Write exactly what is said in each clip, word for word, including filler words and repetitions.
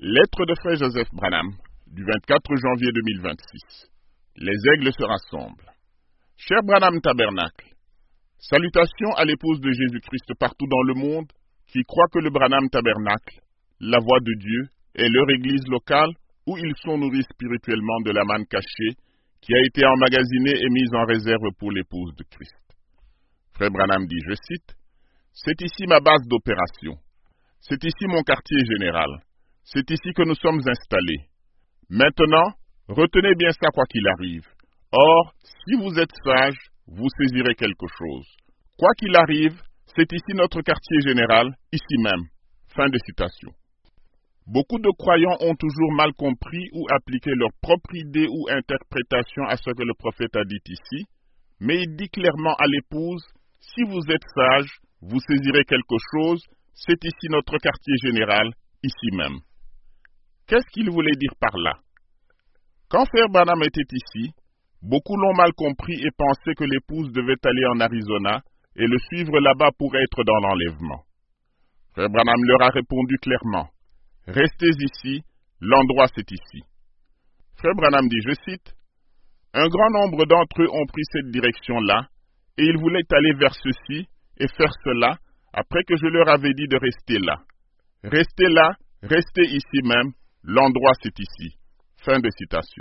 Lettre de frère Joseph Branham, du vingt-quatre janvier deux mille vingt-six. Les aigles se rassemblent. Cher Branham Tabernacle, salutations à l'épouse de Jésus-Christ partout dans le monde qui croit que le Branham Tabernacle, la voix de Dieu, est leur église locale où ils sont nourris spirituellement de la manne cachée qui a été emmagasinée et mise en réserve pour l'épouse de Christ. Frère Branham dit, je cite, « C'est ici ma base d'opération. C'est ici mon quartier général. C'est ici que nous sommes installés. Maintenant, retenez bien ça quoi qu'il arrive. Or, si vous êtes sage, vous saisirez quelque chose. Quoi qu'il arrive, c'est ici notre quartier général, ici même. » Fin de citation. Beaucoup de croyants ont toujours mal compris ou appliqué leur propre idée ou interprétation à ce que le prophète a dit ici, mais il dit clairement à l'épouse, si vous êtes sage, vous saisirez quelque chose, c'est ici notre quartier général, ici même. Qu'est-ce qu'il voulait dire par là? Quand frère Branham était ici, beaucoup l'ont mal compris et pensaient que l'épouse devait aller en Arizona et le suivre là-bas pour être dans l'enlèvement. Frère Branham leur a répondu clairement, « Restez ici, l'endroit c'est ici. » Frère Branham dit, je cite, « Un grand nombre d'entre eux ont pris cette direction-là et ils voulaient aller vers ceci et faire cela après que je leur avais dit de rester là. Restez là, restez ici même, l'endroit c'est ici. » Fin de citation.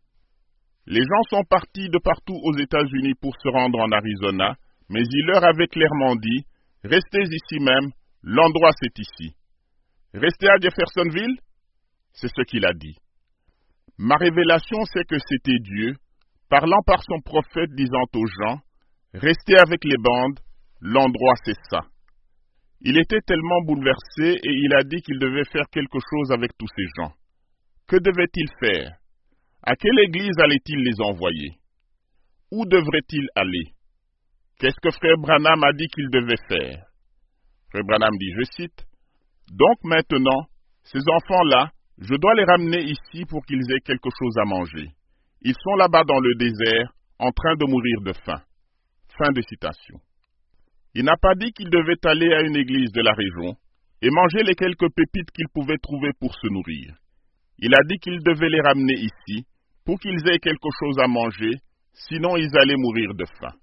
Les gens sont partis de partout aux États-Unis pour se rendre en Arizona, mais il leur avait clairement dit, « Restez ici même, l'endroit c'est ici. » Restez à Jeffersonville? C'est ce qu'il a dit. Ma révélation, c'est que c'était Dieu, parlant par son prophète, disant aux gens, « Restez avec les bandes, l'endroit c'est ça. » Il était tellement bouleversé et il a dit qu'il devait faire quelque chose avec tous ces gens. Que devait-il faire? À quelle église allait-il les envoyer? Où devrait-il aller? Qu'est-ce que frère Branham a dit qu'il devait faire? Frère Branham dit, je cite, « Donc maintenant, ces enfants-là, je dois les ramener ici pour qu'ils aient quelque chose à manger. Ils sont là-bas dans le désert, en train de mourir de faim. » Fin de citation. Il n'a pas dit qu'il devait aller à une église de la région et manger les quelques pépites qu'il pouvait trouver pour se nourrir. Il a dit qu'il devait les ramener ici pour qu'ils aient quelque chose à manger, sinon ils allaient mourir de faim.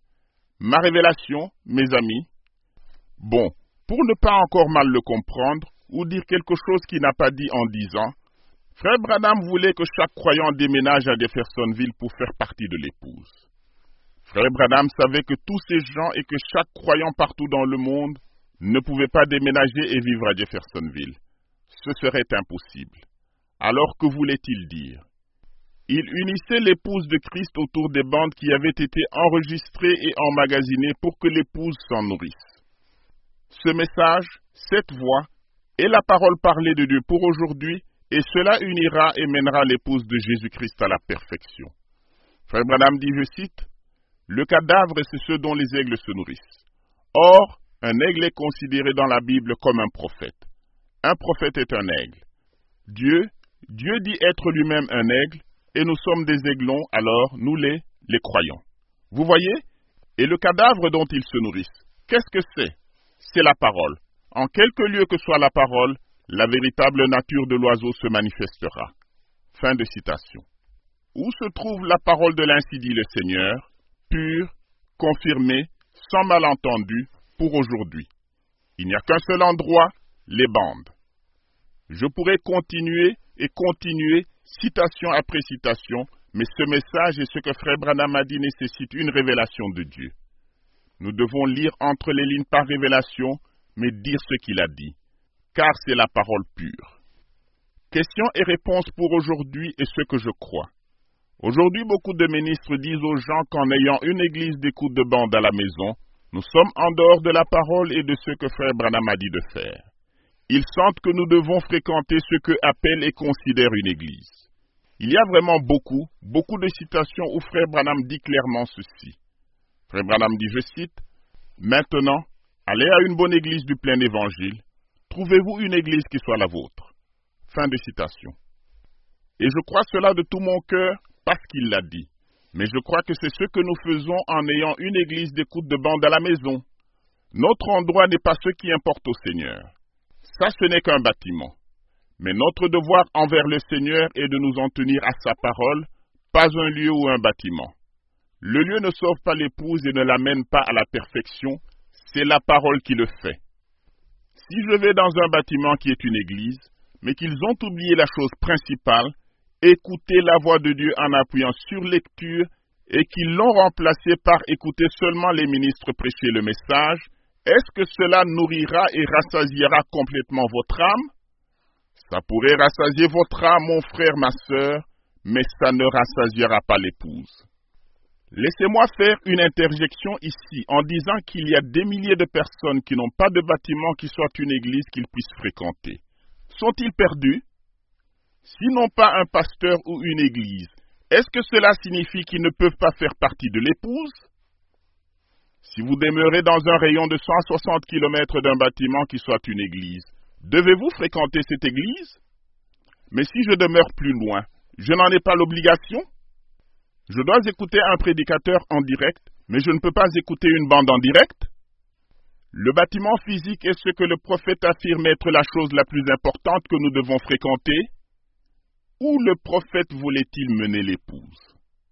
Ma révélation, mes amis, bon, pour ne pas encore mal le comprendre ou dire quelque chose qu'il n'a pas dit en disant, frère Branham voulait que chaque croyant déménage à Jeffersonville pour faire partie de l'épouse. Frère Branham savait que tous ces gens et que chaque croyant partout dans le monde ne pouvait pas déménager et vivre à Jeffersonville. Ce serait impossible. Alors que voulait-il dire? Il unissait l'épouse de Christ autour des bandes qui avaient été enregistrées et emmagasinées pour que l'épouse s'en nourrisse. Ce message, cette voix, est la parole parlée de Dieu pour aujourd'hui et cela unira et mènera l'épouse de Jésus-Christ à la perfection. Frère Branham dit, je cite, « Le cadavre, c'est ce dont les aigles se nourrissent. Or, un aigle est considéré dans la Bible comme un prophète. Un prophète est un aigle. Dieu, Dieu dit être lui-même un aigle, et nous sommes des aiglons, alors nous les, les croyons. Vous voyez? Et le cadavre dont ils se nourrissent, qu'est-ce que c'est? C'est la parole. En quelque lieu que soit la parole, la véritable nature de l'oiseau se manifestera. » Fin de citation. Où se trouve la parole de l'ainsi dit le Seigneur, pure, confirmée, sans malentendu, pour aujourd'hui? Il n'y a qu'un seul endroit, les bandes. Je pourrais continuer et continuer, citation après citation, mais ce message et ce que frère Branham a dit nécessite une révélation de Dieu. Nous devons lire entre les lignes par révélation, mais dire ce qu'il a dit, car c'est la parole pure. Questions et réponses pour aujourd'hui et ce que je crois. Aujourd'hui, beaucoup de ministres disent aux gens qu'en ayant une église d'écoute de bande à la maison, nous sommes en dehors de la parole et de ce que frère Branham a dit de faire. Ils sentent que nous devons fréquenter ce que appelle et considère une église. Il y a vraiment beaucoup, beaucoup de citations où frère Branham dit clairement ceci. Frère Branham dit, je cite, « Maintenant, allez à une bonne église du plein évangile. Trouvez-vous une église qui soit la vôtre. » Fin de citation. Et je crois cela de tout mon cœur parce qu'il l'a dit. Mais je crois que c'est ce que nous faisons en ayant une église d'écoute de bande à la maison. Notre endroit n'est pas ce qui importe au Seigneur. Ça, ce n'est qu'un bâtiment. Mais notre devoir envers le Seigneur est de nous en tenir à sa parole, pas un lieu ou un bâtiment. Le lieu ne sauve pas l'épouse et ne l'amène pas à la perfection, c'est la parole qui le fait. Si je vais dans un bâtiment qui est une église, mais qu'ils ont oublié la chose principale, écouter la voix de Dieu en appuyant sur lecture, et qu'ils l'ont remplacé par écouter seulement les ministres prêcher le message, est-ce que cela nourrira et rassasiera complètement votre âme? Ça pourrait rassasier votre âme, mon frère, ma sœur, mais ça ne rassasiera pas l'épouse. Laissez-moi faire une interjection ici en disant qu'il y a des milliers de personnes qui n'ont pas de bâtiment qui soit une église qu'ils puissent fréquenter. Sont-ils perdus? S'ils n'ont pas un pasteur ou une église, est-ce que cela signifie qu'ils ne peuvent pas faire partie de l'épouse? Si vous demeurez dans un rayon de cent soixante kilomètres d'un bâtiment qui soit une église, devez-vous fréquenter cette église? Mais si je demeure plus loin, je n'en ai pas l'obligation? Je dois écouter un prédicateur en direct, mais je ne peux pas écouter une bande en direct? Le bâtiment physique est ce que le prophète affirme être la chose la plus importante que nous devons fréquenter? Où le prophète voulait-il mener l'épouse?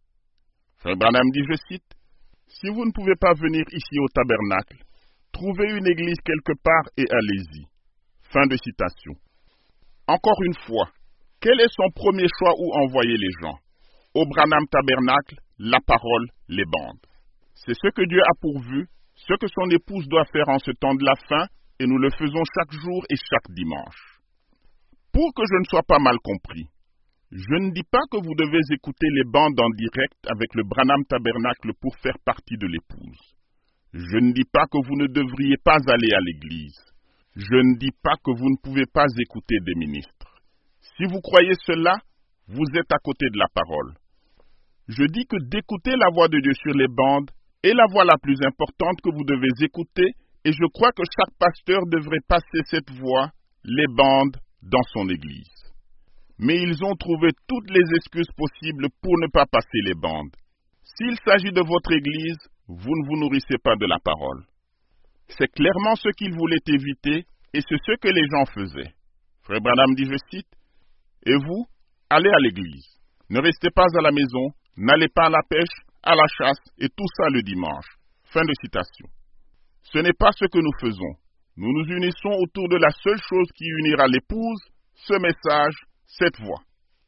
Frère Branham dit, je cite, « Si vous ne pouvez pas venir ici au tabernacle, trouvez une église quelque part et allez-y. » Fin de citation. Encore une fois, quel est son premier choix où envoyer les gens? Au Branham Tabernacle, la parole, les bandes. C'est ce que Dieu a pourvu, ce que son épouse doit faire en ce temps de la fin, et nous le faisons chaque jour et chaque dimanche. Pour que je ne sois pas mal compris, je ne dis pas que vous devez écouter les bandes en direct avec le Branham Tabernacle pour faire partie de l'épouse. Je ne dis pas que vous ne devriez pas aller à l'église. Je ne dis pas que vous ne pouvez pas écouter des ministres. Si vous croyez cela, vous êtes à côté de la parole. Je dis que d'écouter la voix de Dieu sur les bandes est la voix la plus importante que vous devez écouter, et je crois que chaque pasteur devrait passer cette voix, les bandes, dans son église. Mais ils ont trouvé toutes les excuses possibles pour ne pas passer les bandes. S'il s'agit de votre église, vous ne vous nourrissez pas de la parole. C'est clairement ce qu'ils voulaient éviter, et c'est ce que les gens faisaient. Frère Branham dit, je cite, « Et vous, allez à l'église. Ne restez pas à la maison, n'allez pas à la pêche, à la chasse, et tout ça le dimanche. » Fin de citation. Ce n'est pas ce que nous faisons. Nous nous unissons autour de la seule chose qui unira l'épouse, ce message, cette voix.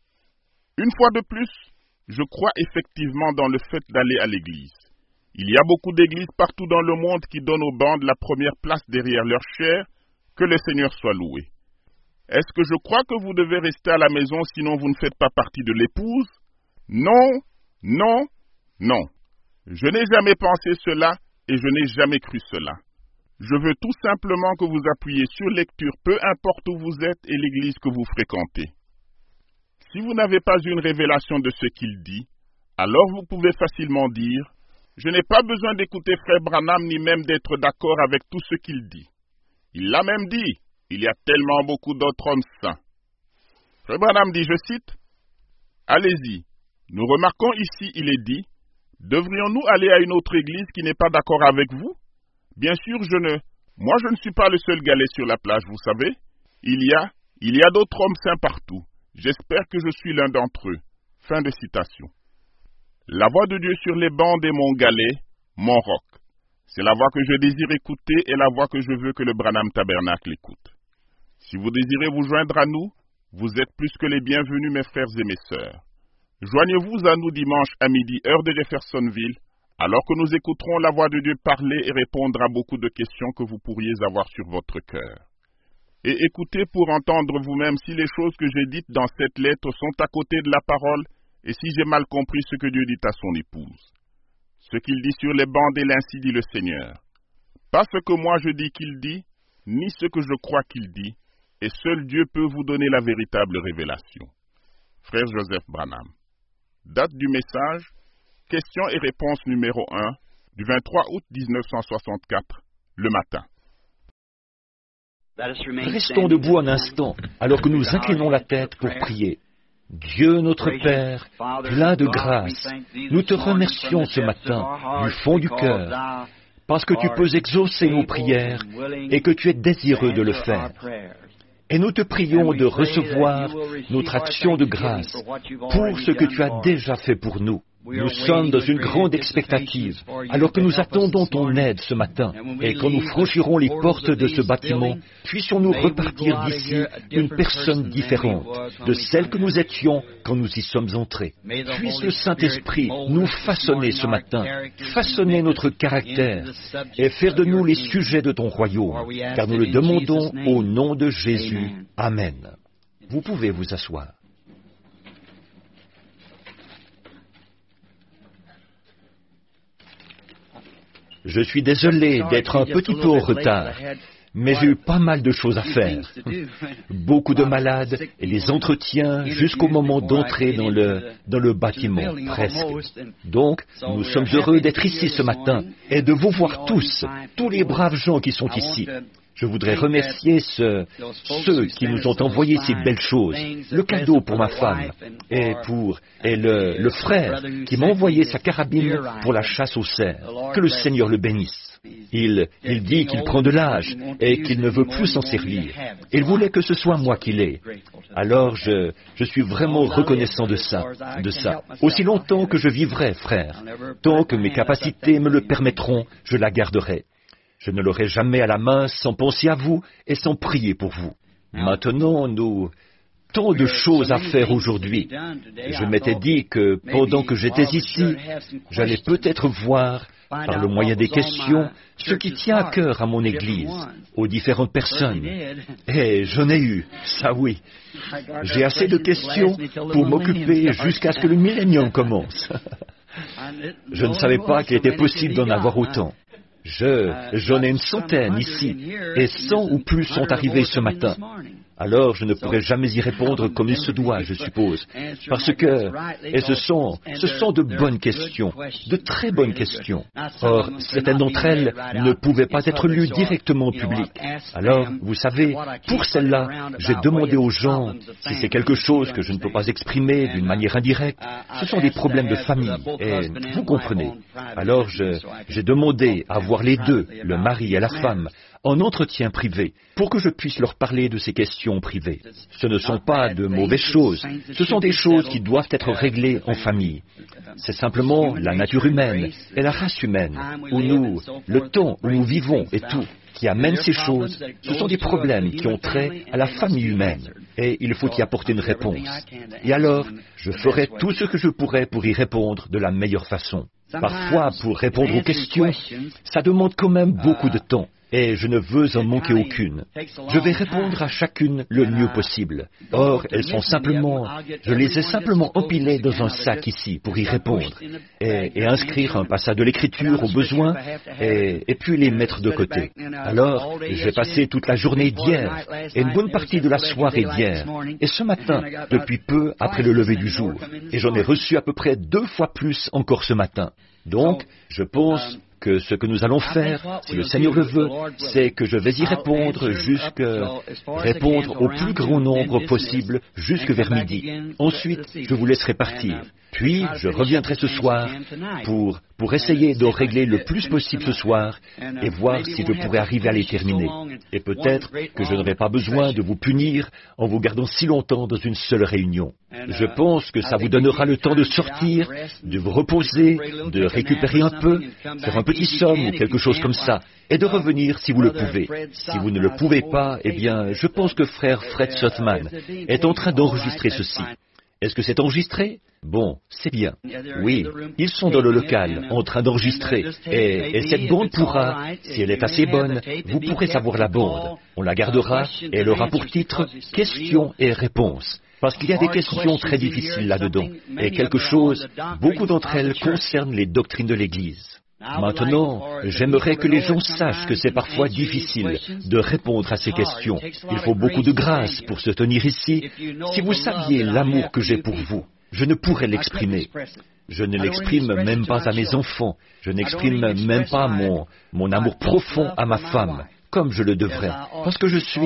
Une fois de plus, je crois effectivement dans le fait d'aller à l'église. Il y a beaucoup d'églises partout dans le monde qui donnent aux bandes la première place derrière leur chair, que le Seigneur soit loué. Est-ce que je crois que vous devez rester à la maison sinon vous ne faites pas partie de l'épouse? Non, non, non. Je n'ai jamais pensé cela et je n'ai jamais cru cela. Je veux tout simplement que vous appuyiez sur lecture, peu importe où vous êtes et l'église que vous fréquentez. Si vous n'avez pas une révélation de ce qu'il dit, alors vous pouvez facilement dire « Je n'ai pas besoin d'écouter Frère Branham ni même d'être d'accord avec tout ce qu'il dit. » Il l'a même dit, il y a tellement beaucoup d'autres hommes saints. Frère Branham dit, je cite, « Allez-y, nous remarquons ici, il est dit, devrions-nous aller à une autre église qui n'est pas d'accord avec vous? Bien sûr, je ne... Moi, je ne suis pas le seul galet sur la plage, vous savez. Il y a, il y a d'autres hommes saints partout. J'espère que je suis l'un d'entre eux. » Fin de citation. La voix de Dieu sur les bandes est mon galet, mon roc. C'est la voix que je désire écouter et la voix que je veux que le Branham Tabernacle écoute. Si vous désirez vous joindre à nous, vous êtes plus que les bienvenus, mes frères et mes sœurs. Joignez-vous à nous dimanche à midi, heure de Jeffersonville, alors que nous écouterons la voix de Dieu parler et répondre à beaucoup de questions que vous pourriez avoir sur votre cœur. Et écoutez pour entendre vous-même si les choses que j'ai dites dans cette lettre sont à côté de la parole et si j'ai mal compris ce que Dieu dit à son épouse. Ce qu'il dit sur les bandes est l'ainsi dit le Seigneur. Pas ce que moi je dis qu'il dit, ni ce que je crois qu'il dit, et seul Dieu peut vous donner la véritable révélation. Frère Joseph Branham. Date du message, question et réponse numéro un, du vingt-trois août mille neuf cent soixante-quatre, le matin. Restons debout un instant, alors que nous inclinons la tête pour prier. Dieu notre Père, plein de grâce, nous te remercions ce matin du fond du cœur, parce que tu peux exaucer nos prières et que tu es désireux de le faire. Et nous te prions de recevoir notre action de grâce pour ce que tu as déjà fait pour nous. Nous sommes dans une grande expectative, alors que nous attendons ton aide ce matin. Et quand nous franchirons les portes de ce bâtiment, puissions-nous repartir d'ici une personne différente de celle que nous étions quand nous y sommes entrés. Puisse le Saint-Esprit nous façonner ce matin, façonner notre caractère et faire de nous les sujets de ton royaume, car nous le demandons au nom de Jésus. Amen. Vous pouvez vous asseoir. Je suis désolé d'être un petit peu en retard, mais j'ai eu pas mal de choses à faire. Beaucoup de malades et des entretiens jusqu'au moment d'entrer dans le, dans le bâtiment, presque. Donc, nous sommes heureux d'être ici ce matin et de vous voir tous, tous les braves gens qui sont ici. Je voudrais remercier ce, ceux qui nous ont envoyé ces belles choses, le cadeau pour ma femme et pour et le, le frère qui m'a envoyé sa carabine pour la chasse aux cerfs. Que le Seigneur le bénisse. Il, il dit qu'il prend de l'âge et qu'il ne veut plus s'en servir. Il voulait que ce soit moi qui l'ai. Alors je, je suis vraiment reconnaissant de ça, de ça. Aussi longtemps que je vivrai, frère, tant que mes capacités me le permettront, je la garderai. Je ne l'aurai jamais à la main sans penser à vous et sans prier pour vous. Maintenant, nous... Tant de choses à faire aujourd'hui. Je m'étais dit que pendant que j'étais ici, j'allais peut-être voir, par le moyen des questions, ce qui tient à cœur à mon Église, aux différentes personnes. Et j'en ai eu, ça oui. J'ai assez de questions pour m'occuper jusqu'à ce que le millénium commence. Je ne savais pas qu'il était possible d'en avoir autant. Je, j'en ai une centaine ici, et cent ou plus sont arrivés ce matin. Alors je ne pourrai jamais y répondre comme il se doit, je suppose, parce que, et ce sont, ce sont de bonnes questions, de très bonnes questions. Or, certaines d'entre elles ne pouvaient pas être lues directement au public. Alors, vous savez, pour celles-là, j'ai demandé aux gens si c'est quelque chose que je ne peux pas exprimer d'une manière indirecte. Ce sont des problèmes de famille, et vous comprenez. Alors, je, j'ai demandé à voir les deux, le mari et la femme, en entretien privé, pour que je puisse leur parler de ces questions privées. Ce ne sont pas de mauvaises choses, ce sont des choses qui doivent être réglées en famille. C'est simplement la nature humaine et la race humaine, où nous, le temps où nous vivons et tout, qui amène ces choses. Ce sont des problèmes qui ont trait à la famille humaine, et il faut y apporter une réponse. Et alors, je ferai tout ce que je pourrai pour y répondre de la meilleure façon. Parfois, pour répondre aux questions, ça demande quand même beaucoup de temps. Et je ne veux en manquer aucune. Je vais répondre à chacune le mieux possible. Or, elles sont simplement... Je les ai simplement empilées dans un sac ici pour y répondre. Et, et inscrire un passage de l'Écriture au besoin, et, et puis les mettre de côté. Alors, j'ai passé toute la journée d'hier, et une bonne partie de la soirée d'hier, et ce matin, depuis peu après le lever du jour. Et j'en ai reçu à peu près deux fois plus encore ce matin. Donc, je pense... que ce que nous allons faire, si le Seigneur le veut, c'est que je vais y répondre jusque, répondre au plus grand nombre possible jusque vers midi. Ensuite, je vous laisserai partir. Puis, je reviendrai ce soir pour, pour essayer de régler le plus possible ce soir et voir si je pourrais arriver à les terminer. Et peut-être que je n'aurai pas besoin de vous punir en vous gardant si longtemps dans une seule réunion. Je pense que ça vous donnera le temps de sortir, de vous reposer, de récupérer un peu, faire un petit somme ou quelque chose comme ça, et de revenir si vous le pouvez. Si vous ne le pouvez pas, eh bien, je pense que frère Fred Sothman est en train d'enregistrer ceci. Est-ce que c'est enregistré? Bon, c'est bien. Oui, ils sont dans le local, en train d'enregistrer. Et, et cette bande pourra, si elle est assez bonne, vous pourrez savoir la bande. On la gardera et elle aura pour titre « Questions et réponses ». Parce qu'il y a des questions très difficiles là-dedans. Et quelque chose, beaucoup d'entre elles concernent les doctrines de l'Église. Maintenant, j'aimerais que les gens sachent que c'est parfois difficile de répondre à ces questions. Il faut beaucoup de grâce pour se tenir ici. Si vous saviez l'amour que j'ai pour vous, je ne pourrais l'exprimer. Je ne l'exprime même pas à mes enfants. Je n'exprime même pas mon, mon amour profond à ma femme, comme je le devrais. Parce que je suis,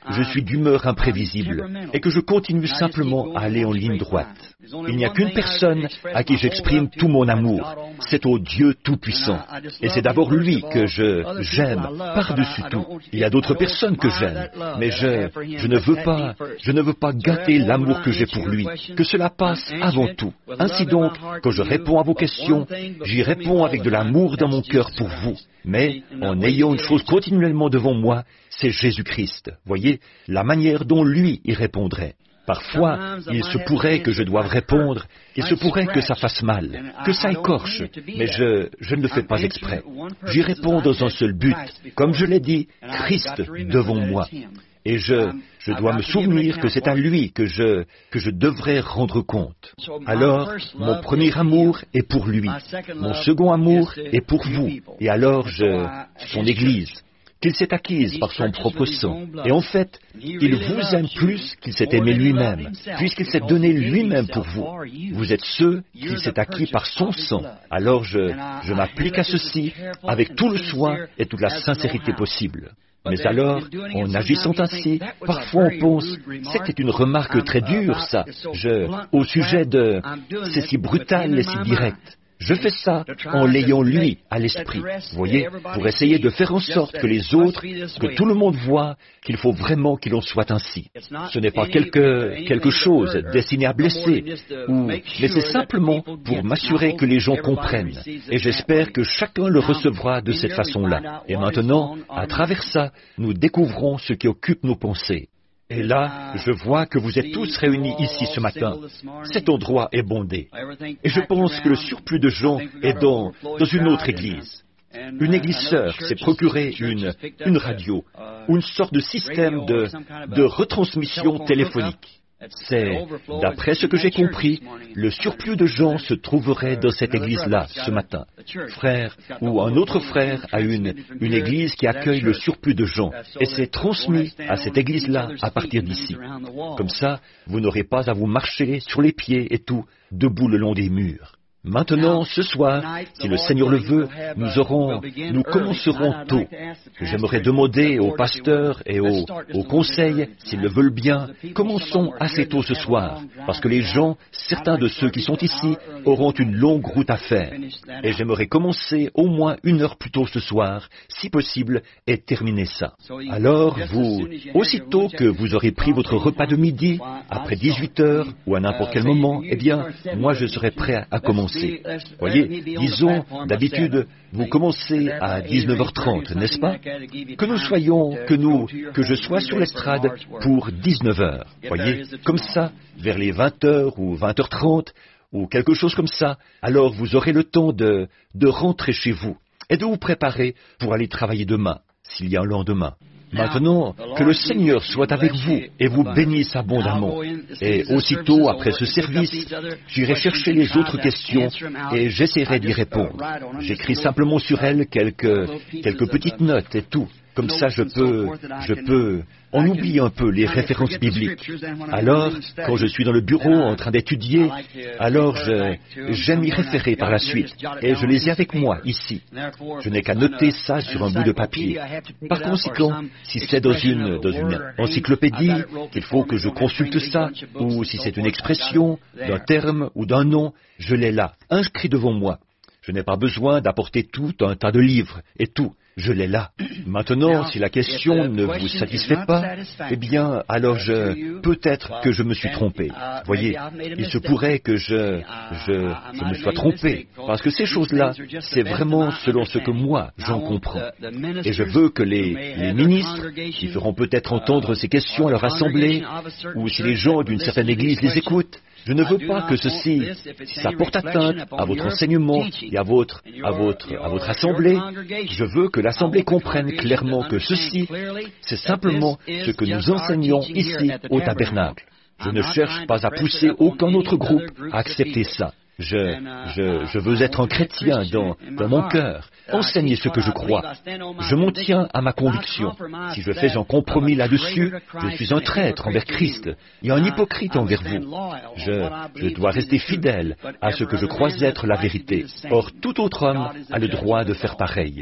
je suis d'humeur imprévisible et que je continue simplement à aller en ligne droite. Il n'y a qu'une personne à qui j'exprime tout mon amour, c'est au Dieu Tout-Puissant. Et c'est d'abord lui que je j'aime par-dessus tout. Il y a d'autres personnes que j'aime, mais je, je ne veux pas, je ne veux pas gâter l'amour que j'ai pour lui, que cela passe avant tout. Ainsi donc, quand je réponds à vos questions, j'y réponds avec de l'amour dans mon cœur pour vous, mais en ayant une chose continuellement devant moi, c'est Jésus-Christ. Voyez, la manière dont lui y répondrait. Parfois, il se pourrait que je doive répondre, il se pourrait que ça fasse mal, que ça écorche, mais je, je ne le fais pas exprès. J'y réponds dans un seul but, comme je l'ai dit, Christ devant moi. Et je, je dois me souvenir que c'est à lui que je, que je devrais rendre compte. Alors, mon premier amour est pour lui, mon second amour est pour vous, et alors je, son Église, qu'il s'est acquise par son propre sang. Et en fait, il vous aime plus qu'il s'est aimé lui-même, puisqu'il s'est donné lui-même pour vous. Vous êtes ceux qu'il s'est acquis par son sang. Alors je, je m'applique à ceci avec tout le soin et toute la sincérité possible. Mais alors, en agissant ainsi, parfois on pense, c'était une remarque très dure, ça, je, au sujet de, c'est si brutal et si direct. Je fais ça en l'ayant lui à l'esprit, vous voyez, pour essayer de faire en sorte que les autres, que tout le monde voit qu'il faut vraiment qu'il en soit ainsi. Ce n'est pas quelque, quelque chose destiné à blesser, ou, mais c'est simplement pour m'assurer que les gens comprennent. Et j'espère que chacun le recevra de cette façon-là. Et maintenant, à travers ça, nous découvrons ce qui occupe nos pensées. Et là, je vois que vous êtes tous réunis ici ce matin. Cet endroit est bondé. Et je pense que le surplus de gens est dans, dans une autre église. Une église sœur s'est procurée une, une radio, ou une sorte de système de, de retransmission téléphonique. C'est, d'après ce que j'ai compris, le surplus de gens se trouverait dans cette église-là ce matin. Frère ou un autre frère a une, une église qui accueille le surplus de gens et c'est transmis à cette église-là à partir d'ici. Comme ça, vous n'aurez pas à vous marcher sur les pieds et tout, debout le long des murs. Maintenant, ce soir, si le Seigneur le veut, nous aurons, nous commencerons tôt. J'aimerais demander aux pasteurs et aux, aux conseils, s'ils le veulent bien, commençons assez tôt ce soir, parce que les gens, certains de ceux qui sont ici, auront une longue route à faire. Et j'aimerais commencer au moins une heure plus tôt ce soir, si possible, et terminer ça. Alors, vous, aussitôt que vous aurez pris votre repas de midi, après dix-huit heures, ou à n'importe quel moment, eh bien, moi je serai prêt à commencer. Voyez, disons, d'habitude, vous commencez à dix-neuf heures trente, n'est-ce pas? Que nous soyons, que nous, que je sois sur l'estrade pour dix-neuf heures. Voyez, comme ça, vers les vingt heures ou vingt heures trente, ou quelque chose comme ça, alors vous aurez le temps de, de rentrer chez vous et de vous préparer pour aller travailler demain, s'il y a un lendemain. Maintenant, que le Seigneur soit avec vous et vous bénisse abondamment. Et aussitôt après ce service, j'irai chercher les autres questions et j'essaierai d'y répondre. J'écris simplement sur elles quelques, quelques petites notes et tout. Comme ça, je peux, je peux, on oublie un peu les références bibliques. Alors, quand je suis dans le bureau en train d'étudier, alors je, j'aime y référer par la suite, et je les ai avec moi ici. Je n'ai qu'à noter ça sur un bout de papier. Par conséquent, si c'est dans une, dans une encyclopédie, il faut que je consulte ça, ou si c'est une expression, d'un terme ou d'un nom, je l'ai là, inscrit devant moi. Je n'ai pas besoin d'apporter tout un tas de livres et tout. Je l'ai là. Maintenant, si la question ne vous satisfait pas, eh bien, alors je, peut-être que je me suis trompé. Voyez, il se pourrait que je, je, je me sois trompé, parce que ces choses-là, c'est vraiment selon ce que moi, j'en comprends. Et je veux que les, les ministres, qui feront peut-être entendre ces questions à leur assemblée, ou si les gens d'une certaine église les écoutent, je ne veux pas que ceci, si ça porte atteinte à votre enseignement et à votre, à votre, à votre assemblée, je veux que l'assemblée comprenne clairement que ceci, c'est simplement ce que nous enseignons ici au tabernacle. Je ne cherche pas à pousser aucun autre groupe à accepter ça. Je, je, je veux être un chrétien dans, dans mon cœur, enseigner ce que je crois. Je m'en tiens à ma conviction. Si je fais un compromis là-dessus, je suis un traître envers Christ et un hypocrite envers vous. Je, je dois rester fidèle à ce que je crois être la vérité. Or, tout autre homme a le droit de faire pareil.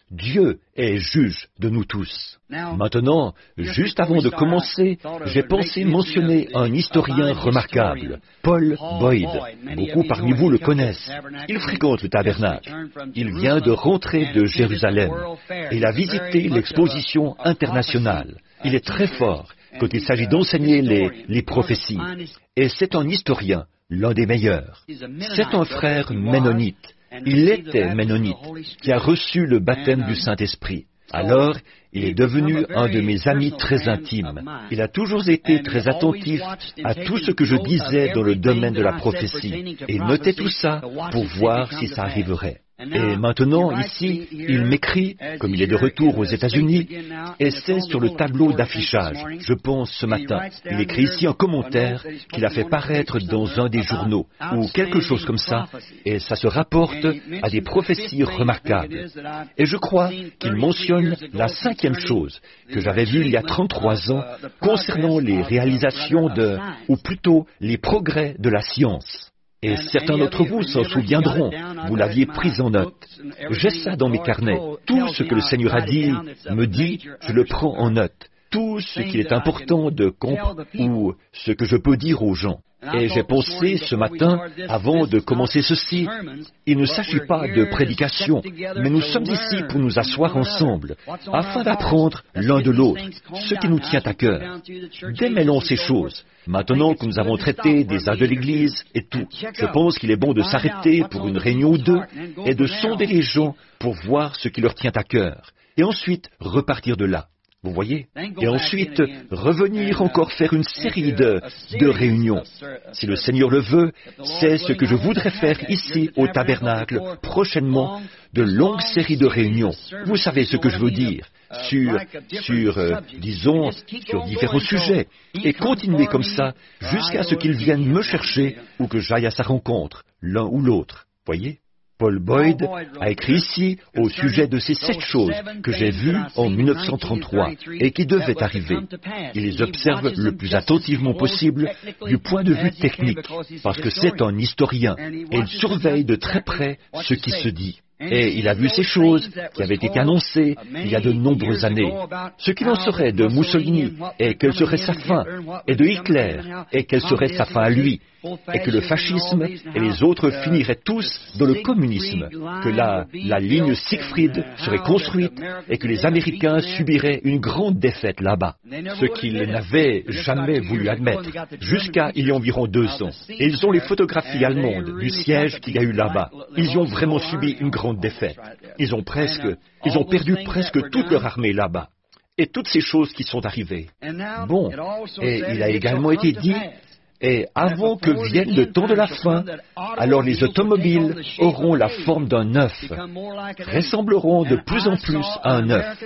Dieu est juge de nous tous. Maintenant, juste avant de commencer, j'ai pensé mentionner un historien remarquable, Paul Boyd. Beaucoup parmi vous le connaissent. Il fréquente le tabernacle. Il vient de rentrer de Jérusalem. Il a visité l'exposition internationale. Il est très fort quand il s'agit d'enseigner les, les prophéties. Et c'est un historien, l'un des meilleurs. C'est un frère ménonite. Il était ménonite, qui a reçu le baptême du Saint-Esprit. Alors, il est devenu un de mes amis très intimes. Il a toujours été très attentif à tout ce que je disais dans le domaine de la prophétie, et il notait tout ça pour voir si ça arriverait. Et maintenant, ici, il m'écrit, comme il est de retour aux États-Unis, et c'est sur le tableau d'affichage, je pense ce matin. Il écrit ici un commentaire qu'il a fait paraître dans un des journaux, ou quelque chose comme ça, et ça se rapporte à des prophéties remarquables. Et je crois qu'il mentionne la cinquième chose que j'avais vue il y a trente-trois ans concernant les réalisations de, ou plutôt les progrès de la science. Et certains d'entre vous s'en souviendront, vous l'aviez pris en note. J'ai ça dans mes carnets. Tout ce que le Seigneur a dit, me dit, je le prends en note. Tout ce qu'il est important de comprendre, ou ce que je peux dire aux gens. Et j'ai pensé ce matin, avant de commencer ceci, il ne s'agit pas de prédication, mais nous sommes ici pour nous asseoir ensemble, afin d'apprendre l'un de l'autre, ce qui nous tient à cœur. Démêlons ces choses. Maintenant que nous avons traité des âges de l'Église et tout, je pense qu'il est bon de s'arrêter pour une réunion ou deux et de sonder les gens pour voir ce qui leur tient à cœur, et ensuite repartir de là. Vous voyez? Et ensuite, revenir encore faire une série de, de réunions. Si le Seigneur le veut, c'est ce que je voudrais faire ici au tabernacle prochainement, de longues séries de réunions. Vous savez ce que je veux dire, sur, sur euh, disons, sur différents sujets, et continuer comme ça jusqu'à ce qu'il vienne me chercher ou que j'aille à sa rencontre, l'un ou l'autre. Voyez? Paul Boyd a écrit ici au sujet de ces sept choses que j'ai vues en mille neuf cent trente-trois et qui devaient arriver. Il les observe le plus attentivement possible du point de vue technique, parce que c'est un historien et il surveille de très près ce qui se dit. Et il a vu ces choses qui avaient été annoncées il y a de nombreuses années. Ce qu'il en serait de Mussolini, et quelle serait sa fin, et de Hitler, et quelle serait sa fin à lui, et que le fascisme et les autres finiraient tous dans le communisme, que la, la ligne Siegfried serait construite, et que les Américains subiraient une grande défaite là-bas, ce qu'ils n'avaient jamais voulu admettre, jusqu'à il y a environ deux ans. Et ils ont les photographies allemandes du siège qu'il y a eu là-bas. Ils y ont vraiment subi une grande défaite. Ils ont presque, ils ont perdu presque toute leur armée là-bas. Et toutes ces choses qui sont arrivées. Bon, et il a également été dit, et avant que vienne le temps de la fin, alors les automobiles auront la forme d'un œuf, ressembleront de plus en plus à un œuf.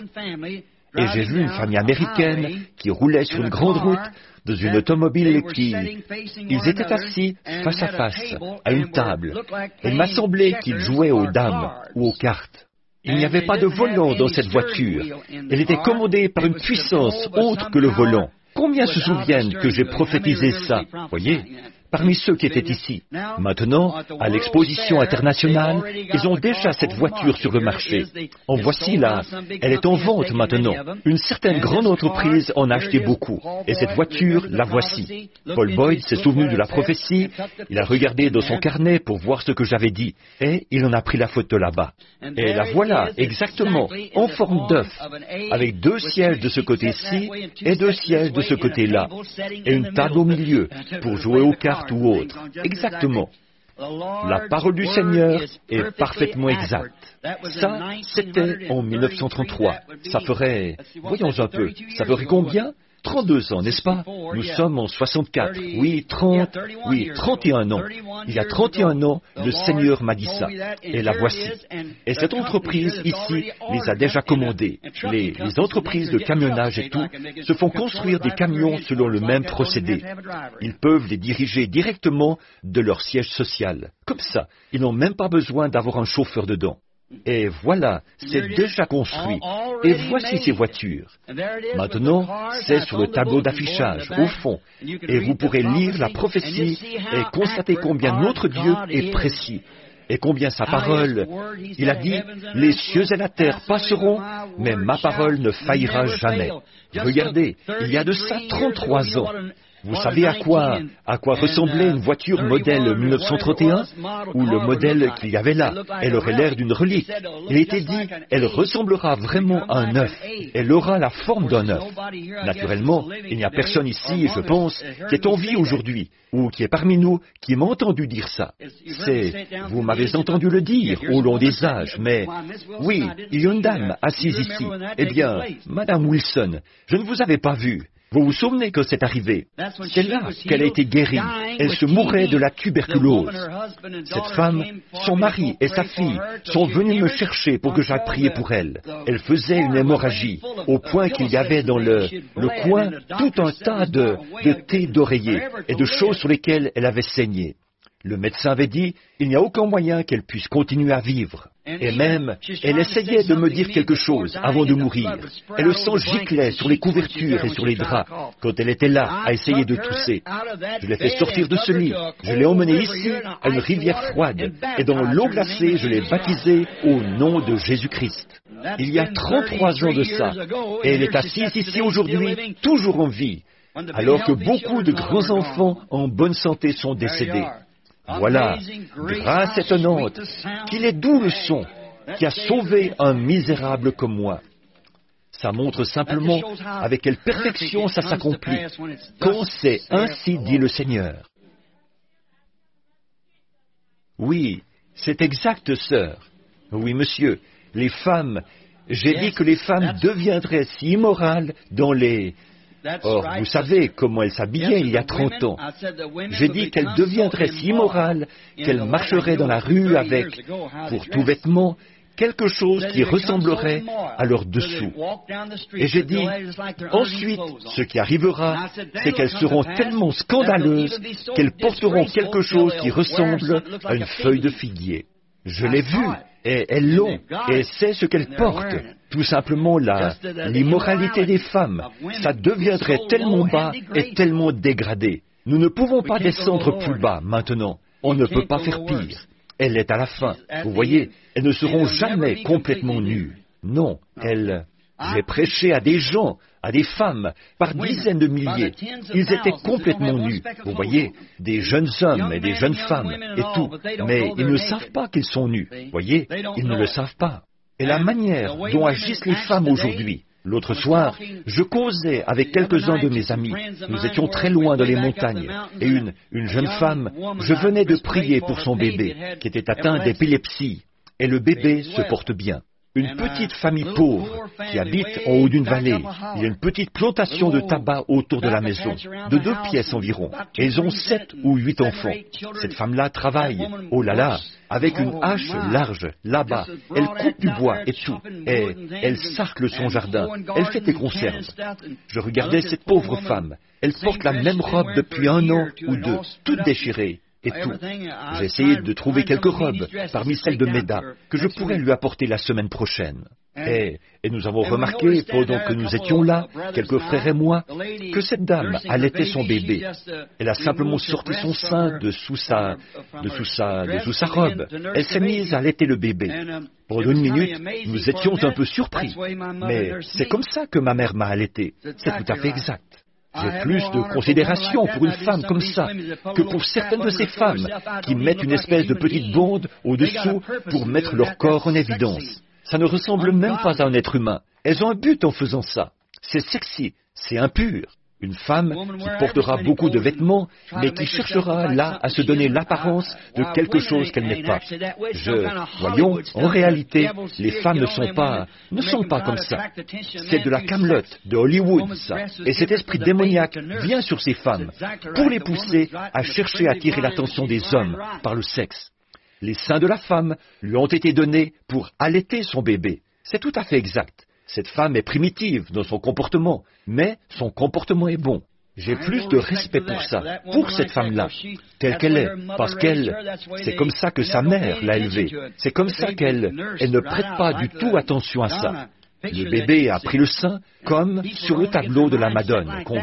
Et j'ai vu une famille américaine qui roulait sur une grande route dans une automobile qui... Ils étaient assis face à face, à une table. Et il m'a semblé qu'ils jouaient aux dames ou aux cartes. Il n'y avait pas de volant dans cette voiture. Elle était commandée par une puissance autre que le volant. Combien se souviennent que j'ai prophétisé ça? Voyez, parmi ceux qui étaient ici. Maintenant, à l'exposition internationale, ils ont déjà cette voiture sur le marché. En voici là, elle est en vente maintenant. Une certaine grande entreprise en a acheté beaucoup. Et cette voiture, la voici. Paul Boyd s'est souvenu de la prophétie, il a regardé dans son carnet pour voir ce que j'avais dit, et il en a pris la photo là-bas. Et la voilà, exactement, en forme d'œuf, avec deux sièges de ce côté-ci et deux sièges de ce côté-là, et une table au milieu pour jouer aux cartes ou autre. Exactement. La parole du Seigneur est parfaitement exacte. Ça, c'était en mille neuf cent trente-trois. Ça ferait, voyons un peu, ça ferait combien? trente-deux ans, n'est-ce pas? Nous sommes en soixante-quatre. Oui, trente, oui, trente et un ans. Il y a trente et un ans, le Seigneur m'a dit ça. Et la voici. Et cette entreprise ici les a déjà commandées. Les, les entreprises de camionnage et tout se font construire des camions selon le même procédé. Ils peuvent les diriger directement de leur siège social. Comme ça, ils n'ont même pas besoin d'avoir un chauffeur dedans. Et voilà, c'est déjà construit. Et voici ces voitures. Maintenant, c'est sur le tableau d'affichage, au fond. Et vous pourrez lire la prophétie et constater combien notre Dieu est précis. et combien sa parole, il a dit, les cieux et la terre passeront, mais ma parole ne faillira jamais. Regardez, il y a de ça trente-trois ans. Vous savez à quoi, à quoi ressemblait une voiture modèle mille neuf cent trente et un? Ou le modèle qu'il y avait là? Elle aurait l'air d'une relique. Il a été dit, elle ressemblera vraiment à un œuf. Elle aura la forme d'un œuf. Naturellement, il n'y a personne ici, je pense, qui est en vie aujourd'hui, ou qui est parmi nous, qui m'a entendu dire ça. C'est, vous m'avez entendu le dire au long des âges, mais oui, il y a une dame assise ici. Eh bien, Madame Wilson, je ne vous avais pas vue. Vous vous souvenez que c'est arrivé? C'est là qu'elle a été guérie. Elle se mourait de la tuberculose. Cette femme, son mari et sa fille sont venus me chercher pour que j'aille prier pour elle. Elle faisait une hémorragie, au point qu'il y avait dans le, le coin tout un tas de, de thé d'oreiller et de choses sur lesquelles elle avait saigné. Le médecin avait dit, il n'y a aucun moyen qu'elle puisse continuer à vivre. Et même, elle essayait de me dire quelque chose avant de mourir. Et le sang giclait sur les couvertures et sur les draps quand elle était là à essayer de tousser. Je l'ai fait sortir de ce lit. Je l'ai emmenée ici, à une rivière froide. Et dans l'eau glacée, je l'ai baptisée au nom de Jésus-Christ. Il y a trente-trois ans de ça. Et elle est assise ici aujourd'hui, toujours en vie. Alors que beaucoup de grands enfants en bonne santé sont décédés. Voilà, grâce étonnante, qu'il est doux le son qui a sauvé un misérable comme moi. Ça montre simplement avec quelle perfection ça s'accomplit, quand c'est ainsi dit le Seigneur. Oui, c'est exact, sœur. Oui, monsieur, les femmes, j'ai dit que les femmes deviendraient si immorales dans les... Or, vous savez comment elles s'habillaient il y a trente ans. J'ai dit qu'elles deviendraient si immorales qu'elles marcheraient dans la rue avec, pour tout vêtement, quelque chose qui ressemblerait à leur dessous. Et j'ai dit, ensuite, ce qui arrivera, c'est qu'elles seront tellement scandaleuses qu'elles porteront quelque chose qui ressemble à une feuille de figuier. Je l'ai vu, et elles l'ont, et c'est ce qu'elles portent. Tout simplement la, l'immoralité des femmes, ça deviendrait tellement bas et tellement dégradé. Nous ne pouvons pas descendre plus bas maintenant. On ne peut pas faire pire. Elle est à la fin. Vous voyez, elles ne seront jamais complètement nues. Non, elles... J'ai prêché à des gens, à des femmes, par dizaines de milliers. Ils étaient complètement nus. Vous voyez, des jeunes hommes et des jeunes femmes et tout. Mais ils ne savent pas qu'ils sont nus. Vous voyez, ils ne le savent pas. Et la manière dont agissent les femmes aujourd'hui. L'autre soir, je causais avec quelques-uns de mes amis. Nous étions très loin dans les montagnes. Et une, une jeune femme, je venais de prier pour son bébé, qui était atteint d'épilepsie. Et le bébé se porte bien. Une petite famille pauvre qui habite en haut d'une vallée. Il y a une petite plantation de tabac autour de la maison, de deux pièces environ. Et ils ont sept ou huit enfants. Cette femme-là travaille, oh là là, avec une hache large, là-bas. Elle coupe du bois et tout. Et elle sarcle son jardin. Elle fait des conserves. Je regardais cette pauvre femme. Elle porte la même robe depuis un an ou deux, toute déchirée. Et tout. J'ai essayé de trouver quelques robes parmi celles de Méda que je pourrais lui apporter la semaine prochaine. Et, et nous avons remarqué, pendant que nous étions là, quelques frères et moi, que cette dame allaitait son bébé. Elle a simplement sorti son sein de sous sa, de sous sa, de sous sa robe. Elle s'est mise à allaiter le bébé. Pendant une minute, nous étions un peu surpris. Mais c'est comme ça que ma mère m'a allaité. C'est tout à fait exact. J'ai plus de considération pour une femme comme ça que pour certaines de ces femmes qui mettent une espèce de petite bande au-dessous pour mettre leur corps en évidence. Ça ne ressemble même pas à un être humain. Elles ont un but en faisant ça. C'est sexy, c'est impur. Une femme qui portera beaucoup de vêtements, mais qui cherchera là à se donner l'apparence de quelque chose qu'elle n'est pas. Je, voyons, en réalité, les femmes ne sont pas, ne sont pas comme ça. C'est de la camelote, de Hollywood, ça. Et cet esprit démoniaque vient sur ces femmes pour les pousser à chercher à attirer l'attention des hommes par le sexe. Les seins de la femme lui ont été donnés pour allaiter son bébé. C'est tout à fait exact. Cette femme est primitive dans son comportement, mais son comportement est bon. J'ai plus de respect pour ça, pour cette femme-là, telle qu'elle est, parce qu'elle, c'est comme ça que sa mère l'a élevée. C'est comme ça qu'elle, elle ne prête pas du tout attention à ça. Le bébé a pris le sein, comme sur le tableau de la Madone qu'on voit.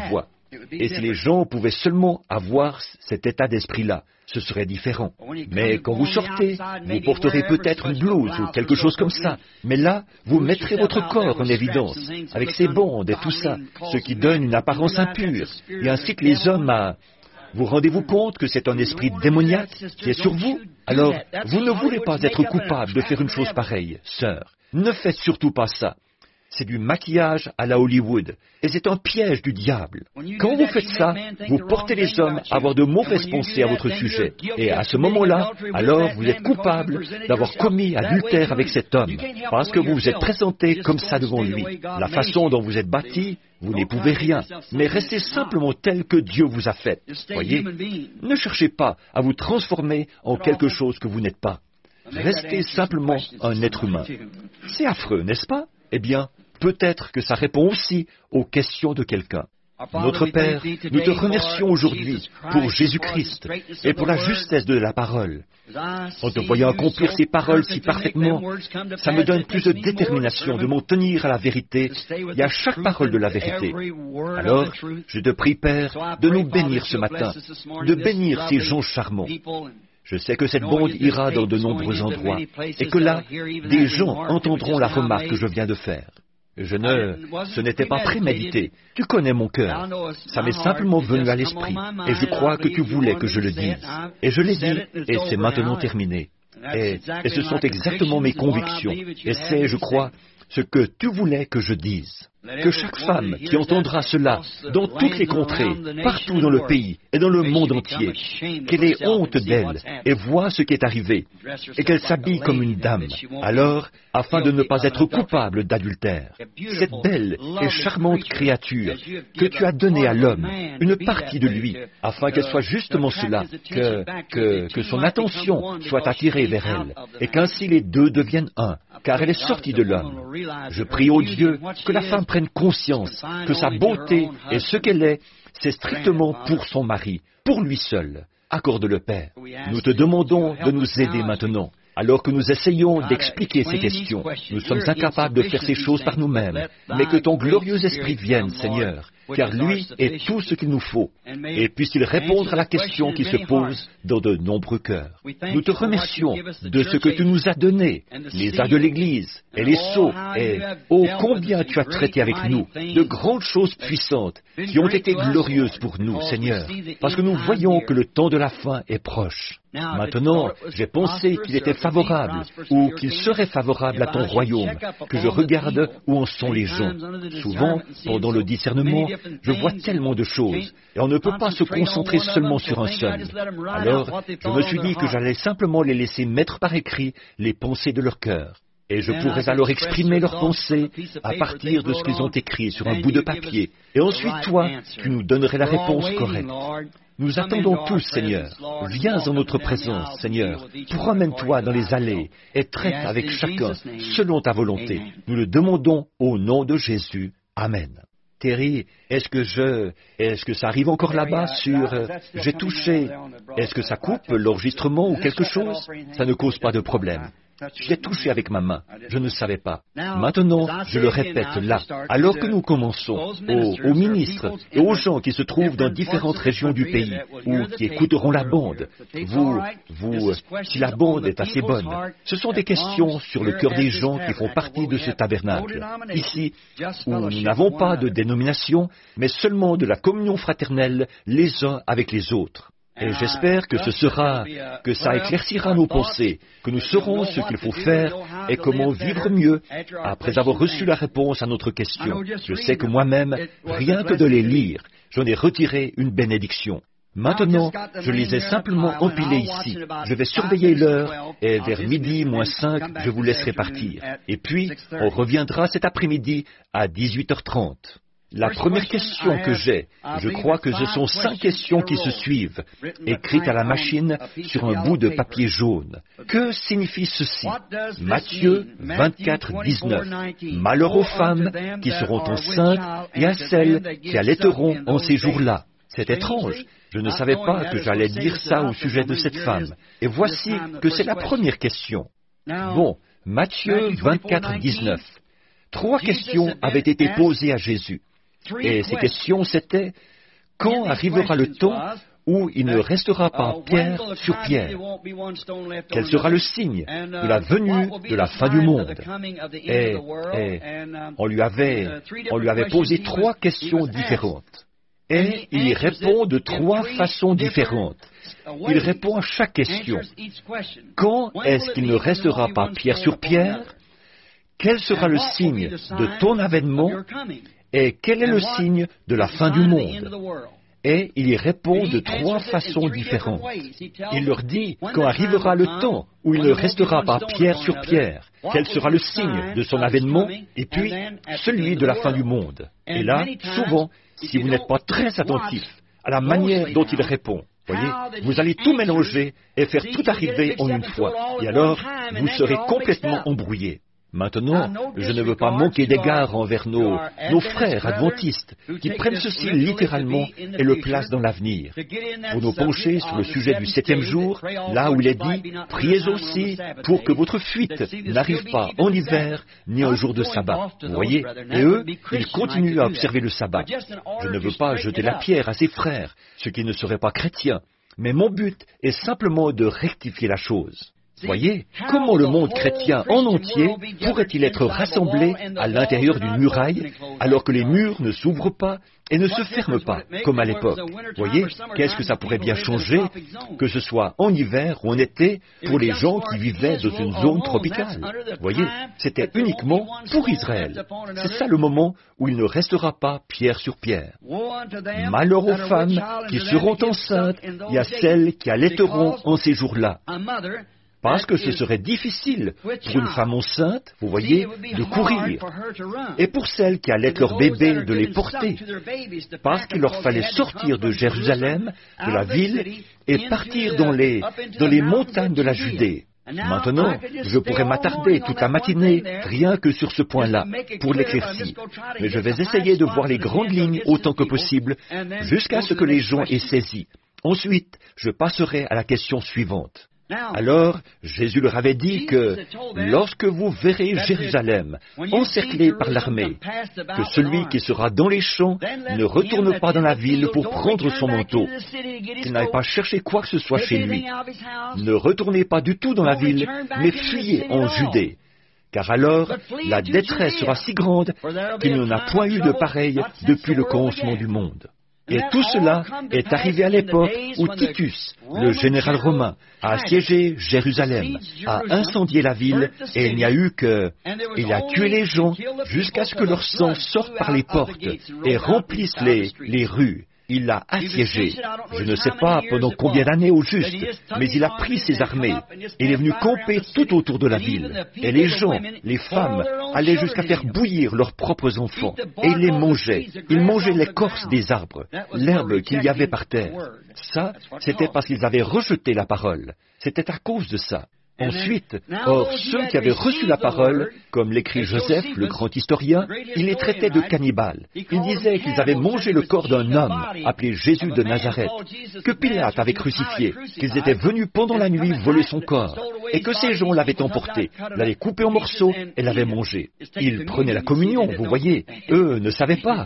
Et si les gens pouvaient seulement avoir cet état d'esprit-là, ce serait différent. Mais quand vous sortez, vous porterez peut-être une blouse ou quelque chose comme ça. Mais là, vous mettrez votre corps en évidence, avec ces bandes et tout ça, ce qui donne une apparence impure. Et ainsi que les hommes à... Vous rendez-vous compte que c'est un esprit démoniaque qui est sur vous? Alors, vous ne voulez pas être coupable de faire une chose pareille, sœur. Ne faites surtout pas ça. C'est du maquillage à la Hollywood, et c'est un piège du diable. Quand vous faites ça, vous portez les hommes à avoir de mauvaises pensées à votre sujet, et à ce moment-là, alors vous êtes coupable d'avoir commis adultère avec cet homme, parce que vous vous êtes présenté comme ça devant lui. La façon dont vous êtes bâti, vous n'y pouvez rien, mais restez simplement tel que Dieu vous a fait. Voyez, ne cherchez pas à vous transformer en quelque chose que vous n'êtes pas. Restez simplement un être humain. C'est affreux, n'est-ce pas? Eh bien, peut-être que ça répond aussi aux questions de quelqu'un. Notre Père, nous te remercions aujourd'hui pour Jésus-Christ et pour la justesse de la parole. En te voyant accomplir ces paroles si parfaitement, ça me donne plus de détermination de m'en tenir à la vérité et à chaque parole de la vérité. Alors, je te prie, Père, de nous bénir ce matin, de bénir ces gens charmants. Je sais que cette bande ira dans de nombreux endroits et que là, des gens entendront la remarque que je viens de faire. Je ne... Ce n'était pas prémédité. Tu connais mon cœur. Ça m'est simplement venu à l'esprit et je crois que tu voulais que je le dise. Et je l'ai dit et c'est maintenant terminé. Et, et ce sont exactement mes convictions. Et c'est, je crois, ce que tu voulais que je dise. Que chaque femme qui entendra cela dans toutes les contrées, partout dans le pays et dans le monde entier, qu'elle ait honte d'elle et voit ce qui est arrivé, et qu'elle s'habille comme une dame, alors, afin de ne pas être coupable d'adultère. Cette belle et charmante créature que tu as donnée à l'homme, une partie de lui, afin qu'elle soit justement cela, que, que, que son attention soit attirée vers elle, et qu'ainsi les deux deviennent un, car elle est sortie de l'homme. Je prie au Dieu que la femme prenne conscience que sa beauté et ce qu'elle est, c'est strictement pour son mari, pour lui seul. Accorde-le, Père. Nous te demandons de nous aider maintenant. Alors que nous essayons d'expliquer ces questions, nous sommes incapables de faire ces choses par nous-mêmes, mais que ton glorieux esprit vienne, Seigneur, car lui est tout ce qu'il nous faut, et puisse-t-il répondre à la question qui se pose dans de nombreux cœurs. Nous te remercions de ce que tu nous as donné, les arts de l'Église et les sceaux, et oh combien tu as traité avec nous de grandes choses puissantes qui ont été glorieuses pour nous, Seigneur, parce que nous voyons que le temps de la fin est proche. Maintenant, j'ai pensé qu'il était favorable, ou qu'il serait favorable à ton royaume, que je regarde où en sont les gens. Souvent, pendant le discernement, je vois tellement de choses, et on ne peut pas se concentrer seulement sur un seul. Alors, je me suis dit que j'allais simplement les laisser mettre par écrit les pensées de leur cœur. Et je pourrais alors exprimer leurs pensées à partir de ce qu'ils ont écrit sur un bout de papier. Et ensuite, toi, tu nous donnerais la réponse correcte. Nous attendons tous, Seigneur. Viens en notre présence, Seigneur. Promène-toi dans les allées et traite avec chacun selon ta volonté. Nous le demandons au nom de Jésus. Amen. Terry, est-ce que je... Est-ce que ça arrive encore là-bas sur... Euh, j'ai touché... Est-ce que ça coupe l'enregistrement ou quelque chose? Ça ne cause pas de problème. J'ai touché avec ma main. Je ne savais pas. Maintenant, je le répète là, alors que nous commençons, aux, aux ministres et aux gens qui se trouvent dans différentes régions du pays ou qui écouteront la bande. Vous, vous, si la bande est assez bonne, ce sont des questions sur le cœur des gens qui font partie de ce tabernacle. Ici, où nous n'avons pas de dénomination, mais seulement de la communion fraternelle les uns avec les autres. Et j'espère que ce sera, que ça éclaircira nos pensées, que nous saurons ce qu'il faut faire et comment vivre mieux après avoir reçu la réponse à notre question. Je sais que moi-même, rien que de les lire, j'en ai retiré une bénédiction. Maintenant, je les ai simplement empilés ici. Je vais surveiller l'heure et vers midi moins cinq, je vous laisserai partir. Et puis, on reviendra cet après-midi à dix-huit heures trente. La première question que j'ai, je crois que ce sont cinq questions qui se suivent, écrites à la machine sur un bout de papier jaune. Que signifie ceci? Matthieu vingt-quatre, dix-neuf. Malheur aux femmes qui seront enceintes et à celles qui allaiteront en ces jours-là. C'est étrange. Je ne savais pas que j'allais dire ça au sujet de cette femme. Et voici que c'est la première question. Bon, Matthieu vingt-quatre, dix-neuf. Trois questions avaient été posées à Jésus. Et ces questions, c'était, quand arrivera le temps où il ne restera pas pierre sur pierre? Quel sera le signe de la venue de la fin du monde? Et, et on lui avait, on lui avait posé trois questions différentes. Et il y répond de trois façons différentes. Il répond à chaque question. Quand est-ce qu'il ne restera pas pierre sur pierre? Quel sera le signe de ton avènement? Et quel est le signe de la fin du monde? Et il y répond de trois façons différentes. Il leur dit quand arrivera le temps où il ne restera pas pierre sur pierre, quel sera le signe de son avènement, et puis celui de la fin du monde. Et là, souvent, si vous n'êtes pas très attentif à la manière dont il répond, voyez, vous allez tout mélanger et faire tout arriver en une fois. Et alors, vous serez complètement embrouillé. Maintenant, je ne veux pas manquer d'égard envers nos, nos frères adventistes qui prennent ceci littéralement et le placent dans l'avenir. Pour nous pencher sur le sujet du septième jour, là où il est dit « Priez aussi pour que votre fuite n'arrive pas en hiver ni un jour de sabbat ». Vous voyez, et eux, ils continuent à observer le sabbat. Je ne veux pas jeter la pierre à ces frères, ceux qui ne seraient pas chrétiens, mais mon but est simplement de rectifier la chose. Voyez, comment le monde chrétien en entier pourrait-il être rassemblé à l'intérieur d'une muraille alors que les murs ne s'ouvrent pas et ne se ferment pas, comme à l'époque? Voyez, qu'est-ce que ça pourrait bien changer, que ce soit en hiver ou en été, pour les gens qui vivaient dans une zone tropicale? Voyez, c'était uniquement pour Israël. C'est ça le moment où il ne restera pas pierre sur pierre. Malheur aux femmes qui seront enceintes et à celles qui allaiteront en ces jours-là. Parce que ce serait difficile pour une femme enceinte, vous voyez, de courir. Et pour celles qui allaitent leur bébé, de les porter. Parce qu'il leur fallait sortir de Jérusalem, de la ville, et partir dans les, dans les montagnes de la Judée. Maintenant, je pourrais m'attarder toute la matinée rien que sur ce point-là, pour l'éclaircir. Mais je vais essayer de voir les grandes lignes autant que possible, jusqu'à ce que les gens aient saisi. Ensuite, je passerai à la question suivante. Alors, Jésus leur avait dit que lorsque vous verrez Jérusalem encerclé par l'armée, que celui qui sera dans les champs ne retourne pas dans la ville pour prendre son manteau, qu'il n'aille pas chercher quoi que ce soit chez lui. Ne retournez pas du tout dans la ville, mais fuyez en Judée. Car alors, la détresse sera si grande qu'il n'y en a point eu de pareil depuis le commencement du monde. Et tout cela est arrivé à l'époque où Titus, le général romain, a assiégé Jérusalem, a incendié la ville, et il n'y a eu que... Il a tué les gens jusqu'à ce que leur sang sorte par les portes et remplisse les, les rues. Il l'a assiégé. Je ne sais pas pendant combien d'années au juste, mais il a pris ses armées. Il est venu camper tout autour de la ville. Et les gens, les femmes, allaient jusqu'à faire bouillir leurs propres enfants. Et ils les mangeaient. Ils mangeaient l'écorce des arbres, l'herbe qu'il y avait par terre. Ça, c'était parce qu'ils avaient rejeté la parole. C'était à cause de ça. Ensuite, or, ceux qui avaient reçu la parole, comme l'écrit Joseph, le grand historien, il les traitait de cannibales. Il disait qu'ils avaient mangé le corps d'un homme, appelé Jésus de Nazareth, que Pilate avait crucifié, qu'ils étaient venus pendant la nuit voler son corps, et que ces gens l'avaient emporté, l'avaient coupé en morceaux et l'avaient mangé. Ils prenaient la communion, vous voyez. Eux ne savaient pas.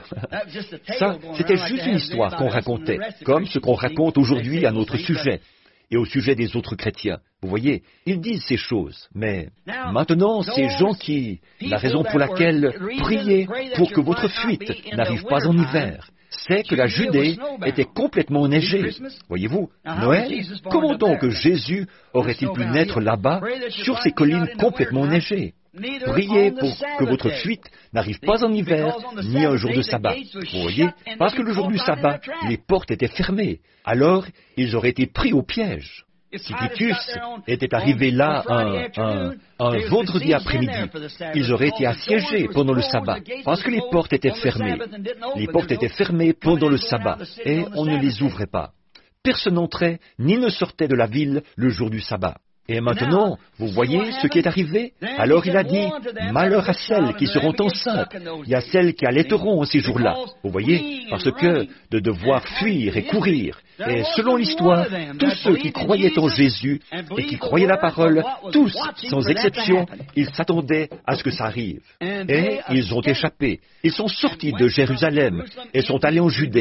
Ça, c'était juste une histoire qu'on racontait, comme ce qu'on raconte aujourd'hui à notre sujet. Et au sujet des autres chrétiens. Vous voyez, ils disent ces choses, mais maintenant, ces gens qui, la raison pour laquelle priez pour que votre fuite n'arrive pas en hiver, c'est que la Judée était complètement enneigée. Voyez-vous, Noël, comment donc Jésus aurait-il pu naître là-bas, sur ces collines complètement enneigées? Priez pour que votre fuite n'arrive pas en hiver, ni un jour de sabbat. Vous voyez, parce que le jour du sabbat, les portes étaient fermées. Alors, ils auraient été pris au piège. Si Titus était arrivé là un, un, un vendredi après-midi, ils auraient été assiégés pendant le sabbat, parce que les portes étaient fermées. Les portes étaient fermées pendant le sabbat, et on ne les ouvrait pas. Personne n'entrait, ni ne sortait de la ville le jour du sabbat. Et maintenant, vous voyez ce qui est arrivé? Alors il a dit, malheur à celles qui seront enceintes, et à celles qui allaiteront en ces jours-là. Vous voyez? Parce que de devoir fuir et courir. Et selon l'histoire, tous ceux qui croyaient en Jésus et qui croyaient la parole, tous, sans exception, ils s'attendaient à ce que ça arrive. Et ils ont échappé. Ils sont sortis de Jérusalem et sont allés en Judée.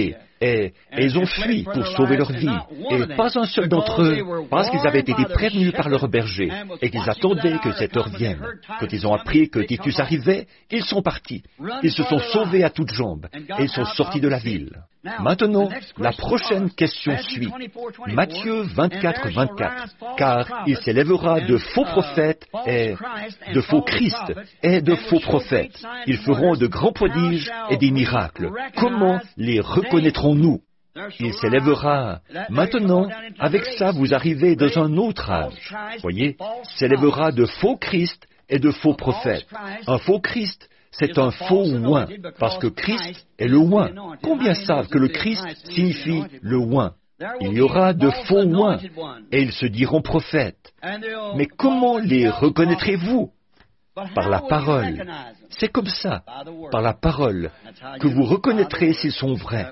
Et, et ils ont fui pour sauver leur vie. Et pas un seul d'entre eux, parce qu'ils avaient été prévenus par leur berger et qu'ils attendaient que cette heure vienne. Quand ils ont appris que Titus arrivait, ils sont partis. Ils se sont sauvés à toutes jambes et ils sont sortis de la ville. Maintenant, la prochaine question suit. Matthieu vingt-quatre, vingt-quatre. Car il s'élèvera de faux prophètes et de faux Christ et de faux prophètes. Ils feront de grands prodiges et des miracles. Comment les reconnaîtrons-nous? Il s'élèvera. Maintenant, avec ça, vous arrivez dans un autre âge. Voyez, s'élèvera de faux Christ et de faux prophètes. Un faux Christ, c'est un faux oint, parce que Christ est le oint. Combien savent que le Christ signifie le oint? Il y aura de faux oints, et ils se diront prophètes. Mais comment les reconnaîtrez-vous? Par la parole. C'est comme ça, par la parole, que vous reconnaîtrez s'ils sont vrais.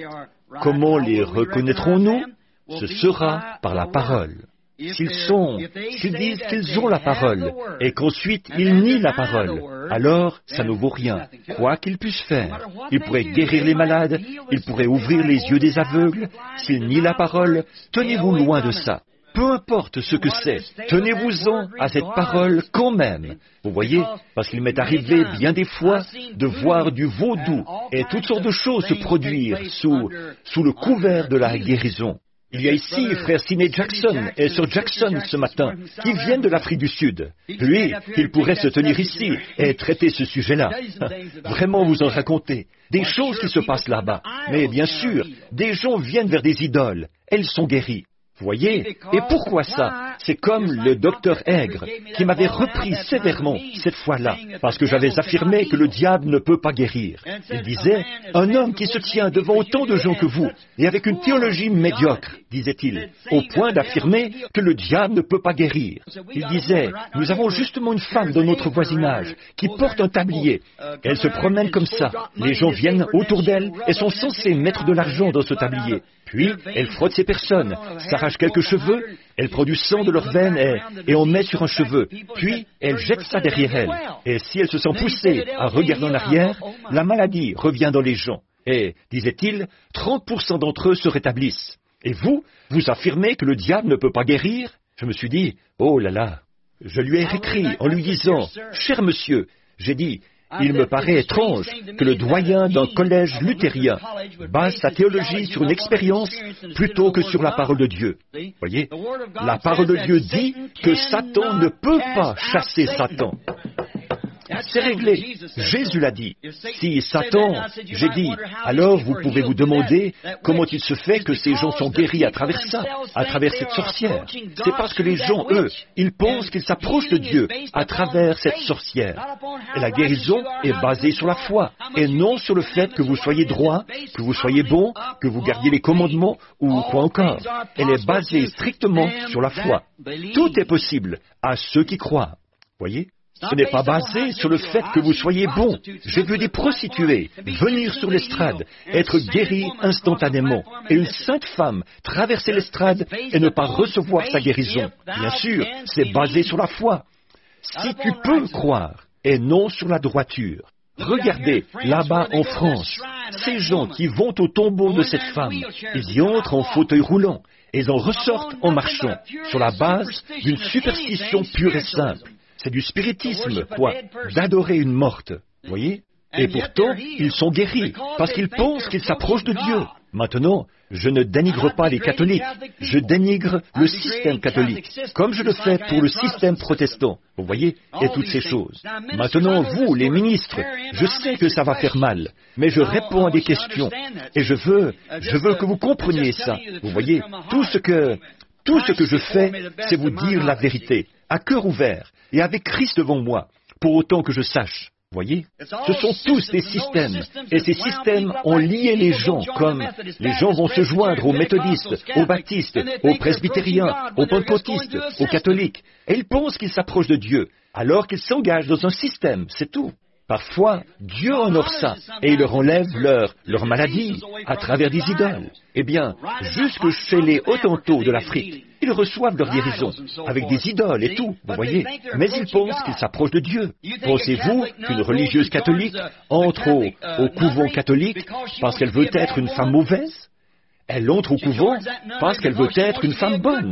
Comment les reconnaîtrons-nous? Ce sera par la parole. S'ils sont, s'ils disent qu'ils ont la parole, et qu'ensuite ils nient la parole, alors ça ne vaut rien, quoi qu'ils puissent faire. Ils pourraient guérir les malades, ils pourraient ouvrir les yeux des aveugles. S'ils nient la parole, tenez-vous loin de ça. Peu importe ce que c'est, tenez-vous-en à cette parole quand même. Vous voyez, parce qu'il m'est arrivé bien des fois de voir du vaudou et toutes sortes de choses se produire sous, sous le couvert de la guérison. Il y a ici frère Sidney Jackson et sœur Jackson ce matin, qui viennent de l'Afrique du Sud. Lui, il pourrait se tenir ici et traiter ce sujet-là. Vraiment vous en raconter. Des choses qui se passent là-bas. Mais bien sûr, des gens viennent vers des idoles. Elles sont guéries. Vous voyez? Et pourquoi ça? C'est comme le docteur Aigre, qui m'avait repris sévèrement cette fois-là, parce que j'avais affirmé que le diable ne peut pas guérir. Il disait, un homme qui se tient devant autant de gens que vous, et avec une théologie médiocre, disait-il, au point d'affirmer que le diable ne peut pas guérir. Il disait, nous avons justement une femme dans notre voisinage, qui porte un tablier. Elle se promène comme ça. Les gens viennent autour d'elle et sont censés mettre de l'argent dans ce tablier. Puis, elle frotte ces personnes, s'arrache quelques cheveux, elle prend du sang de leurs veines et, et on met sur un cheveu. Puis, elle jette ça derrière elle. Et si elle se sent poussée à regarder en arrière, la maladie revient dans les gens. Et, disait-il, trente pour cent d'entre eux se rétablissent. Et vous, vous affirmez que le diable ne peut pas guérir? Je me suis dit, oh là là. Je lui ai écrit en lui disant, cher monsieur, j'ai dit, il me paraît étrange que le doyen d'un collège luthérien base sa théologie sur une expérience plutôt que sur la parole de Dieu. Voyez, la parole de Dieu dit que Satan ne peut pas chasser Satan. C'est réglé. Jésus l'a dit. Si Satan, j'ai dit, alors vous pouvez vous demander comment il se fait que ces gens sont guéris à travers ça, à travers cette sorcière. C'est parce que les gens, eux, ils pensent qu'ils s'approchent de Dieu à travers cette sorcière. Et la guérison est basée sur la foi, et non sur le fait que vous soyez droit, que vous soyez bon, que vous gardiez les commandements, ou quoi encore. Elle est basée strictement sur la foi. Tout est possible à ceux qui croient. Voyez? Ce n'est pas basé sur le fait que vous soyez bon. J'ai vu des prostituées venir sur l'estrade, être guéries instantanément, et une sainte femme traverser l'estrade et ne pas recevoir sa guérison. Bien sûr, c'est basé sur la foi. Si tu peux croire, et non sur la droiture. Regardez, là-bas en France, ces gens qui vont au tombeau de cette femme, ils y entrent en fauteuil roulant, et ils en ressortent en marchant, sur la base d'une superstition pure et simple. C'est du spiritisme, quoi, d'adorer une morte, voyez? Et pourtant, ils sont guéris, parce qu'ils pensent qu'ils s'approchent de Dieu. Maintenant, je ne dénigre pas les catholiques, je dénigre le système catholique, comme je le fais pour le système protestant, vous voyez, et toutes ces choses. Maintenant, vous, les ministres, je sais que ça va faire mal, mais je réponds à des questions, et je veux, je veux que vous compreniez ça, vous voyez, tout ce que... Tout ce que je fais, c'est vous dire la vérité, à cœur ouvert, et avec Christ devant moi, pour autant que je sache. Voyez, ce sont tous des systèmes, et ces systèmes ont lié les gens, comme les gens vont se joindre aux méthodistes, aux baptistes, aux presbytériens, aux pentecôtistes, aux catholiques, et ils pensent qu'ils s'approchent de Dieu, alors qu'ils s'engagent dans un système, c'est tout. Parfois, Dieu honore ça, et il leur enlève leur, leur maladie à travers des idoles. Eh bien, jusque chez les Hottentots de l'Afrique, il ils reçoivent leur guérison, avec des idoles et tout, vous voyez. Mais ils pensent qu'ils s'approchent de Dieu. Pensez-vous qu'une religieuse catholique entre au, au couvent catholique parce qu'elle veut être une femme mauvaise? Elle entre au couvent parce qu'elle veut être une femme bonne.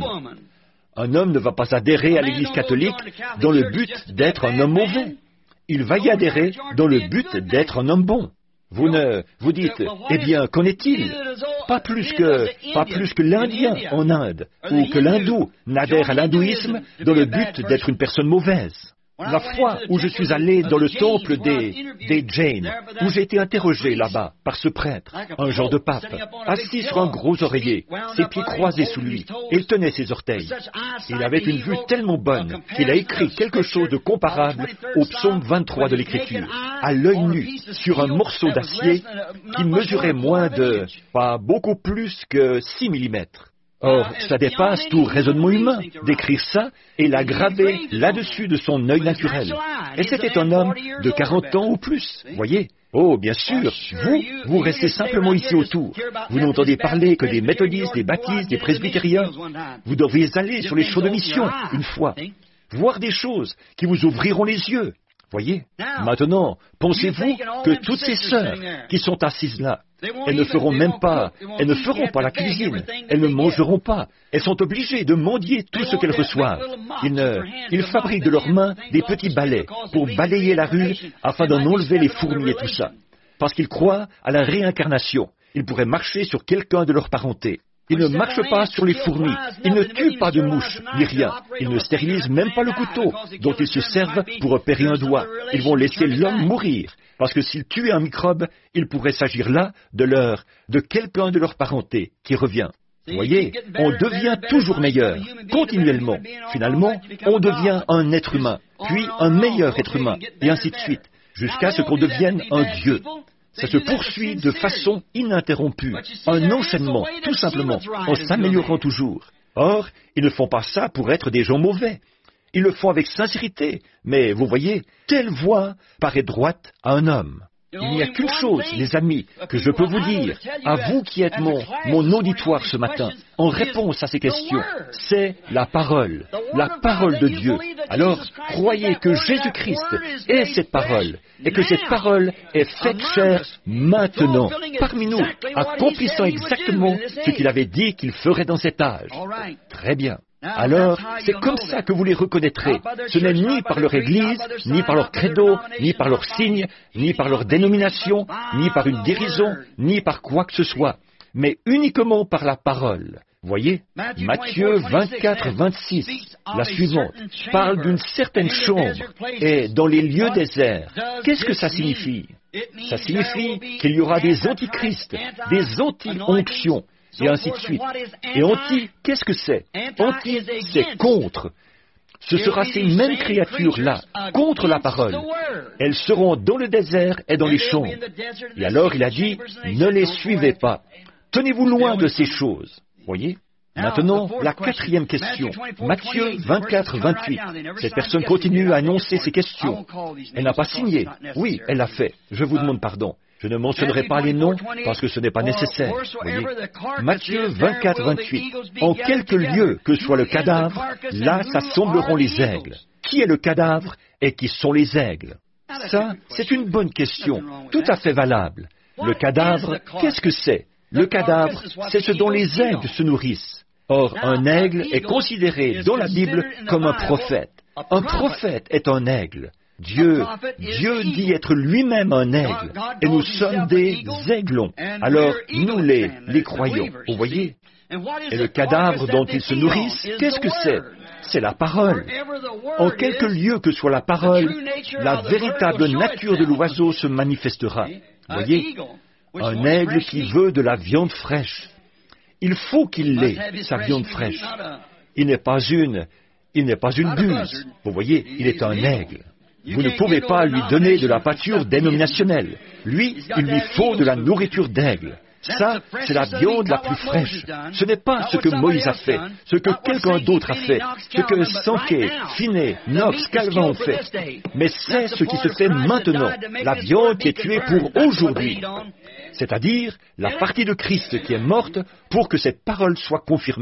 Un homme ne va pas adhérer à l'Église catholique dans le but d'être un homme mauvais. Il va y adhérer dans le but d'être un homme bon. Vous ne, vous dites, eh bien, qu'en est-il? Pas plus que, pas plus que l'Indien en Inde, ou que l'Hindou n'adhère à l'hindouisme dans le but d'être une personne mauvaise. La fois où je suis allé dans le temple des, des Jains, où j'ai été interrogé là-bas par ce prêtre, un genre de pape, assis sur un gros oreiller, ses pieds croisés sous lui, et il tenait ses orteils. Il avait une vue tellement bonne qu'il a écrit quelque chose de comparable au psaume vingt-trois de l'Écriture, à l'œil nu, sur un morceau d'acier qui mesurait moins de, pas beaucoup plus que six millimètres. Or, ça dépasse tout raisonnement humain d'écrire ça et la graver là-dessus de son œil naturel. Et c'était un homme de quarante ans ou plus, voyez. Oh, bien sûr, vous, vous restez simplement ici autour. Vous n'entendez parler que des méthodistes, des baptistes, des presbytériens. Vous devriez aller sur les champs de mission, une fois, voir des choses qui vous ouvriront les yeux. Voyez. Maintenant, pensez-vous que toutes ces sœurs qui sont assises là, elles ne feront même pas, elles ne feront pas la cuisine, elles ne mangeront pas, elles sont obligées de mendier tout ce qu'elles reçoivent. Ils, ne, ils fabriquent de leurs mains des petits balais pour balayer la rue afin d'en enlever les fourmis et tout ça. Parce qu'ils croient à la réincarnation. Ils pourraient marcher sur quelqu'un de leur parenté. Ils ne marchent pas sur les fourmis, ils ne tuent pas de mouches, ni rien. Ils ne stérilisent même pas le couteau dont ils se servent pour opérer un doigt. Ils vont laisser l'homme mourir, parce que s'ils tuaient un microbe, il pourrait s'agir là de leur, de quelqu'un de leur parenté qui revient. Vous voyez, on devient toujours meilleur, continuellement. Finalement, on devient un être humain, puis un meilleur être humain, et ainsi de suite, jusqu'à ce qu'on devienne un Dieu. Ça se poursuit de façon ininterrompue, un enchaînement, tout simplement, en s'améliorant toujours. Or, ils ne font pas ça pour être des gens mauvais. Ils le font avec sincérité, mais vous voyez, telle voie paraît droite à un homme. Il n'y a qu'une chose, les amis, que je peux vous dire, à vous qui êtes mon, mon auditoire ce matin, en réponse à ces questions, c'est la parole, la parole de Dieu. Alors, croyez que Jésus-Christ est cette parole, et que cette parole est faite chair maintenant, parmi nous, accomplissant exactement ce qu'il avait dit qu'il ferait dans cet âge. Très bien. Alors, c'est comme ça que vous les reconnaîtrez. Ce n'est ni par leur église, ni par leur credo, ni par leur signe, ni par leur dénomination, ni par une guérison, ni par quoi que ce soit, mais uniquement par la parole. Voyez, Matthieu vingt-quatre, vingt-six, la suivante, parle d'une certaine chambre et dans les lieux déserts. Qu'est-ce que ça signifie? Ça signifie qu'il y aura des antichrists, des anti-onctions, et ainsi de suite. Et anti, qu'est-ce que c'est? Anti, c'est contre. Ce sera ces mêmes créatures-là, contre la parole. Elles seront dans le désert et dans les champs. Et alors il a dit, ne les suivez pas. Tenez-vous loin de ces choses. Voyez? Maintenant, la quatrième question. Matthieu vingt-quatre, vingt-huit. Cette personne continue à annoncer ses questions. Elle n'a pas signé. Oui, elle l'a fait. Je vous demande pardon. Je ne mentionnerai pas les noms parce que ce n'est pas nécessaire. Voyez. Matthieu vingt-quatre, vingt-huit. En quelque lieu que soit le cadavre, là s'assembleront les aigles. Qui est le cadavre et qui sont les aigles? Ça, c'est une bonne question, tout à fait valable. Le cadavre, qu'est-ce que c'est? Le cadavre, c'est ce dont les aigles se nourrissent. Or, un aigle est considéré dans la Bible comme un prophète. Un prophète est un aigle. Dieu, Dieu dit être lui-même un aigle, et nous sommes des aiglons. Alors, nous les, les croyons, vous voyez? Et le cadavre dont ils se nourrissent, qu'est-ce que c'est? C'est la parole. En quelque lieu que soit la parole, la véritable nature de l'oiseau se manifestera. Vous voyez? Un aigle qui veut de la viande fraîche. Il faut qu'il l'ait, sa viande fraîche. Il n'est pas une, il n'est pas une buse. Vous voyez, il est un aigle. Vous ne pouvez pas lui donner de la pâture dénominationnelle. Lui, il lui faut de la nourriture d'aigle. Ça, c'est la viande la plus fraîche. Ce n'est pas ce que Moïse a fait, ce que quelqu'un d'autre a fait, ce que Sankey, Finney, Knox, Calvin ont fait. Mais c'est ce qui se fait maintenant, la viande qui est tuée pour aujourd'hui. C'est-à-dire la partie de Christ qui est morte pour que cette parole soit confirmée.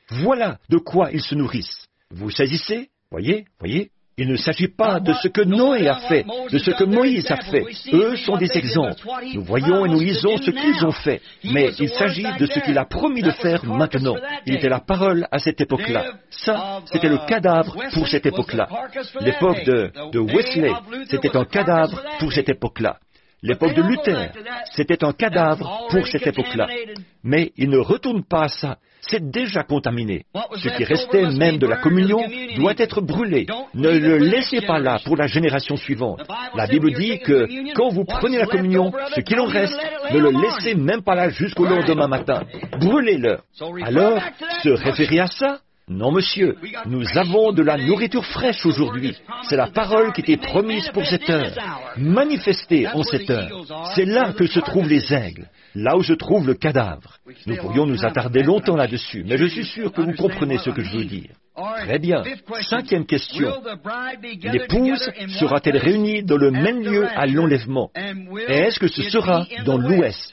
Voilà de quoi ils se nourrissent. Vous saisissez? Voyez, voyez? Il ne s'agit pas de ce que Noé a fait, de ce que Moïse a fait. Eux sont des exemples. Nous voyons et nous lisons ce qu'ils ont fait. Mais il s'agit de ce qu'il a promis de faire maintenant. Il était la parole à cette époque-là. Ça, c'était le cadavre pour cette époque-là. L'époque de, de Wesley, c'était un cadavre pour cette époque-là. L'époque de Luther, c'était un cadavre pour cette époque-là. Mais il ne retourne pas à ça. C'est déjà contaminé. Ce qui restait même de la communion doit être brûlé. Ne le laissez pas là pour la génération suivante. La Bible dit que quand vous prenez la communion, ce qu'il en reste, ne le laissez même pas là jusqu'au lendemain matin. Brûlez-le. Alors, se référer à ça? Non, monsieur, nous avons de la nourriture fraîche aujourd'hui. C'est la parole qui était promise pour cette heure, manifestée en cette heure. C'est là que se trouvent les aigles, là où se trouve le cadavre. Nous pourrions nous attarder longtemps là-dessus, mais je suis sûr que vous comprenez ce que je veux dire. Très bien. Cinquième question. L'épouse sera-t-elle réunie dans le même lieu à l'enlèvement? Et est-ce que ce sera dans l'ouest?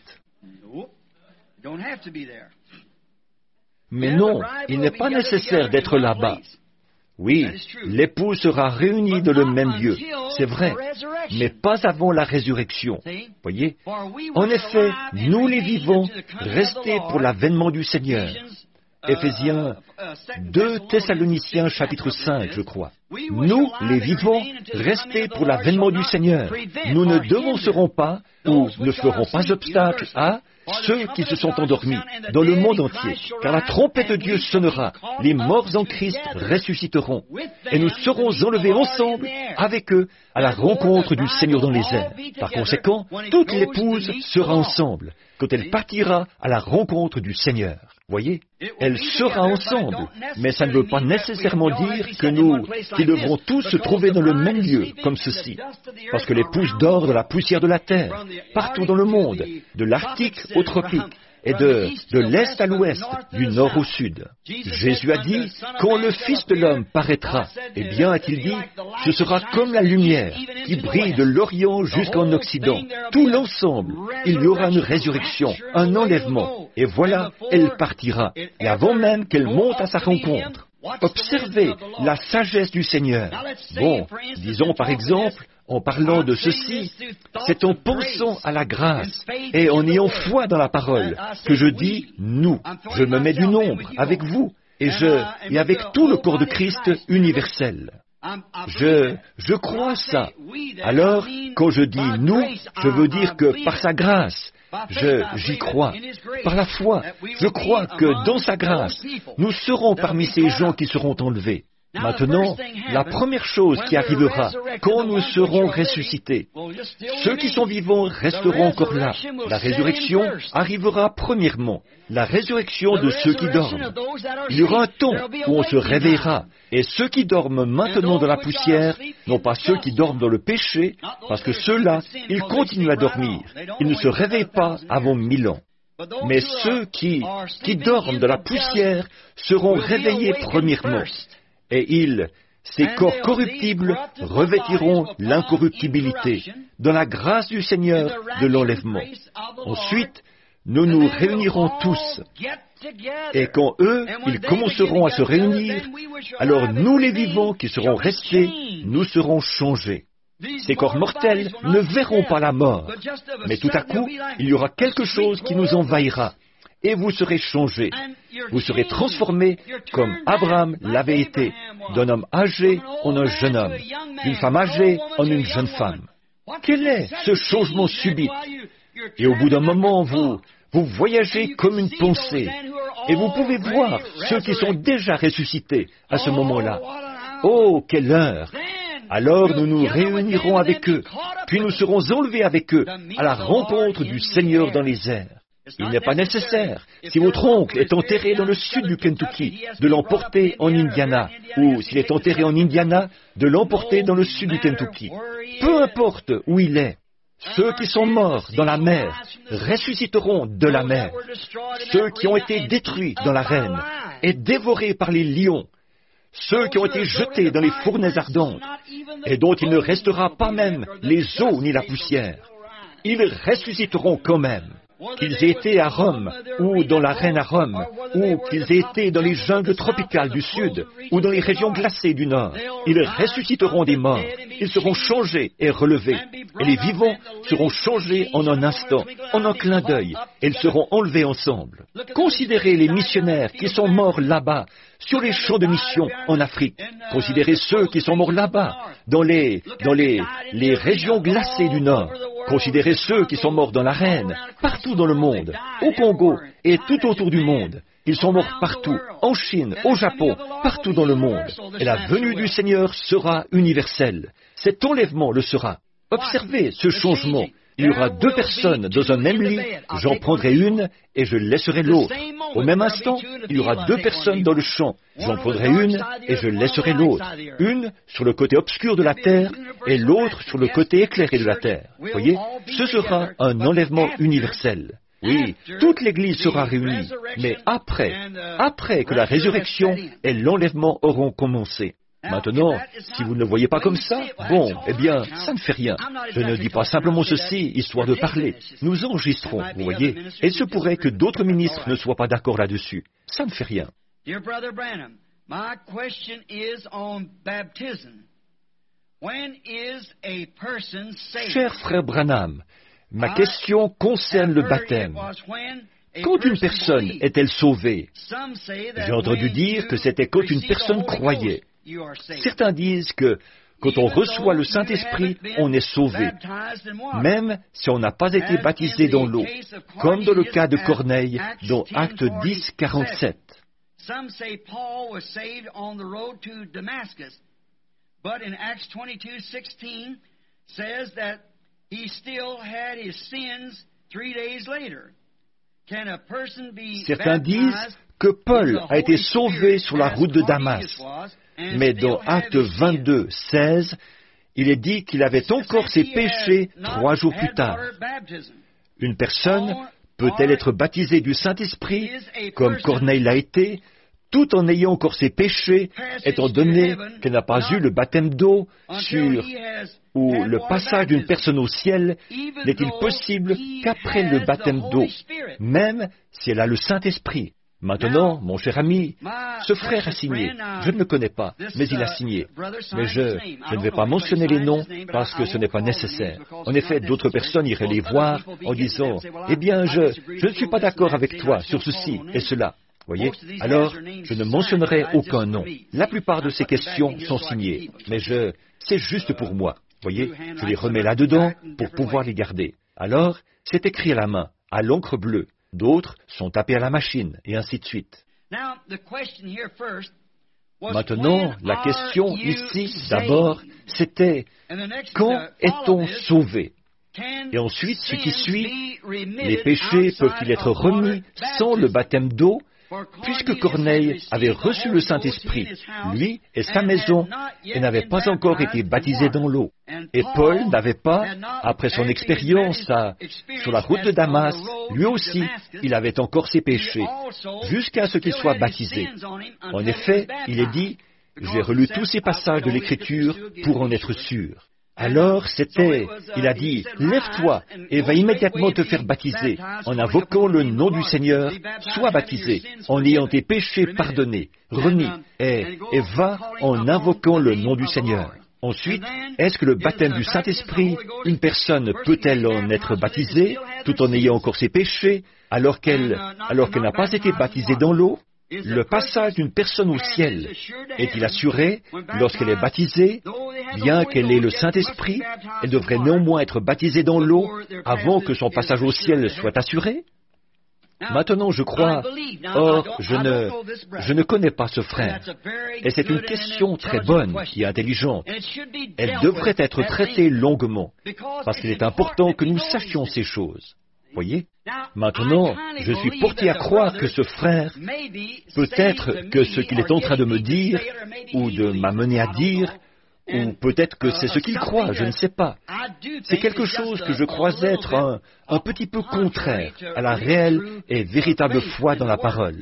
Mais non, il n'est pas nécessaire d'être là-bas. Oui, l'époux sera réuni dans le même lieu, c'est vrai, mais pas avant la résurrection. Voyez? En effet, nous les vivants, restés pour l'avènement du Seigneur. Éphésiens deux Thessaloniciens chapitre cinq, je crois. Nous, les vivants, restés pour l'avènement du Seigneur, nous ne devancerons pas ou ne ferons pas obstacle à ceux qui se sont endormis dans le monde entier, car la trompette de Dieu sonnera, les morts en Christ ressusciteront, et nous serons enlevés ensemble avec eux à la rencontre du Seigneur dans les airs. Par conséquent, toute l'épouse sera ensemble quand elle partira à la rencontre du Seigneur. Voyez, elle sera ensemble, mais ça ne veut pas nécessairement dire que nous, qui devrons tous se trouver dans le même lieu, comme ceci, parce que l'épouse dort dans la poussière de la terre, partout dans le monde, de l'Arctique au tropique, et de, de l'est à l'ouest, du nord au sud. Jésus a dit, quand le Fils de l'homme paraîtra, eh bien, a-t-il dit, ce sera comme la lumière qui brille de l'Orient jusqu'en Occident. Tout l'ensemble, il y aura une résurrection, un enlèvement, et voilà, elle partira, et avant même qu'elle monte à sa rencontre. Observez la sagesse du Seigneur. Bon, disons par exemple, en parlant de ceci, c'est en pensant à la grâce et en ayant foi dans la parole que je dis « nous ». Je me mets du nombre avec vous et, je, et avec tout le corps de Christ universel. Je, je crois ça. Alors, quand je dis « nous », je veux dire que par sa grâce, je, j'y crois. Par la foi, je crois que dans sa grâce, nous serons parmi ces gens qui seront enlevés. Maintenant, la première chose qui arrivera quand nous serons ressuscités, ceux qui sont vivants resteront encore là. La résurrection arrivera premièrement, la résurrection de ceux qui dorment. Il y aura un temps où on se réveillera, et ceux qui dorment maintenant dans la poussière, non pas ceux qui dorment dans le péché, parce que ceux-là, ils continuent à dormir. Ils ne se réveillent pas avant mille ans. Mais ceux qui, qui dorment dans la poussière seront réveillés premièrement. Et ils, ces corps corruptibles, revêtiront l'incorruptibilité dans la grâce du Seigneur de l'enlèvement. Ensuite, nous nous réunirons tous. Et quand eux, ils commenceront à se réunir, alors nous les vivants qui serons restés, nous serons changés. Ces corps mortels ne verront pas la mort, mais tout à coup, il y aura quelque chose qui nous envahira. Et vous serez changés. Vous serez transformés comme Abraham l'avait été, d'un homme âgé en un jeune homme, d'une femme âgée en une jeune femme. Quel est ce changement subit? Et au bout d'un moment, vous, vous voyagez comme une pensée, et vous pouvez voir ceux qui sont déjà ressuscités à ce moment-là. Oh, quelle heure! Alors nous nous réunirons avec eux, puis nous serons enlevés avec eux à la rencontre du Seigneur dans les airs. Il n'est pas nécessaire, si votre oncle est enterré dans le sud du Kentucky, de l'emporter en Indiana, ou s'il est enterré en Indiana, de l'emporter dans le sud du Kentucky. Peu importe où il est, ceux qui sont morts dans la mer ressusciteront de la mer. Ceux qui ont été détruits dans l'arène et dévorés par les lions, ceux qui ont été jetés dans les fournaises ardentes, et dont il ne restera pas même les os ni la poussière, ils ressusciteront quand même. qu'ils aient été à Rome, ou dans l'arène à Rome, ou qu'ils aient été dans les jungles tropicales du Sud, ou dans les régions glacées du Nord, ils ressusciteront des morts, ils seront changés et relevés, et les vivants seront changés en un instant, en un clin d'œil, et ils seront enlevés ensemble. Considérez les missionnaires qui sont morts là-bas, sur les champs de mission en Afrique. Considérez ceux qui sont morts là-bas, dans les, dans les, les régions glacées du Nord. Considérez ceux qui sont morts dans l'arène, partout dans le monde, au Congo et tout autour du monde. Ils sont morts partout, en Chine, au Japon, partout dans le monde. Et la venue du Seigneur sera universelle. Cet enlèvement le sera. Observez ce changement. Il y aura deux personnes dans un même lit, j'en prendrai une et je laisserai l'autre. Au même instant, il y aura deux personnes dans le champ, j'en prendrai une et je laisserai l'autre. Une sur le côté obscur de la terre et l'autre sur le côté éclairé de la terre. Voyez, ce sera un enlèvement universel. Oui, toute l'Église sera réunie, mais après, après que la résurrection et l'enlèvement auront commencé. Maintenant, si vous ne le voyez pas comme ça, bon, eh bien, ça ne fait rien. Je ne dis pas simplement ceci, histoire de parler. Nous enregistrons, vous voyez, et il se pourrait que d'autres ministres ne soient pas d'accord là-dessus. Ça ne fait rien. Cher frère Branham, ma question concerne le baptême. Quand une personne est-elle sauvée? J'ai entendu dire que c'était quand une personne croyait. Certains disent que quand on reçoit le Saint-Esprit, on est sauvé, même si on n'a pas été baptisé dans l'eau, comme dans le cas de Corneille dans Actes dix, quarante-sept. Certains disent que Paul a été sauvé sur la route de Damas. Mais dans Actes vingt-deux, seize, il est dit qu'il avait encore ses péchés trois jours plus tard. Une personne peut-elle être baptisée du Saint-Esprit, comme Corneille l'a été, tout en ayant encore ses péchés, étant donné qu'elle n'a pas eu le baptême d'eau sur, ou le passage d'une personne au ciel, n'est-il possible qu'après le baptême d'eau, même si elle a le Saint-Esprit? Maintenant, mon cher ami, ce frère a signé. Je ne le connais pas, mais il a signé. Mais je, je ne vais pas mentionner les noms parce que ce n'est pas nécessaire. En effet, d'autres personnes iraient les voir en disant, « Eh bien, je, je ne suis pas d'accord avec toi sur ceci et cela. » Voyez? Alors, je ne mentionnerai aucun nom. La plupart de ces questions sont signées, mais je, c'est juste pour moi. Voyez? Je les remets là-dedans pour pouvoir les garder. Alors, c'est écrit à la main, à l'encre bleue. D'autres sont tapés à la machine, et ainsi de suite. Maintenant, la question ici, d'abord, c'était « Quand est-on sauvé ?» Et ensuite, ce qui suit, les péchés peuvent-ils être remis sans le baptême d'eau, puisque Corneille avait reçu le Saint-Esprit, lui et sa maison, et n'avait pas encore été baptisé dans l'eau. Et Paul n'avait pas, après son expérience à, sur la route de Damas, lui aussi, il avait encore ses péchés, jusqu'à ce qu'il soit baptisé. En effet, il est dit, j'ai relu tous ces passages de l'Écriture pour en être sûr. Alors c'était, il a dit, lève-toi et va immédiatement te faire baptiser, en invoquant le nom du Seigneur, sois baptisé, en ayant tes péchés pardonnés, remis, et, et va en invoquant le nom du Seigneur. Ensuite, est-ce que le baptême du Saint-Esprit, une personne peut-elle en être baptisée, tout en ayant encore ses péchés, alors qu'elle, alors qu'elle n'a pas été baptisée dans l'eau? Le passage d'une personne au ciel est-il assuré lorsqu'elle est baptisée? Bien qu'elle ait le Saint-Esprit, elle devrait néanmoins être baptisée dans l'eau avant que son passage au ciel soit assuré? Maintenant, je crois, or, je ne, je ne connais pas ce frère, et c'est une question très bonne et intelligente. Elle devrait être traitée longuement, parce qu'il est important que nous sachions ces choses. Voyez? Maintenant, je suis porté à croire que ce frère, peut-être que ce qu'il est en train de me dire, ou de m'amener à dire, ou peut-être que c'est ce qu'il croit, je ne sais pas. C'est quelque chose que je crois être un, un petit peu contraire à la réelle et véritable foi dans la parole.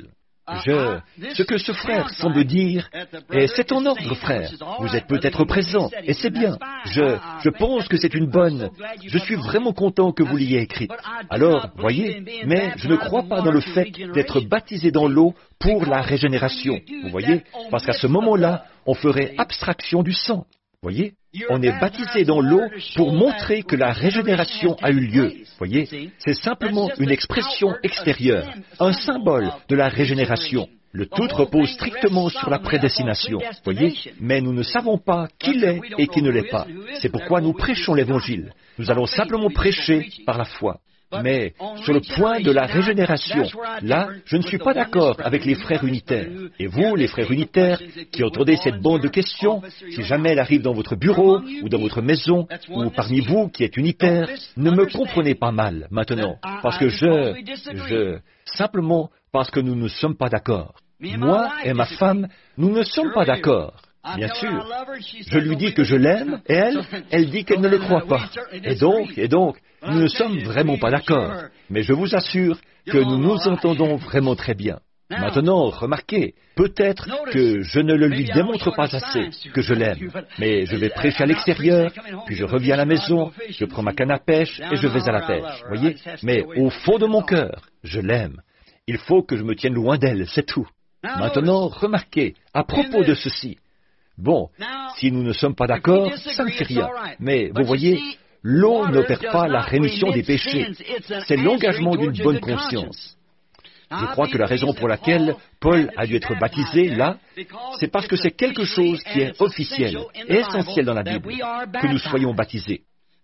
Je, ce que ce frère semble dire, et c'est en ordre, frère. Vous êtes peut-être présent, et c'est bien. Je, je pense que c'est une bonne. Je suis vraiment content que vous l'ayez écrite. Alors, voyez, mais je ne crois pas dans le fait d'être baptisé dans l'eau pour la régénération. Vous voyez, parce qu'à ce moment-là, on ferait abstraction du sang. Voyez, on est baptisé dans l'eau pour montrer que la régénération a eu lieu. Voyez, c'est simplement une expression extérieure, un symbole de la régénération. Le tout repose strictement sur la prédestination. Voyez, mais nous ne savons pas qui l'est et qui ne l'est pas. C'est pourquoi nous prêchons l'Évangile. Nous allons simplement prêcher par la foi. Mais sur le point de la régénération, là, je ne suis pas d'accord avec les frères unitaires. Et vous, les frères unitaires, qui entendez cette bande de questions, si jamais elle arrive dans votre bureau, ou dans votre maison, ou parmi vous qui êtes unitaires, ne me comprenez pas mal maintenant, parce que je, je, simplement parce que nous ne sommes pas d'accord. Moi et ma femme, nous ne sommes pas d'accord. Bien sûr. Je lui dis que je l'aime, et elle, elle dit qu'elle ne le croit pas. Et donc, et donc, nous ne sommes vraiment pas d'accord. Mais je vous assure que nous nous entendons vraiment très bien. Maintenant, remarquez, peut-être que je ne le lui démontre pas assez que je l'aime, mais je vais prêcher à l'extérieur, puis je reviens à la maison, je prends ma canne à pêche et je vais à la pêche, voyez. Mais au fond de mon cœur, je l'aime. Il faut que je me tienne loin d'elle, c'est tout. Maintenant, remarquez, à propos de ceci, bon, si nous ne sommes pas d'accord, ça ne fait rien. Mais vous voyez, l'eau n'opère pas la rémission des péchés. C'est l'engagement d'une bonne conscience. Je crois que la raison pour laquelle Paul a dû être baptisé là, c'est parce que c'est quelque chose qui est officiel et essentiel dans la Bible, que nous soyons baptisés.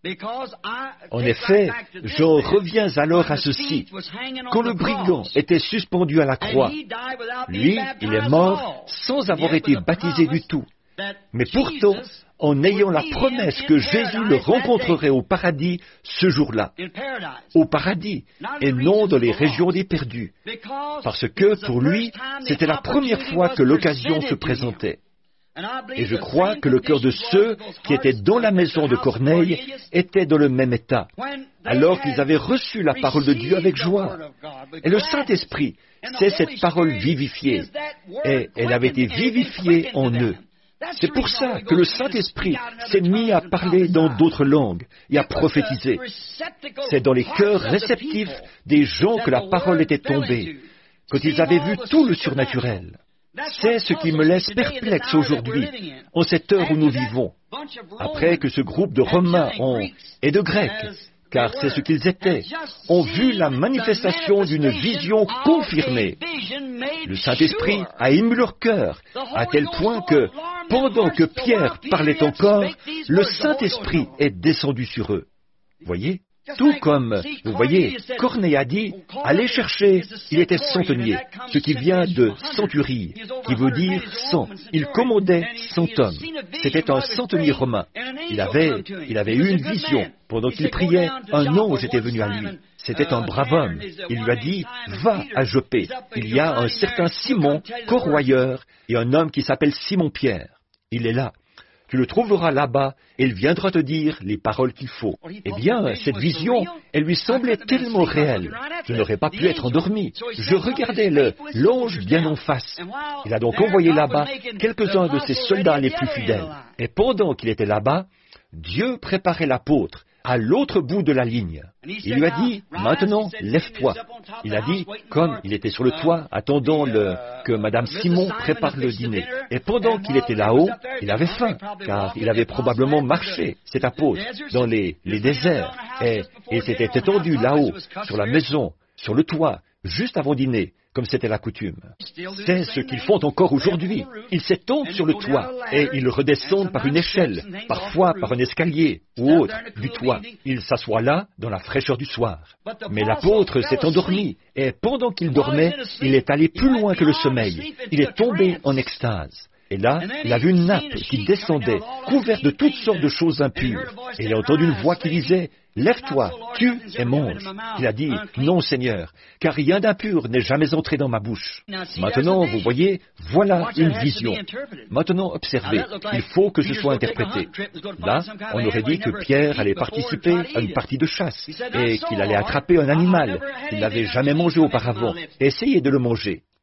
En effet, j'en reviens alors à ceci. Quand le brigand était suspendu à la croix, lui, il est mort sans avoir été baptisé du tout. Mais pourtant, en ayant la promesse que Jésus le rencontrerait au paradis ce jour-là, au paradis, et non dans les régions des perdus, parce que pour lui, c'était la première fois que l'occasion se présentait. Et je crois que le cœur de ceux qui étaient dans la maison de Corneille était dans le même état, alors qu'ils avaient reçu la parole de Dieu avec joie. Et le Saint-Esprit, c'est cette parole vivifiée, et elle avait été vivifiée en eux. C'est pour ça que le Saint-Esprit s'est mis à parler dans d'autres langues et à prophétiser. C'est dans les cœurs réceptifs des gens que la parole était tombée, quand ils avaient vu tout le surnaturel. C'est ce qui me laisse perplexe aujourd'hui, en cette heure où nous vivons, après que ce groupe de Romains ont, et de Grecs, car c'est ce qu'ils étaient, ont vu la manifestation d'une vision confirmée. Le Saint-Esprit a ému leur cœur, à tel point que, pendant que Pierre parlait encore, le Saint-Esprit est descendu sur eux. Voyez ? Tout comme, vous voyez, Corneille a dit, allez chercher, il était centenier, ce qui vient de centurie, qui veut dire cent. Il commandait cent hommes. C'était un centenier romain. Il avait, il avait eu une vision. Pendant qu'il priait, un ange était venu à lui. C'était un brave homme. Il lui a dit, va à Jopé. Il y a un certain Simon, corroyeur, et un homme qui s'appelle Simon-Pierre. Il est là. Tu le trouveras là-bas, et il viendra te dire les paroles qu'il faut. Eh bien, cette vision, elle lui semblait tellement réelle. Je n'aurais pas pu être endormi. Je regardais le, l'ange bien en face. Il a donc envoyé là-bas quelques-uns de ses soldats les plus fidèles. Et pendant qu'il était là-bas, Dieu préparait l'apôtre à l'autre bout de la ligne. Il lui a dit, maintenant, lève-toi. Il a dit, comme il était sur le toit, attendant le, que Madame Simon prépare le dîner. Et pendant qu'il était là-haut, il avait faim, car il avait probablement marché, cet apôtre, dans les, les déserts, et il s'était étendu là-haut, sur la maison, sur le toit, juste avant dîner, comme c'était la coutume. C'est ce qu'ils font encore aujourd'hui. Ils s'étendent sur le toit et ils redescendent par une échelle, parfois par un escalier ou autre du toit. Ils s'assoient là dans la fraîcheur du soir. Mais l'apôtre s'est endormi et pendant qu'il dormait, il est allé plus loin que le sommeil. Il est tombé en extase. Et là, il a vu une nappe qui descendait, couverte de toutes sortes de choses impures. Et il a entendu une voix qui disait, « Lève-toi, tue et mange. » Il a dit, « Non, Seigneur, car rien d'impur n'est jamais entré dans ma bouche. » Maintenant, vous voyez, voilà une vision. Maintenant, observez, il faut que ce soit interprété. Là, on aurait dit que Pierre allait participer à une partie de chasse et qu'il allait attraper un animal qu'il n'avait jamais mangé auparavant et essayer de le manger.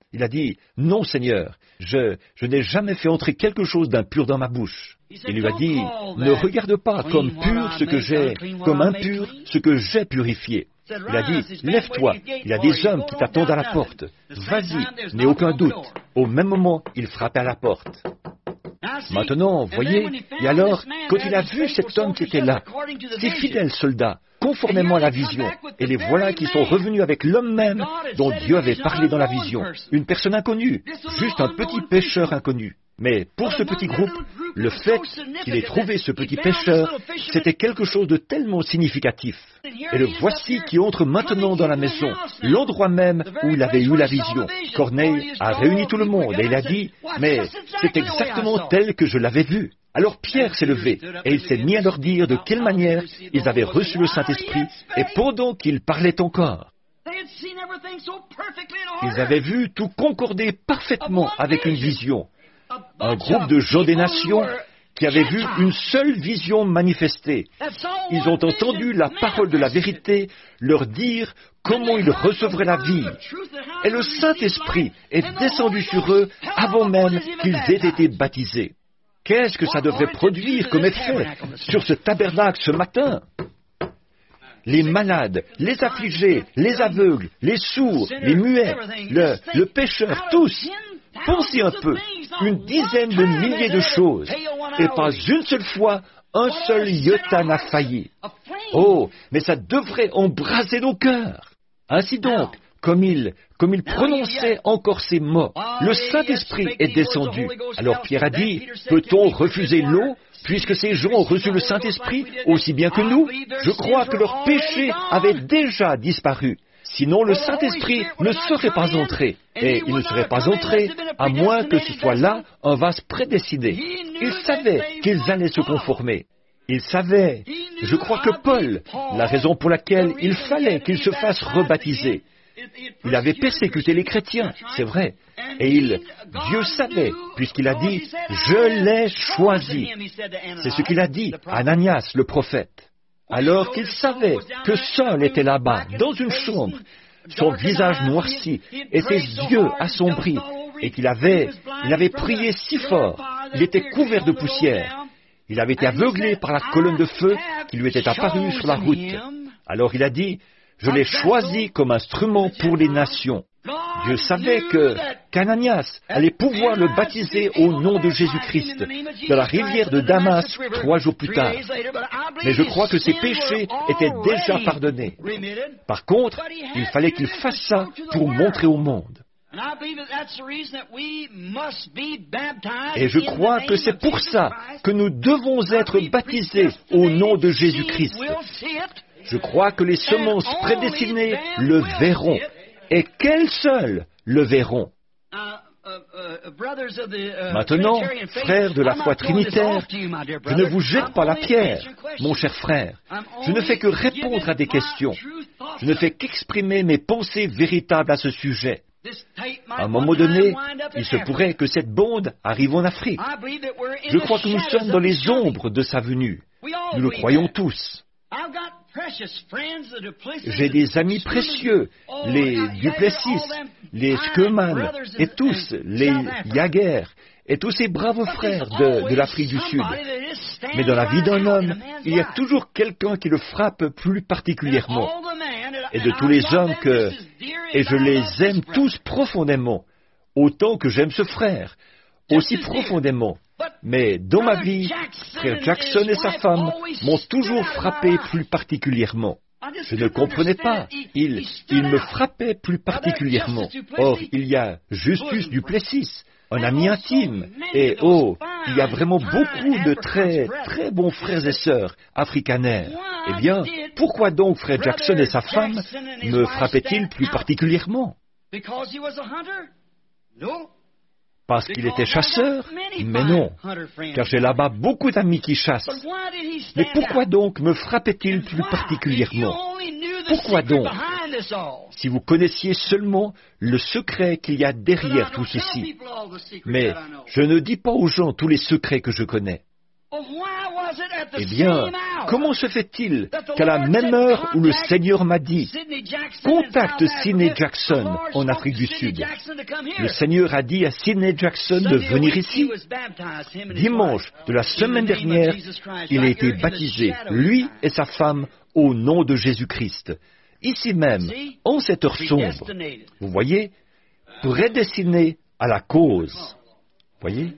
Il a dit, « Non, Seigneur, je, je n'ai jamais fait entrer quelque chose d'impur dans ma bouche. » Il lui a dit, « Ne regarde pas comme pur ce que j'ai, comme impur ce que j'ai purifié. » Il a dit, « Lève-toi, il y a des hommes qui t'attendent à la porte. Vas-y, n'aie aucun doute. » Au même moment, il frappait à la porte. Maintenant, voyez, et alors, quand il a vu cet homme qui était là, ces fidèles soldats, conformément à la vision, et les voilà qui sont revenus avec l'homme même dont Dieu avait parlé dans la vision, une personne inconnue, juste un petit pécheur inconnu. Mais pour ce petit groupe, le fait qu'il ait trouvé ce petit pécheur, c'était quelque chose de tellement significatif. Et le voici qui entre maintenant dans la maison, l'endroit même où il avait eu la vision. Corneille a réuni tout le monde et il a dit, « Mais c'est exactement tel que je l'avais vu. » Alors Pierre s'est levé et il s'est mis à leur dire de quelle manière ils avaient reçu le Saint-Esprit et pendant qu'ils parlaient encore. Ils avaient vu tout concorder parfaitement avec une vision. Un groupe de gens des nations qui avaient vu une seule vision manifestée. Ils ont entendu la parole de la vérité leur dire comment ils recevraient la vie. Et le Saint-Esprit est descendu sur eux avant même qu'ils aient été baptisés. Qu'est-ce que ça devrait produire comme effet sur ce tabernacle ce matin? Les malades, les affligés, les aveugles, les sourds, les muets, le, le pécheur, tous. Pensez un peu, une dizaine de milliers de choses, et pas une seule fois, un seul iota n'a failli. Oh, mais ça devrait embraser nos cœurs. Ainsi donc, comme il, comme il prononçait encore ces mots, le Saint-Esprit est descendu. Alors Pierre a dit, peut-on refuser l'eau, puisque ces gens ont reçu le Saint-Esprit aussi bien que nous? Je crois que leurs péchés avaient déjà disparu. Sinon, le Saint-Esprit ne serait pas entré. Et il ne serait pas entré, à moins que ce soit là un vase prédestiné. Il savait qu'ils allaient se conformer. Il savait, je crois que Paul, la raison pour laquelle il fallait qu'il se fasse rebaptiser. Il avait persécuté les chrétiens, c'est vrai. Et il, Dieu savait, puisqu'il a dit, « Je l'ai choisi ». C'est ce qu'il a dit à Ananias, le prophète. Alors qu'il savait que Saul était là-bas, dans une chambre, son visage noirci et ses yeux assombris, et qu'il avait, il avait prié si fort, il était couvert de poussière. Il avait été aveuglé par la colonne de feu qui lui était apparue sur la route. Alors il a dit, « Je l'ai choisi comme instrument pour les nations ». Dieu savait que qu'Ananias allait pouvoir le baptiser au nom de Jésus-Christ dans la rivière de Damas trois jours plus tard. Mais je crois que ses péchés étaient déjà pardonnés. Par contre, il fallait qu'il fasse ça pour montrer au monde. Et je crois que c'est pour ça que nous devons être baptisés au nom de Jésus-Christ. Je crois que les semences prédestinées le verront. Et quels seuls le verront? Maintenant, frères de la foi trinitaire, je ne vous jette pas la pierre, mon cher frère. Je ne fais que répondre à des questions. Je ne fais qu'exprimer mes pensées véritables à ce sujet. À un moment donné, il se pourrait que cette bande arrive en Afrique. Je crois que nous sommes dans les ombres de sa venue. Nous le croyons tous. J'ai des amis précieux, les Duplessis, les Schumann, et tous, les Jaeger, et tous ces braves frères de, de l'Afrique du Sud. Mais dans la vie d'un homme, il y a toujours quelqu'un qui le frappe plus particulièrement. Et de tous les hommes que... Et je les aime tous profondément, autant que j'aime ce frère, aussi profondément. Mais dans ma vie, frère Jackson et sa femme m'ont toujours frappé plus particulièrement. Je ne comprenais pas. Ils, ils me frappaient plus particulièrement. Or, il y a Justus Duplessis, un ami intime. Et oh, il y a vraiment beaucoup de très, très bons frères et sœurs africanaires. Eh bien, pourquoi donc frère Jackson et sa femme me frappaient-ils plus particulièrement? Parce qu'il était chasseur? Mais non, car j'ai là-bas beaucoup d'amis qui chassent. Mais pourquoi donc me frappait-il plus particulièrement? Pourquoi donc? Si vous connaissiez seulement le secret qu'il y a derrière tout ceci. Mais je ne dis pas aux gens tous les secrets que je connais. Eh bien, comment se fait-il qu'à la même heure où le Seigneur m'a dit « Contacte Sidney Jackson en Afrique du Sud », le Seigneur a dit à Sidney Jackson de venir ici. Dimanche de la semaine dernière, il a été baptisé, lui et sa femme, au nom de Jésus-Christ. Ici même, en cette heure sombre, vous voyez, prédestiné à la cause. Voyez?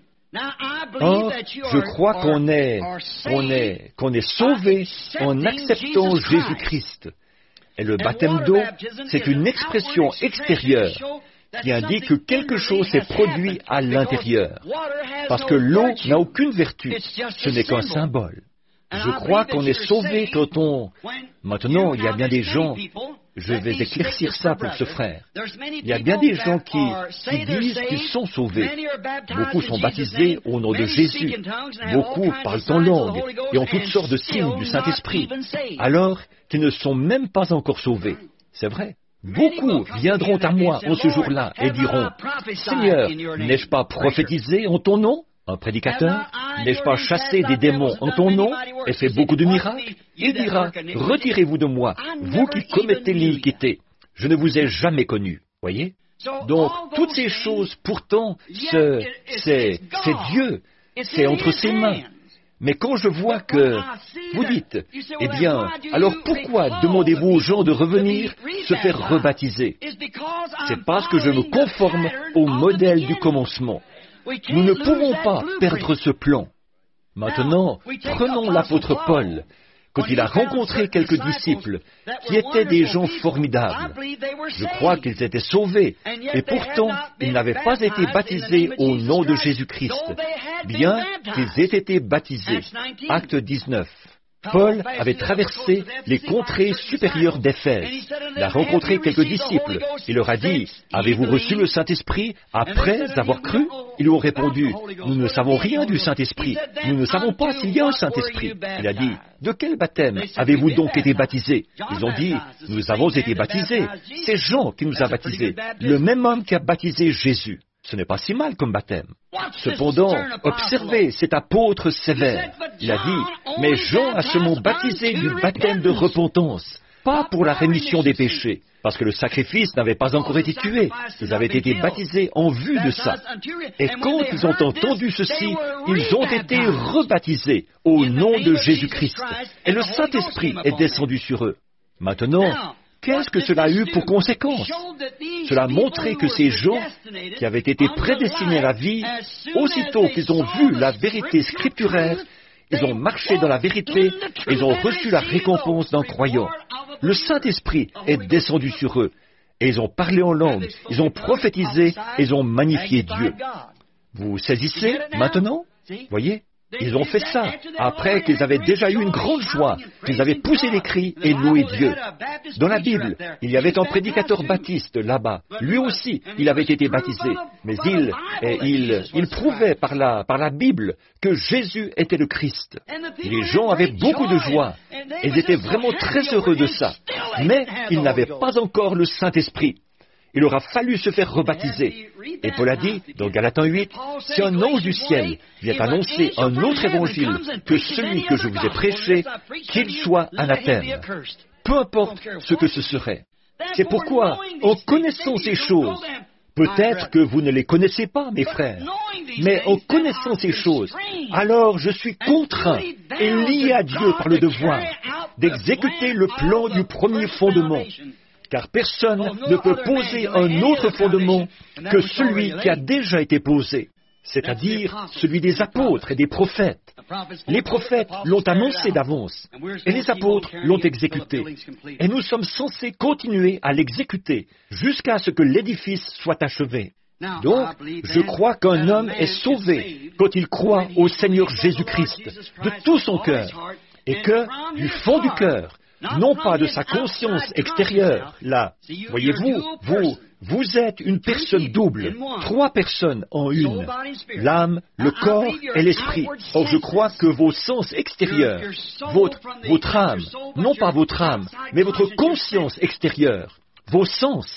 Or, je crois qu'on est, qu'on est, qu'on est sauvé en acceptant Jésus-Christ. Et le baptême d'eau, c'est une expression extérieure qui indique que quelque chose s'est produit à l'intérieur. Parce que l'eau n'a aucune vertu, ce n'est qu'un symbole. Je crois qu'on est sauvé quand on... Maintenant, il y a bien des gens, je vais éclaircir ça pour ce frère. Il y a bien des gens qui, qui disent qu'ils sont sauvés. Beaucoup sont baptisés au nom de Jésus. Beaucoup parlent en langue et ont toutes sortes de signes du Saint-Esprit. Alors qu'ils ne sont même pas encore sauvés. C'est vrai. Beaucoup viendront à moi en ce jour-là et diront, « Seigneur, n'ai-je pas prophétisé en ton nom ? Un prédicateur, n'ai-je pas chassé des démons en ton nom et fait beaucoup de miracles ? Il dira, retirez-vous de moi, vous qui commettez l'iniquité. Je ne vous ai jamais connu. » Voyez ? Donc, toutes ces choses, pourtant, c'est, c'est, c'est Dieu. C'est entre ses mains. Mais quand je vois que, vous dites, eh bien, alors pourquoi demandez-vous aux gens de revenir se faire rebaptiser ? C'est parce que je me conforme au modèle du commencement. Nous ne pouvons pas perdre ce plan. Maintenant, prenons l'apôtre Paul. Quand il a rencontré quelques disciples qui étaient des gens formidables, je crois qu'ils étaient sauvés, et pourtant ils n'avaient pas été baptisés au nom de Jésus-Christ, bien qu'ils aient été baptisés. Acte dix-neuf. Paul avait traversé les contrées supérieures d'Éphèse. Il a rencontré quelques disciples. Il leur a dit, « Avez-vous reçu le Saint-Esprit après avoir cru ?» Ils ont répondu, « Nous ne savons rien du Saint-Esprit. Nous ne savons pas s'il y a un Saint-Esprit. » Il a dit, « De quel baptême avez-vous donc été baptisés ?» Ils ont dit, « Nous avons été baptisés. C'est Jean qui nous a baptisés, le même homme qui a baptisé Jésus. » Ce n'est pas si mal comme baptême. Cependant, observez cet apôtre sévère. Il a dit, mais Jean a seulement baptisé du baptême de repentance, pas pour la rémission des péchés, parce que le sacrifice n'avait pas encore été tué. Ils avaient été baptisés en vue de ça. Et quand ils ont entendu ceci, ils ont été rebaptisés au nom de Jésus-Christ. Et le Saint-Esprit est descendu sur eux. Maintenant, qu'est-ce que cela a eu pour conséquence ? Cela a montré que ces gens qui avaient été prédestinés à la vie, aussitôt qu'ils ont vu la vérité scripturaire, ils ont marché dans la vérité, ils ont reçu la récompense d'un croyant. Le Saint-Esprit est descendu sur eux, et ils ont parlé en langue, ils ont prophétisé, et ils ont magnifié Dieu. Vous saisissez maintenant ? Voyez ? Ils ont fait ça après qu'ils avaient déjà eu une grande joie, qu'ils avaient poussé les cris et loué Dieu. Dans la Bible, il y avait un prédicateur baptiste là-bas. Lui aussi, il avait été baptisé. Mais il, il, il prouvait par la, par la Bible que Jésus était le Christ. Et les gens avaient beaucoup de joie. Ils étaient vraiment très heureux de ça. Mais ils n'avaient pas encore le Saint-Esprit. Il aura fallu se faire rebaptiser. Et Paul a dit, dans Galatiens huit, si un ange du ciel vient annoncer un autre évangile que celui que je vous ai prêché, qu'il soit anathème. Peu importe ce que ce serait. C'est pourquoi, en connaissant ces choses, peut-être que vous ne les connaissez pas, mes frères, mais en connaissant ces choses, alors je suis contraint et lié à Dieu par le devoir d'exécuter le plan du premier fondement. Car personne ne peut poser un autre fondement que celui qui a déjà été posé, c'est-à-dire celui des apôtres et des prophètes. Les prophètes l'ont annoncé d'avance, et les apôtres l'ont exécuté. Et nous sommes censés continuer à l'exécuter jusqu'à ce que l'édifice soit achevé. Donc, je crois qu'un homme est sauvé quand il croit au Seigneur Jésus-Christ de tout son cœur, et que, du fond du cœur, non pas de sa conscience extérieure, là. Voyez-vous, vous, vous êtes une personne double, trois personnes en une, l'âme, le corps et l'esprit. Or, je crois que vos sens extérieurs, votre, votre âme, non pas votre âme, mais votre conscience extérieure, vos sens,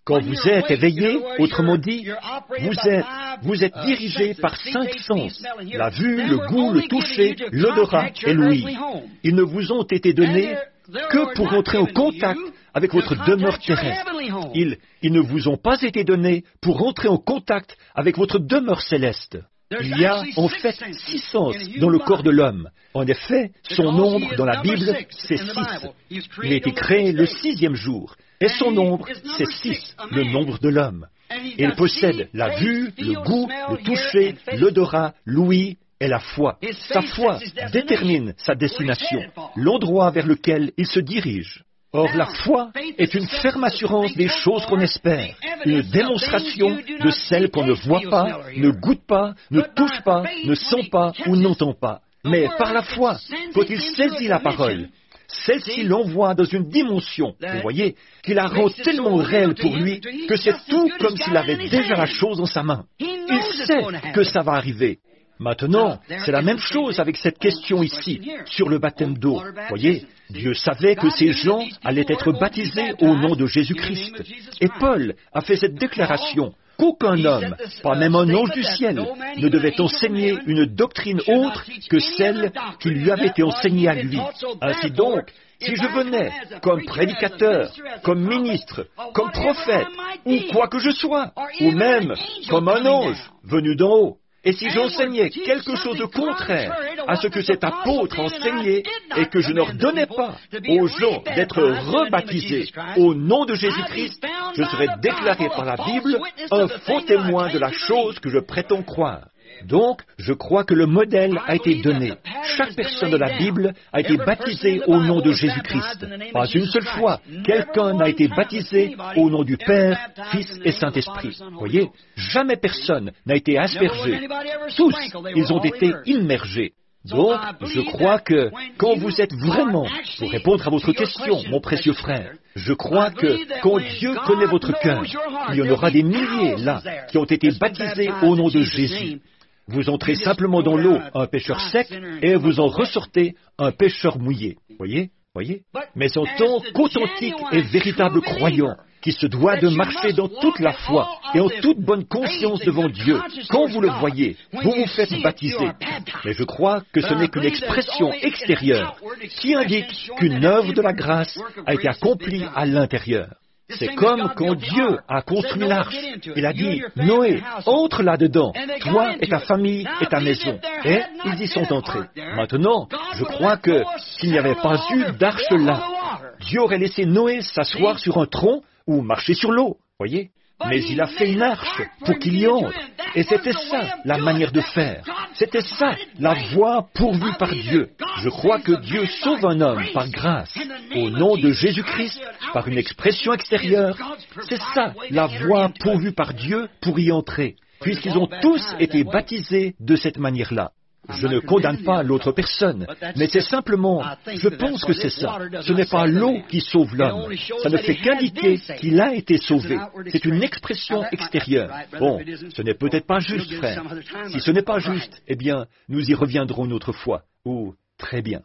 Quand vous êtes éveillé, autrement dit, vous êtes, vous êtes dirigé par cinq sens, la vue, le goût, le toucher, l'odorat et l'ouïe. Ils ne vous ont été donnés que pour entrer en contact avec votre demeure terrestre. Ils, ils ne vous ont pas été donnés pour entrer en contact avec votre demeure céleste. Il y a en fait six sens dans le corps de l'homme. En effet, son nombre dans la Bible, c'est six. Il a été créé le sixième jour, et son nombre, c'est six, le nombre de l'homme. Et il possède la vue, le goût, le toucher, l'odorat, l'ouïe et la foi. Sa foi détermine sa destination, l'endroit vers lequel il se dirige. Or, la foi est une ferme assurance des choses qu'on espère, une démonstration de celles qu'on ne voit pas, ne goûte pas, ne touche pas, ne sent pas ou n'entend pas. Mais par la foi, quand il saisit la parole, celle-ci l'envoie dans une dimension, vous voyez, qui la rend tellement réelle pour lui que c'est tout comme s'il avait déjà la chose en sa main. Il sait que ça va arriver. Maintenant, c'est la même chose avec cette question ici, sur le baptême d'eau. Voyez, Dieu savait que ces gens allaient être baptisés au nom de Jésus-Christ. Et Paul a fait cette déclaration qu'aucun homme, pas même un ange du ciel, ne devait enseigner une doctrine autre que celle qui lui avait été enseignée à lui. Ainsi donc, si je venais comme prédicateur, comme ministre, comme prophète, ou quoi que je sois, ou même comme un ange venu d'en haut, et si j'enseignais quelque chose de contraire à ce que cet apôtre enseignait et que je ne leur donnais pas aux gens d'être rebaptisés au nom de Jésus-Christ, je serais déclaré par la Bible un faux témoin de la chose que je prétends croire. Donc, je crois que le modèle a été donné. Chaque personne de la Bible a été baptisée au nom de Jésus-Christ. Pas une seule fois, quelqu'un n'a été baptisé au nom du Père, Fils et Saint-Esprit. Voyez, jamais personne n'a été aspergé. Tous, ils ont été immergés. Donc, je crois que quand vous êtes vraiment, pour répondre à votre question, mon précieux frère, je crois que quand Dieu connaît votre cœur, il y en aura des milliers là qui ont été baptisés au nom de Jésus. Vous entrez simplement dans l'eau un pécheur sec et vous en ressortez un pécheur mouillé. Voyez, voyez. Mais en tant qu'authentique et véritable croyant, qui se doit de marcher dans toute la foi et en toute bonne conscience devant Dieu, quand vous le voyez, vous vous faites baptiser. Mais je crois que ce n'est qu'une expression extérieure qui indique qu'une œuvre de la grâce a été accomplie à l'intérieur. C'est comme quand Dieu a construit l'arche. Il a dit, « Noé, entre là-dedans, toi et ta famille et ta maison. » Et ils y sont entrés. Maintenant, je crois que s'il n'y avait pas eu d'arche là, Dieu aurait laissé Noé s'asseoir sur un tronc ou marcher sur l'eau, voyez. Mais il a fait une arche pour qu'il y entre. Et c'était ça, la manière de faire. C'était ça, la voie pourvue par Dieu. Je crois que Dieu sauve un homme par grâce, au nom de Jésus-Christ, par une expression extérieure. C'est ça, la voie pourvue par Dieu pour y entrer, puisqu'ils ont tous été baptisés de cette manière-là. Je ne condamne pas l'autre personne, mais c'est simplement, je pense que c'est ça. Ce n'est pas l'eau qui sauve l'homme. Ça ne fait qu'indiquer qu'il a été sauvé. C'est une expression extérieure. Bon, ce n'est peut-être pas juste, frère. Si ce n'est pas juste, eh bien, nous y reviendrons une autre fois. Oh, très bien.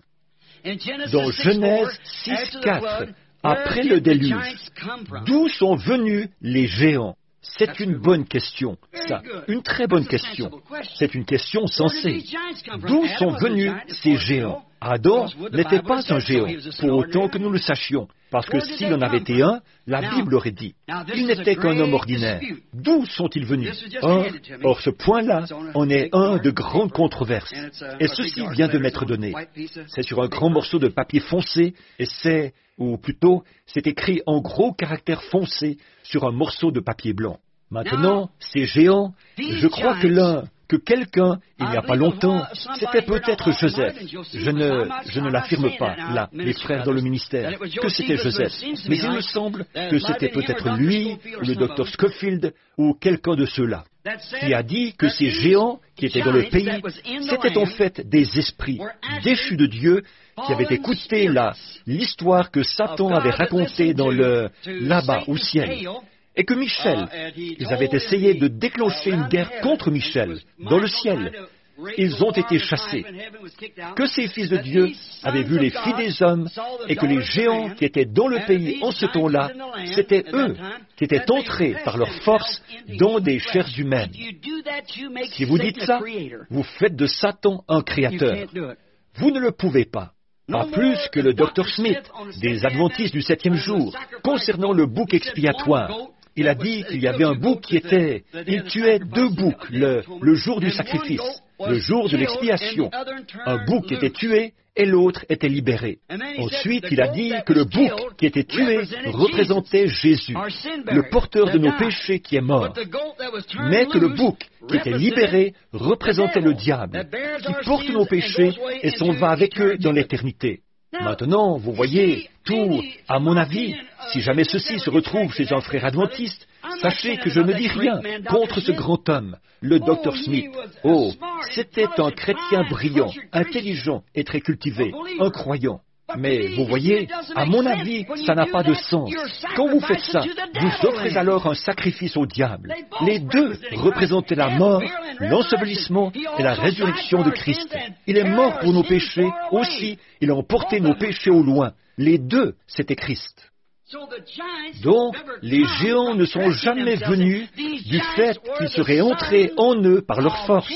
Dans Genèse six quatre, après le déluge, d'où sont venus les géants? C'est une bonne question, ça, une très bonne question. C'est une question sensée. D'où sont venus ces géants? Adam n'était pas un géant, pour autant que nous le sachions, parce que s'il en avait été un, la Bible aurait dit. Il n'était qu'un homme ordinaire. D'où sont-ils venus? Or, or ce point-là en est un de grandes controverses. Et ceci vient de m'être donné. C'est sur un grand morceau de papier foncé, et c'est, ou plutôt, c'est écrit en gros caractères foncés sur un morceau de papier blanc. Maintenant, ces géants, je crois que l'un, que quelqu'un, il n'y a pas longtemps, c'était peut-être Joseph. Je ne, je ne l'affirme pas, là, les frères dans le ministère, que c'était Joseph. Mais il me semble que c'était peut-être lui, ou le docteur Scofield, ou quelqu'un de ceux-là, qui a dit que ces géants qui étaient dans le pays, c'étaient en fait des esprits déchus de Dieu, qui avaient écouté là, l'histoire que Satan avait racontée dans le, là-bas, au ciel. Et que Michel, ils avaient essayé de déclencher une guerre contre Michel, dans le ciel. ils ont été chassés. Que ces fils de Dieu avaient vu les filles des hommes et que les géants qui étaient dans le pays en ce temps-là, c'étaient eux qui étaient entrés par leur force dans des chairs humaines. Si vous dites ça, vous faites de Satan un créateur. Vous ne le pouvez pas. Pas plus que le docteur Smith, des Adventistes du septième jour, concernant le bouc expiatoire. Il a dit qu'il y avait un bouc qui était... Il tuait deux boucs le, le jour du sacrifice, le jour de l'expiation. Un bouc était tué et l'autre était libéré. Ensuite, il a dit que le bouc qui était tué représentait Jésus, le porteur de nos péchés qui est mort. Mais que le bouc qui était libéré représentait le diable, qui porte nos péchés et s'en va avec eux dans l'éternité. Maintenant, vous voyez, tout, à mon avis, si jamais ceci se retrouve chez un frère adventiste, sachez que je ne dis rien contre ce grand homme, le docteur Smith. Oh, c'était un chrétien brillant, intelligent et très cultivé, un croyant. Mais vous voyez, à mon avis, ça n'a pas de sens. Quand vous faites ça, vous offrez alors un sacrifice au diable. Les deux représentaient la mort, l'ensevelissement et la résurrection de Christ. Il est mort pour nos péchés, aussi, il a emporté nos péchés au loin. Les deux, c'était Christ. Donc, les géants ne sont jamais venus du fait qu'ils seraient entrés en eux par leur force.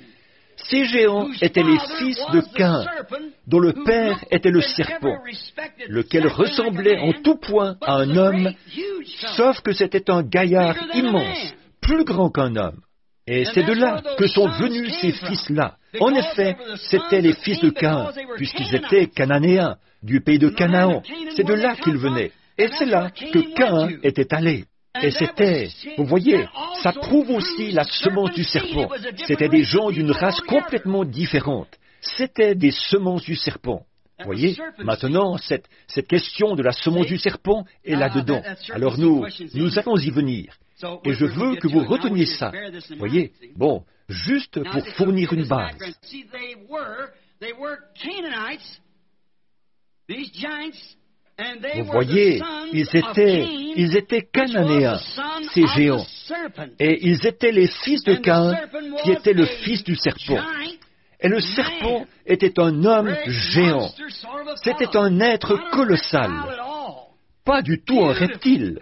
Ces géants étaient les fils de Caïn, dont le père était le serpent, lequel ressemblait en tout point à un homme, sauf que c'était un gaillard immense, plus grand qu'un homme. Et c'est de là que sont venus ces fils-là. En effet, c'étaient les fils de Caïn, puisqu'ils étaient cananéens, du pays de Canaan. C'est de là qu'ils venaient. Et c'est là que Caïn était allé. Et c'était, vous voyez, ça prouve aussi la semence du serpent. C'était des gens d'une race complètement différente. C'était des semences du serpent. Vous voyez, maintenant, cette, cette question de la semence du serpent est là-dedans. Alors nous, nous allons y venir. Et je veux que vous reteniez ça. Vous voyez, bon, juste pour fournir une base. Vous voyez, ils étaient, ils étaient cananéens, ces géants, et ils étaient les fils de Caïn, qui était le fils du serpent. Et le serpent était un homme géant. C'était un être colossal, pas du tout un reptile,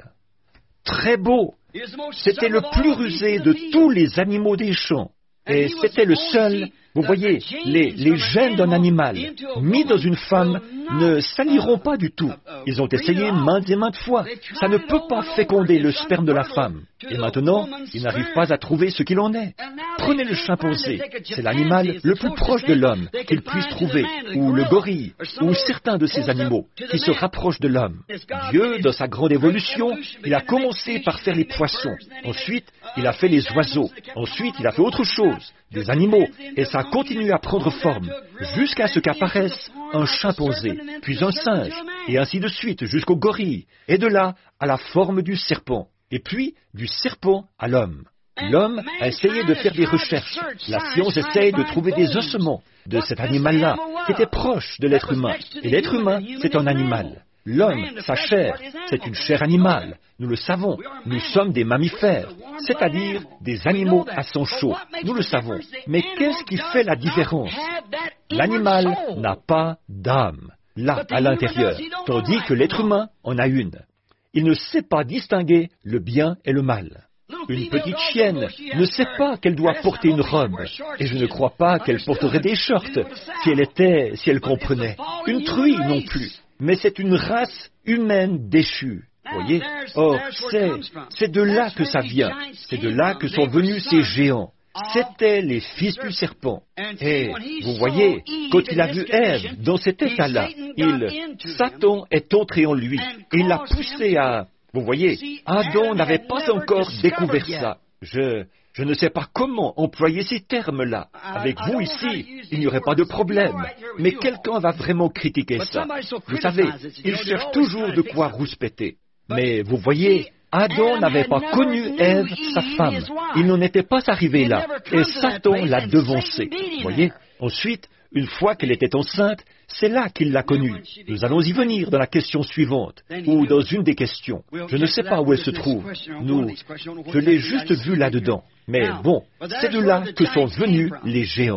très beau. C'était le plus rusé de tous les animaux des champs. Et c'était le seul, vous voyez, les, les gènes d'un animal mis dans une femme ne saliront pas du tout. Ils ont essayé maintes et maintes fois. Ça ne peut pas féconder le sperme de la femme. Et maintenant, ils n'arrivent pas à trouver ce qu'il en est. Prenez le chimpanzé. C'est l'animal le plus proche de l'homme qu'ils puissent trouver, ou le gorille, ou certains de ces animaux qui se rapprochent de l'homme. Dieu, dans sa grande évolution, il a commencé par faire les poissons. Ensuite, il a fait les oiseaux. Ensuite, il a fait autre chose, des animaux. Et ça a continué à prendre forme, jusqu'à ce qu'apparaisse un chimpanzé, puis un singe, et ainsi de suite, jusqu'au gorille, et de là à la forme du serpent, et puis du serpent à l'homme. L'homme a essayé de faire des recherches. La science essaye de trouver des ossements de cet animal-là, qui était proche de l'être humain. Et l'être humain, c'est un animal. L'homme, sa chair, c'est une chair animale. Nous le savons. Nous sommes des mammifères, c'est-à-dire des animaux à sang chaud. Nous le savons. Mais qu'est-ce qui fait la différence? L'animal n'a pas d'âme, là, à l'intérieur, tandis que l'être humain en a une. Il ne sait pas distinguer le bien et le mal. Une petite chienne ne sait pas qu'elle doit porter une robe, et je ne crois pas qu'elle porterait des shorts si elle était, si elle comprenait. Une truie non plus. Mais c'est une race humaine déchue. Voyez? Or, c'est, c'est de là que ça vient. C'est de là que sont venus ces géants. C'étaient les fils du serpent. Et vous voyez, quand il a vu Ève dans cet état-là, il, Satan est entré en lui. Et il l'a poussé à... Vous voyez, Adam n'avait pas encore découvert ça. Je... Je ne sais pas comment employer ces termes-là. Avec vous ici, il n'y aurait pas de problème. Mais quelqu'un va vraiment critiquer ça. Vous savez, il cherche toujours de quoi rouspéter. Mais vous voyez, Adam n'avait pas connu Ève, sa femme. Il n'en était pas arrivé là. Et Satan l'a devancé. Vous voyez? Ensuite, une fois qu'elle était enceinte, c'est là qu'il l'a connue. Nous allons y venir dans la question suivante, ou dans une des questions. Je ne sais pas où elle se trouve. Nous, je l'ai juste vue là-dedans. Mais bon, c'est de là que sont venus les géants.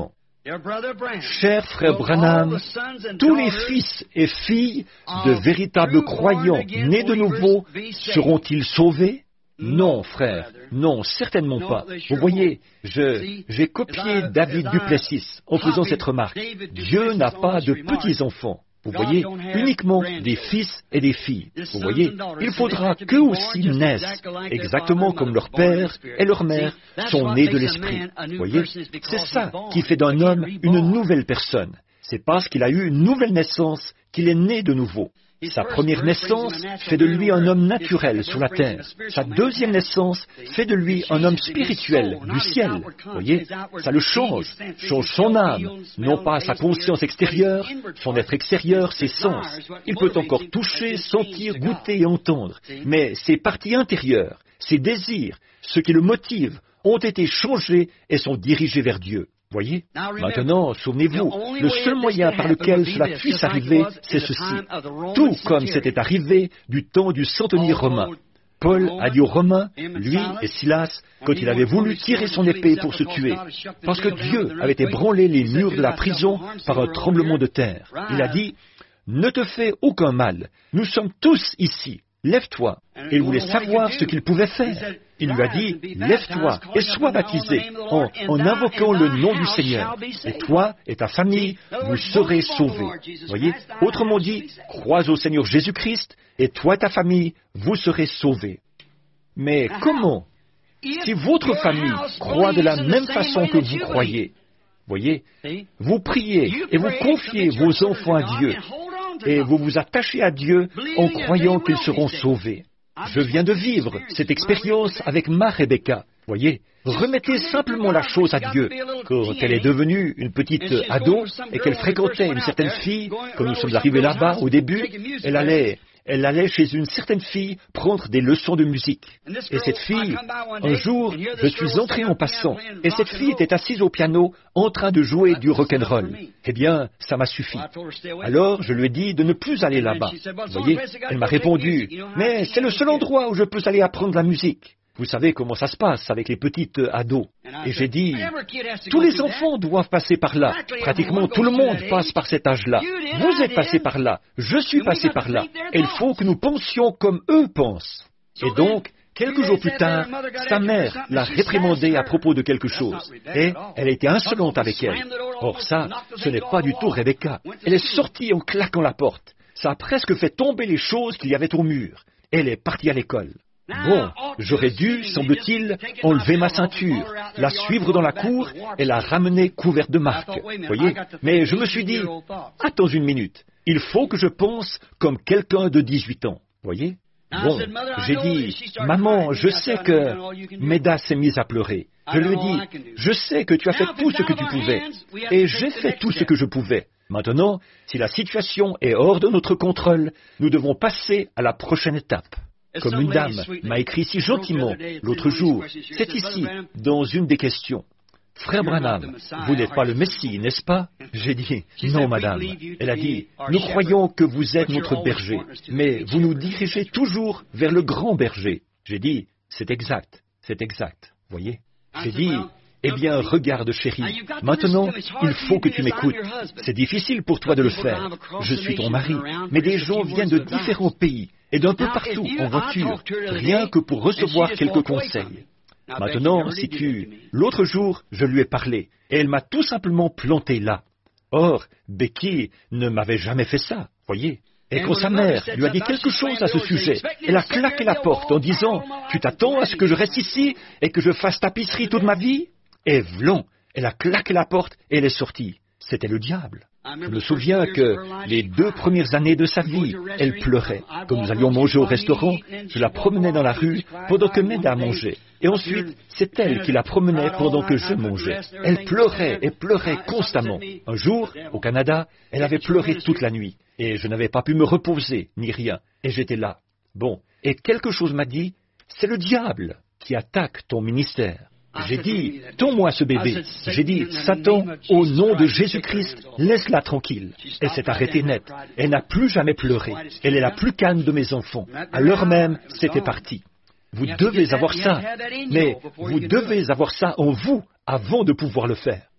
Cher frère Branham, tous les fils et filles de véritables croyants nés de nouveau seront-ils sauvés? Non, frère, non, certainement pas. Vous voyez, je, j'ai copié David Duplessis en faisant cette remarque. Dieu n'a pas de petits-enfants. Vous voyez, uniquement des fils et des filles. Vous voyez, il faudra qu'eux aussi naissent, exactement comme leur père et leur mère sont nés de l'esprit. Vous voyez, c'est ça qui fait d'un homme une nouvelle personne. C'est parce qu'il a eu une nouvelle naissance qu'il est né de nouveau. Sa première naissance fait de lui un homme naturel sur la terre. Sa deuxième naissance fait de lui un homme spirituel du ciel. Vous voyez, ça le change, change son âme, non pas sa conscience extérieure, son être extérieur, ses sens. Il peut encore toucher, sentir, goûter et entendre, mais ses parties intérieures, ses désirs, ce qui le motive, ont été changés et sont dirigés vers Dieu. Voyez? Maintenant, souvenez-vous, le seul moyen par lequel cela puisse arriver, c'est ceci. Tout comme c'était arrivé du temps du centenier romain. Paul a dit aux Romains, lui et Silas, quand il avait voulu tirer son épée pour se tuer, parce que Dieu avait ébranlé les murs de la prison par un tremblement de terre. Il a dit, « Ne te fais aucun mal, nous sommes tous ici, lève-toi. » Et il voulait savoir ce qu'il pouvait faire. Il lui a dit, « Lève-toi et sois baptisé en, en invoquant le nom du Seigneur. Et toi et ta famille, vous serez sauvés. » Voyez, autrement dit, crois au Seigneur Jésus-Christ et toi et ta famille, vous serez sauvés. Mais comment? Si votre famille croit de la même façon que vous croyez, voyez, vous priez et vous confiez vos enfants à Dieu et vous vous attachez à Dieu en croyant qu'ils seront sauvés. Je viens de vivre cette expérience avec ma Rebecca. Voyez, remettez simplement la chose à Dieu. Quand elle est devenue une petite ado et qu'elle fréquentait une certaine fille, quand nous sommes arrivés là-bas au début, elle allait, elle allait chez une certaine fille prendre des leçons de musique. Et cette fille, un jour, je suis entré en passant, et cette fille était assise au piano en train de jouer du rock'n'roll. Eh bien, ça m'a suffi. Alors, je lui ai dit de ne plus aller là-bas. Vous voyez, elle m'a répondu, « Mais c'est le seul endroit où je peux aller apprendre la musique. » Vous savez comment ça se passe avec les petites ados. Et j'ai dit, tous les enfants doivent passer par là. Pratiquement tout le monde passe par cet âge-là. Vous êtes passé par là. Je suis passé par là. Et il faut que nous pensions comme eux pensent. Et donc, quelques jours plus tard, sa mère l'a réprimandée à propos de quelque chose. Et elle a été insolente avec elle. Or ça, ce n'est pas du tout Rebecca. Elle est sortie en claquant la porte. Ça a presque fait tomber les choses qu'il y avait au mur. Elle est partie à l'école. Bon, j'aurais dû, semble-t-il, enlever ma ceinture, la suivre dans la cour et la ramener couverte de marques. Voyez? Mais je me suis dit, attends une minute, il faut que je pense comme quelqu'un de dix-huit ans. Voyez? Bon, j'ai dit, maman, je sais que... Meda s'est mise à pleurer. Je lui ai dit, je sais que tu as fait tout ce que tu pouvais, et j'ai fait tout ce que je pouvais. Maintenant, si la situation est hors de notre contrôle, nous devons passer à la prochaine étape. Comme une dame m'a écrit si gentiment l'autre jour, c'est ici, dans une des questions. « Frère Branham, vous n'êtes pas le Messie, n'est-ce pas ?» J'ai dit, « Non, madame. » Elle a dit, « Nous croyons que vous êtes notre berger, mais vous nous dirigez toujours vers le grand berger. » J'ai dit, « C'est exact, c'est exact. » Voyez? J'ai dit, « Eh bien, regarde, chérie, maintenant, il faut que tu m'écoutes. C'est difficile pour toi de le faire. Je suis ton mari, mais des gens viennent de différents pays et d'un peu partout en voiture, rien que pour recevoir quelques conseils. Maintenant, si tu... L'autre jour, je lui ai parlé, et elle m'a tout simplement planté là. Or, Becky ne m'avait jamais fait ça, voyez. Et quand sa mère lui a dit quelque chose à ce sujet, elle a claqué la porte en disant « Tu t'attends à ce que je reste ici et que je fasse tapisserie toute ma vie ?» Et v'là, elle a claqué la porte et elle est sortie. C'était le diable. Je me souviens que les deux premières années de sa vie, elle pleurait. Quand nous allions manger au restaurant, je la promenais dans la rue pendant que Meda mangeait. Et ensuite, c'est elle qui la promenait pendant que je mangeais. Elle pleurait et pleurait constamment. Un jour, au Canada, elle avait pleuré toute la nuit. Et je n'avais pas pu me reposer, ni rien. Et j'étais là. Bon, et quelque chose m'a dit, c'est le diable qui attaque ton ministère. J'ai dit, tends-moi ce bébé. J'ai dit, Satan, au nom de Jésus-Christ, laisse-la tranquille. Elle s'est arrêtée net. Elle n'a plus jamais pleuré. Elle est la plus calme de mes enfants. À l'heure même, c'était parti. Vous devez avoir ça. Mais vous devez avoir ça en vous avant de pouvoir le faire.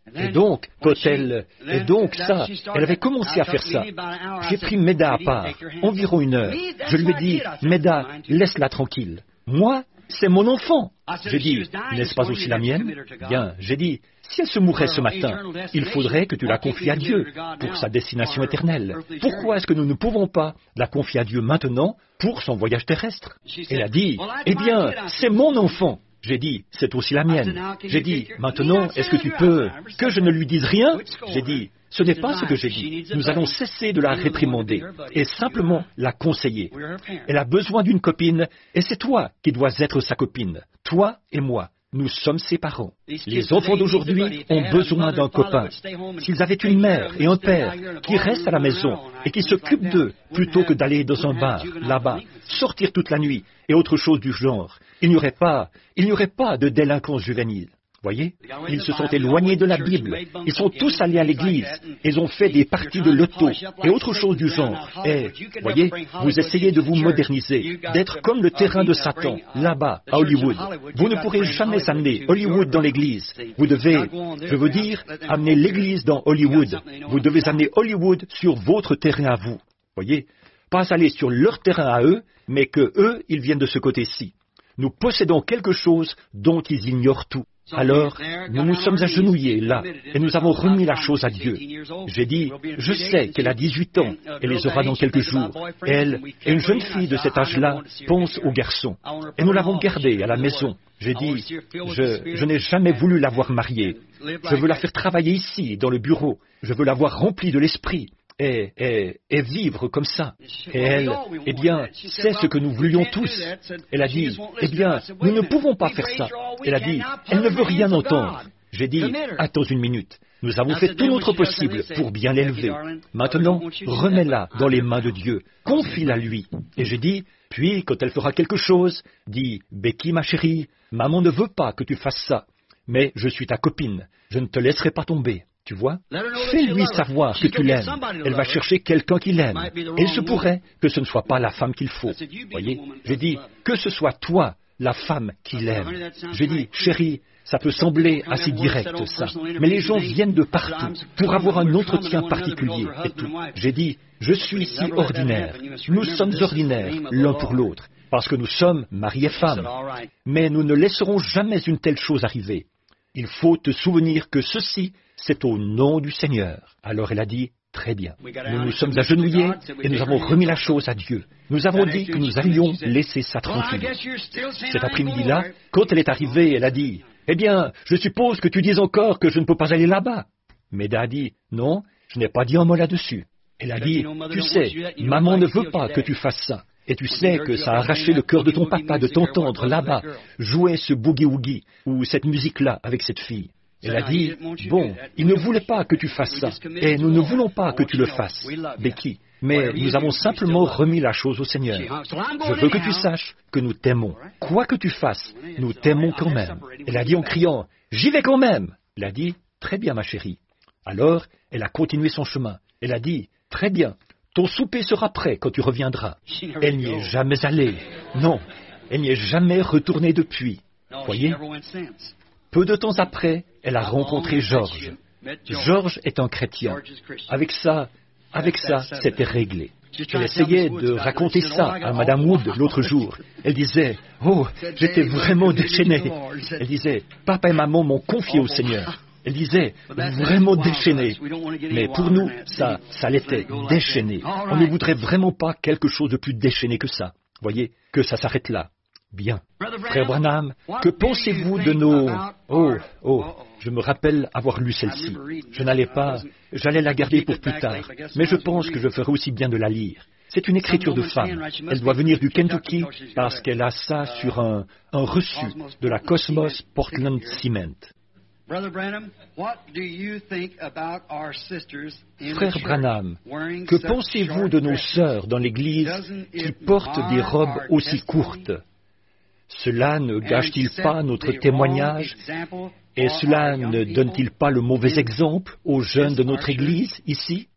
Et donc, quand elle... Et donc, ça, elle avait commencé à faire ça. J'ai pris Meda à part, environ une heure. Je lui ai dit, Meda, laisse-la tranquille. Moi, c'est mon enfant. J'ai dit, n'est-ce pas aussi la mienne? Bien, j'ai dit, si elle se mourait ce matin, il faudrait que tu la confies à Dieu pour sa destination éternelle. Pourquoi est-ce que nous ne pouvons pas la confier à Dieu maintenant pour son voyage terrestre? Elle a dit, eh bien, c'est mon enfant. J'ai dit, c'est aussi la mienne. J'ai dit, maintenant, est-ce que tu peux que je ne lui dise rien? J'ai dit, ce n'est pas ce que j'ai dit. Nous allons cesser de la réprimander et simplement la conseiller. Elle a besoin d'une copine et c'est toi qui dois être sa copine. Toi et moi. Nous sommes ses parents. Les enfants d'aujourd'hui ont besoin d'un copain. S'ils avaient une mère et un père qui restent à la maison et qui s'occupent d'eux plutôt que d'aller dans un bar, là-bas, sortir toute la nuit et autre chose du genre, il n'y aurait pas, il n'y aurait pas de délinquance juvénile. Voyez, ils se sont éloignés de la Bible. Ils sont tous allés à l'église. Ils ont fait des parties de loto et autre chose du genre. Et, voyez, vous essayez de vous moderniser, d'être comme le terrain de Satan, là-bas, à Hollywood. Vous ne pourrez jamais amener Hollywood dans l'église. Vous devez, je veux dire, amener l'église dans Hollywood. Vous devez amener Hollywood sur votre terrain à vous. Voyez, pas aller sur leur terrain à eux, mais que eux, ils viennent de ce côté-ci. Nous possédons quelque chose dont ils ignorent tout. Alors, nous nous sommes agenouillés là, et nous avons remis la chose à Dieu. J'ai dit, je sais qu'elle a dix-huit ans, elle les aura dans quelques jours. Elle, et une jeune fille de cet âge-là, pense aux garçons. Et nous l'avons gardée à la maison. J'ai dit, je, je n'ai jamais voulu la voir mariée. Je veux la faire travailler ici, dans le bureau. Je veux la voir remplie de l'esprit. Et, et, et vivre comme ça. Et elle, eh bien, c'est ce que nous voulions tous. Elle a dit, eh bien, nous ne pouvons pas faire ça. Elle a dit, elle ne veut rien entendre. J'ai dit, attends une minute. Nous avons fait tout notre possible pour bien l'élever. Maintenant, remets-la dans les mains de Dieu. Confie-la lui. Et j'ai dit, puis, quand elle fera quelque chose, dis, Becky, ma chérie, maman ne veut pas que tu fasses ça. Mais je suis ta copine. Je ne te laisserai pas tomber. Tu vois? Fais-lui savoir que tu l'aimes. Elle va chercher quelqu'un qui l'aime. Et il se pourrait que ce ne soit pas la femme qu'il faut. Voyez? J'ai dit, que ce soit toi, la femme qui l'aime. J'ai dit, chérie, ça peut sembler assez direct, ça. Mais les gens viennent de partout pour avoir un entretien particulier et tout. J'ai dit, je suis si ordinaire. Nous sommes ordinaires l'un pour l'autre, parce que nous sommes mari et femme. Mais nous ne laisserons jamais une telle chose arriver. Il faut te souvenir que ceci, c'est au nom du Seigneur. Alors elle a dit, très bien. Nous nous sommes agenouillés et nous avons remis la chose à Dieu. Nous avons dit que nous allions laisser ça tranquille. Cet après-midi-là, quand elle est arrivée, elle a dit, eh bien, je suppose que tu dis encore que je ne peux pas aller là-bas. Meda a dit, non, je n'ai pas dit un mot là-dessus. Elle a dit, tu sais, maman ne veut pas que tu fasses ça. Et tu sais que ça a arraché le cœur de ton papa de t'entendre là-bas jouer ce boogie-woogie ou cette musique-là avec cette fille. Elle a dit, bon, il ne voulait pas que tu fasses ça, et nous ne voulons pas que tu le fasses, Becky, mais nous avons simplement remis la chose au Seigneur. Je veux que tu saches que nous t'aimons. Quoi que tu fasses, nous t'aimons quand même. Elle a dit en criant, j'y vais quand même. Elle a dit, très bien ma chérie. Alors, elle a continué son chemin. Elle a dit, très bien, ton souper sera prêt quand tu reviendras. Elle n'y est jamais allée. Non, elle n'y est jamais retournée depuis. Voyez? Peu de temps après, elle a rencontré George. George est un chrétien. Avec ça, avec ça, c'était réglé. Elle essayait de raconter ça à Madame Wood l'autre jour. Elle disait, « Oh, j'étais vraiment déchaînée. » Elle disait, « Papa et maman m'ont confié au Seigneur. » Elle disait, « Vraiment déchaînée. » Mais pour nous, ça, ça l'était, déchaîné. On ne voudrait vraiment pas quelque chose de plus déchaîné que ça. Voyez, que ça s'arrête là. Bien. Frère Branham, que pensez-vous de nos... Oh, oh, je me rappelle avoir lu celle-ci. Je n'allais pas... J'allais la garder pour plus tard, mais je pense que je ferai aussi bien de la lire. C'est une écriture de femme. Elle doit venir du Kentucky parce qu'elle a ça sur un, un reçu de la Cosmos Portland Cement. Frère Branham, que pensez-vous de nos sœurs dans l'Église qui portent des robes aussi courtes? Cela ne gâche-t-il pas notre témoignage et cela ne donne-t-il pas le mauvais exemple aux jeunes de notre Église ici?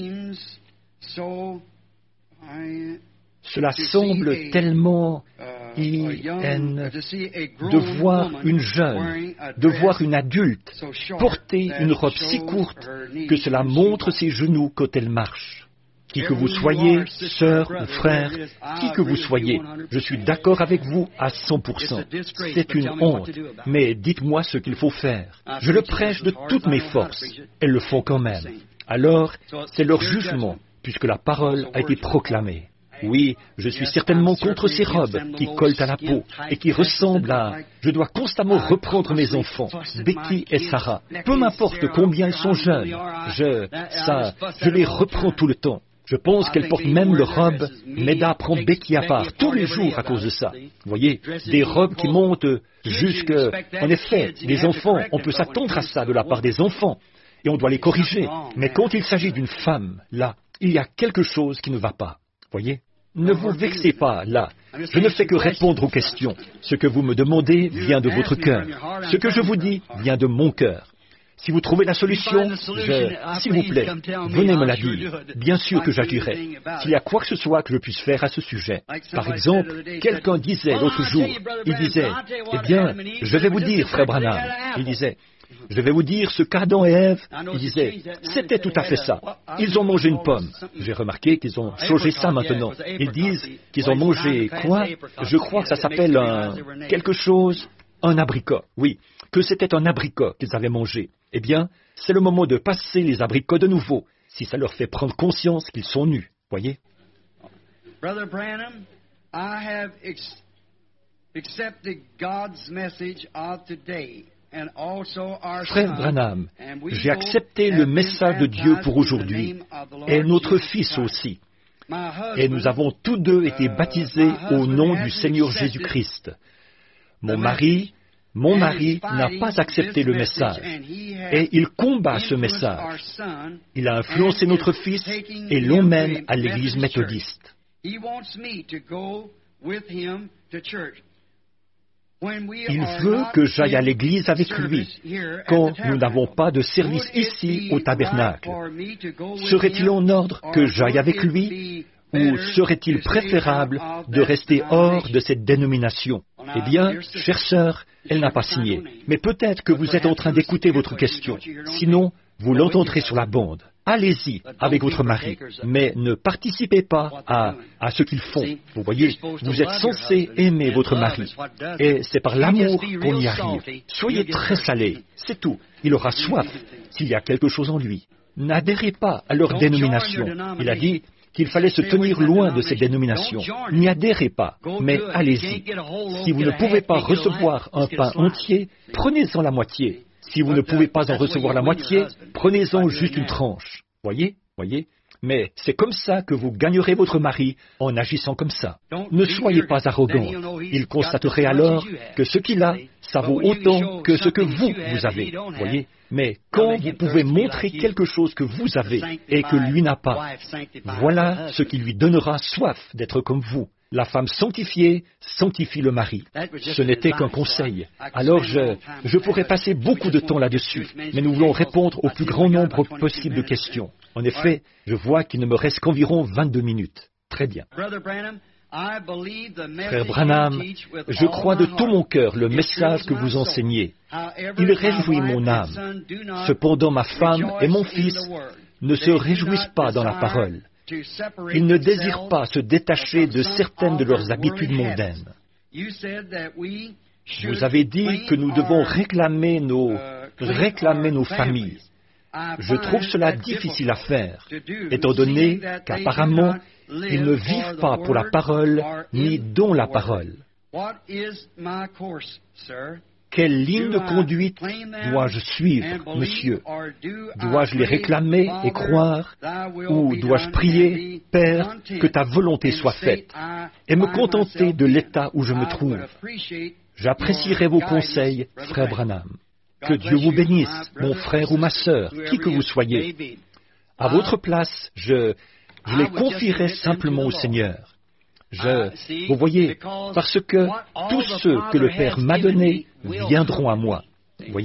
Cela semble tellement I N, de voir une jeune, de voir une adulte porter une robe si courte que cela montre ses genoux quand elle marche. Qui que vous soyez, sœur ou frère, qui que vous soyez, je suis d'accord avec vous à cent pour cent. C'est une honte, mais dites-moi ce qu'il faut faire. Je le prêche de toutes mes forces. Elles le font quand même. Alors, c'est leur jugement, puisque la parole a été proclamée. Oui, je suis certainement contre ces robes qui collent à la peau et qui ressemblent à... Je dois constamment reprendre mes enfants, Becky et Sarah. Peu m'importe combien ils sont jeunes. Je... ça... je les reprends tout le temps. Je pense qu'elles portent même leurs robes. Meda prend Becky à part tous les jours à cause de ça. Vous voyez, des robes qui montent jusque... En effet, les enfants, on peut s'attendre à ça de la part des enfants. Et on doit les corriger. Mais quand il s'agit d'une femme, là, il y a quelque chose qui ne va pas. Voyez? Ne vous vexez pas, là. Je ne fais que répondre aux questions. Ce que vous me demandez vient de votre cœur. Ce que je vous dis vient de mon cœur. Si vous trouvez la solution, je... S'il vous plaît, venez me la dire. Bien sûr que j'agirai. S'il y a quoi que ce soit que je puisse faire à ce sujet. Par exemple, quelqu'un disait l'autre jour, il disait, « Eh bien, je vais vous dire, frère Branham. » Il disait, « Je vais vous dire ce qu'Adam et Ève, il disait, c'était tout à fait ça. Ils ont mangé une pomme. » J'ai remarqué qu'ils ont changé ça maintenant. Ils disent qu'ils ont mangé quoi? Je crois que ça s'appelle un... quelque chose... Un abricot, oui, que c'était un abricot qu'ils avaient mangé. Eh bien, c'est le moment de passer les abricots de nouveau, si ça leur fait prendre conscience qu'ils sont nus, voyez. Brother Branham, I have ex- accepted God's message of today. Frère Branham, j'ai accepté le message de Dieu pour aujourd'hui, et notre fils aussi. Et nous avons tous deux été baptisés au nom du Seigneur Jésus-Christ. Mon mari, mon mari n'a pas accepté le message, et il combat ce message. Il a influencé notre fils et l'emmène à l'église méthodiste. Il veut que j'aille à l'église avec lui, quand nous n'avons pas de service ici au tabernacle. Serait-il en ordre que j'aille avec lui, ou serait-il préférable de rester hors de cette dénomination? Eh bien, chère sœur, elle n'a pas signé. Mais peut-être que vous êtes en train d'écouter votre question. Sinon, vous l'entendrez sur la bande. Allez-y avec votre mari, mais ne participez pas à, à ce qu'ils font. Vous voyez, vous êtes censé aimer votre mari, et c'est par l'amour qu'on y arrive. Soyez très salés, c'est tout. Il aura soif s'il y a quelque chose en lui. N'adhérez pas à leur dénomination. Il a dit qu'il fallait se tenir loin de ces dénominations. N'y adhérez pas, mais allez-y. Si vous ne pouvez pas recevoir un pain entier, prenez-en la moitié. Si vous ne pouvez pas en recevoir la moitié, prenez-en juste une tranche. Voyez, voyez. Mais c'est comme ça que vous gagnerez votre mari en agissant comme ça. Ne soyez pas arrogants. Il constaterait alors que ce qu'il a, ça vaut autant que ce que vous, vous avez. Voyez. Mais quand vous pouvez montrer quelque chose que vous avez et que lui n'a pas, voilà ce qui lui donnera soif d'être comme vous. La femme sanctifiée sanctifie le mari. Ce n'était qu'un conseil. Alors je, je pourrais passer beaucoup de temps là-dessus, mais nous voulons répondre au plus grand nombre possible de questions. En effet, je vois qu'il ne me reste qu'environ vingt-deux minutes. Très bien. Frère Branham, je crois de tout mon cœur le message que vous enseignez. Il réjouit mon âme. Cependant, ma femme et mon fils ne se réjouissent pas dans la parole. Ils ne désirent pas se détacher de certaines de leurs habitudes mondaines. Vous avez dit que nous devons réclamer nos, réclamer nos familles. Je trouve cela difficile à faire, étant donné qu'apparemment, ils ne vivent pas pour la parole, ni dans la parole. Quelle ligne de conduite dois-je suivre, monsieur? Dois-je les réclamer et croire? Ou dois-je prier, Père, que ta volonté soit faite, et me contenter de l'état où je me trouve? J'apprécierai vos conseils, frère Branham. Que Dieu vous bénisse, mon frère ou ma sœur, qui que vous soyez. À votre place, je, je les confierai simplement au Seigneur. Je, vous voyez, parce que tous ceux que le Père m'a donnés viendront à moi. Vous voyez?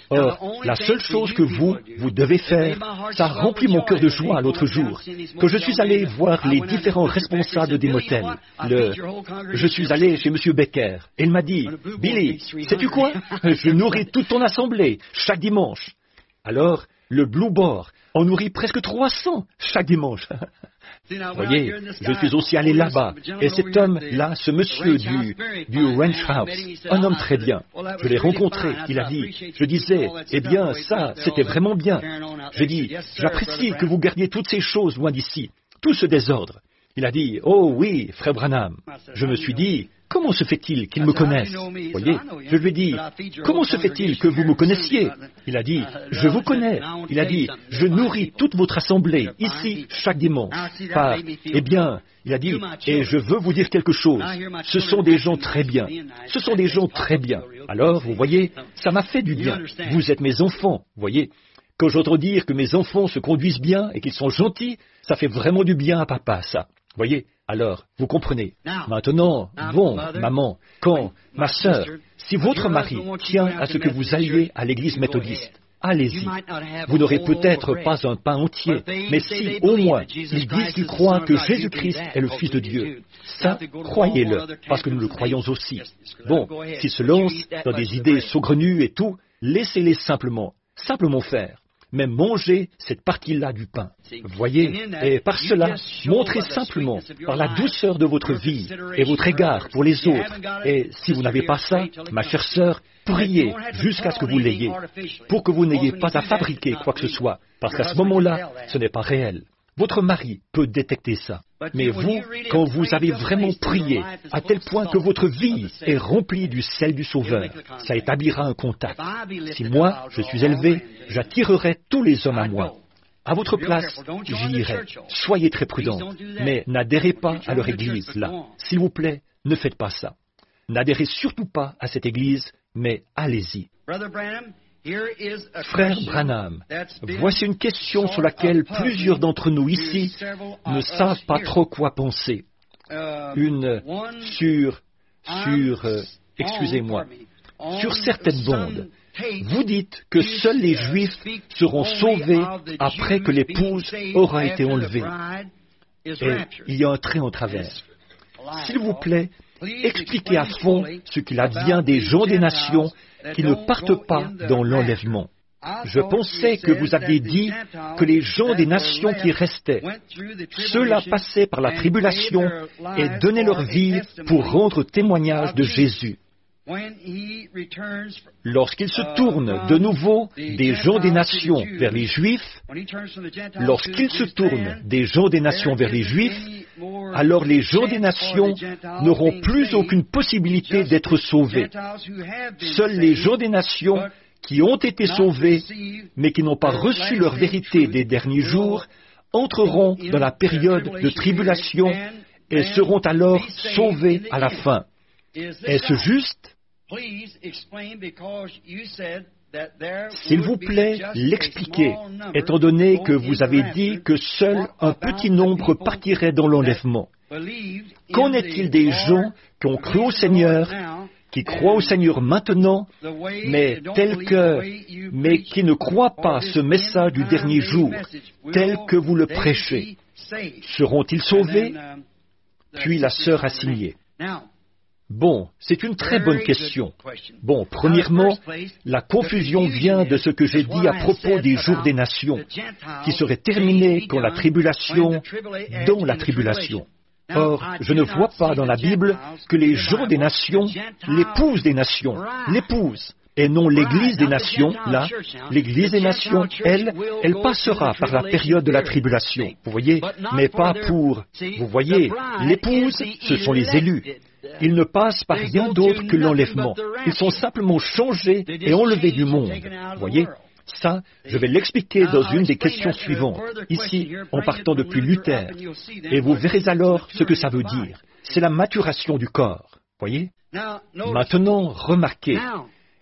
Or, la seule chose que vous, vous devez faire, ça remplit mon cœur de joie l'autre jour, que je suis allé voir les différents responsables des motels. Le... Je suis allé chez M. Becker, et il m'a dit, « Billy, sais-tu quoi? Je nourris toute ton assemblée, chaque dimanche. » Alors, le Blue Boar en nourrit presque trois cents chaque dimanche. Vous voyez, je suis aussi allé là-bas, et cet homme-là, ce monsieur du, du Ranch House, un homme très bien, je l'ai rencontré, il a dit, je disais, eh bien, ça, c'était vraiment bien. Je dis, j'apprécie que vous gardiez toutes ces choses loin d'ici, tout ce désordre. Il a dit, oh oui, frère Branham. Je me suis dit, comment se fait-il qu'il me connaisse? Vous voyez, je lui ai dit, comment se fait-il que vous me connaissiez? Il a dit, je vous connais. Il a dit, je nourris toute votre assemblée, ici, chaque dimanche. Par, eh bien, il a dit, et je veux vous dire quelque chose. Ce sont des gens très bien. Ce sont des gens très bien. Alors, vous voyez, ça m'a fait du bien. Vous êtes mes enfants, vous voyez. Quand j'entends dire que mes enfants se conduisent bien et qu'ils sont gentils, ça fait vraiment du bien à papa, ça. Voyez, alors, vous comprenez. Maintenant, bon, maman, quand, ma sœur, si votre mari tient à ce que vous alliez à l'église méthodiste, allez-y. Vous n'aurez peut-être pas un pain entier, mais si, au moins, ils disent qu'ils croient que Jésus-Christ est le Fils de Dieu, ça, croyez-le, parce que nous le croyons aussi. Bon, s'ils se lancent dans des idées saugrenues et tout, laissez-les simplement, simplement faire. Mais mangez cette partie-là du pain. Voyez, et par cela, montrez simplement, par la douceur de votre vie et votre égard pour les autres. Et si vous n'avez pas ça, ma chère sœur, priez jusqu'à ce que vous l'ayez, pour que vous n'ayez pas à fabriquer quoi que ce soit, parce qu'à ce moment-là, ce n'est pas réel. Votre mari peut détecter ça. Mais vous, quand vous avez vraiment prié, à tel point que votre vie est remplie du sel du Sauveur, ça établira un contact. Si moi, je suis élevé, j'attirerai tous les hommes à moi. À votre place, j'y irai. Soyez très prudents, mais n'adhérez pas à leur église, là. S'il vous plaît, ne faites pas ça. N'adhérez surtout pas à cette église, mais allez-y. Frère Branham, voici une question sur laquelle plusieurs d'entre nous ici ne savent pas trop quoi penser. Une sur, sur, euh, excusez-moi, sur certaines bandes. Vous dites que seuls les Juifs seront sauvés après que l'épouse aura été enlevée. Et il y a un trait en travers. S'il vous plaît, expliquez à fond ce qu'il advient des gens des nations qui ne partent pas dans l'enlèvement. Je pensais que vous aviez dit que les gens des nations qui restaient, ceux-là passaient par la tribulation et donnaient leur vie pour rendre témoignage de Jésus. Lorsqu'ils se tournent de nouveau des gens des nations vers les Juifs, lorsqu'ils se tournent des gens des nations vers les Juifs, alors les gens des nations n'auront plus aucune possibilité d'être sauvés. Seuls les gens des nations qui ont été sauvés, mais qui n'ont pas reçu leur vérité des derniers jours, entreront dans la période de tribulation et seront alors sauvés à la fin. Est-ce juste? S'il vous plaît, l'expliquez, étant donné que vous avez dit que seul un petit nombre partirait dans l'enlèvement. Qu'en est-il des gens qui ont cru au Seigneur, qui croient au Seigneur maintenant, mais tels que, mais qui ne croient pas ce message du dernier jour, tel que vous le prêchez? Seront-ils sauvés? Puis la sœur a signé. Bon, c'est une très bonne question. Bon, premièrement, la confusion vient de ce que j'ai dit à propos des jours des nations, qui seraient terminés quand la tribulation, dans la tribulation. Or, je ne vois pas dans la Bible que les gens des nations, l'épouse des nations, l'épouse, et non l'Église des nations, là, l'Église des nations, elle, elle passera par la période de la tribulation, vous voyez, mais pas pour, vous voyez, l'épouse, ce sont les élus. Ils ne passent par rien d'autre que l'enlèvement. Ils sont simplement changés et enlevés du monde. Vous voyez, ça, je vais l'expliquer dans une des questions suivantes, ici, en partant depuis Luther. Et vous verrez alors ce que ça veut dire. C'est la maturation du corps. Voyez? Maintenant, remarquez,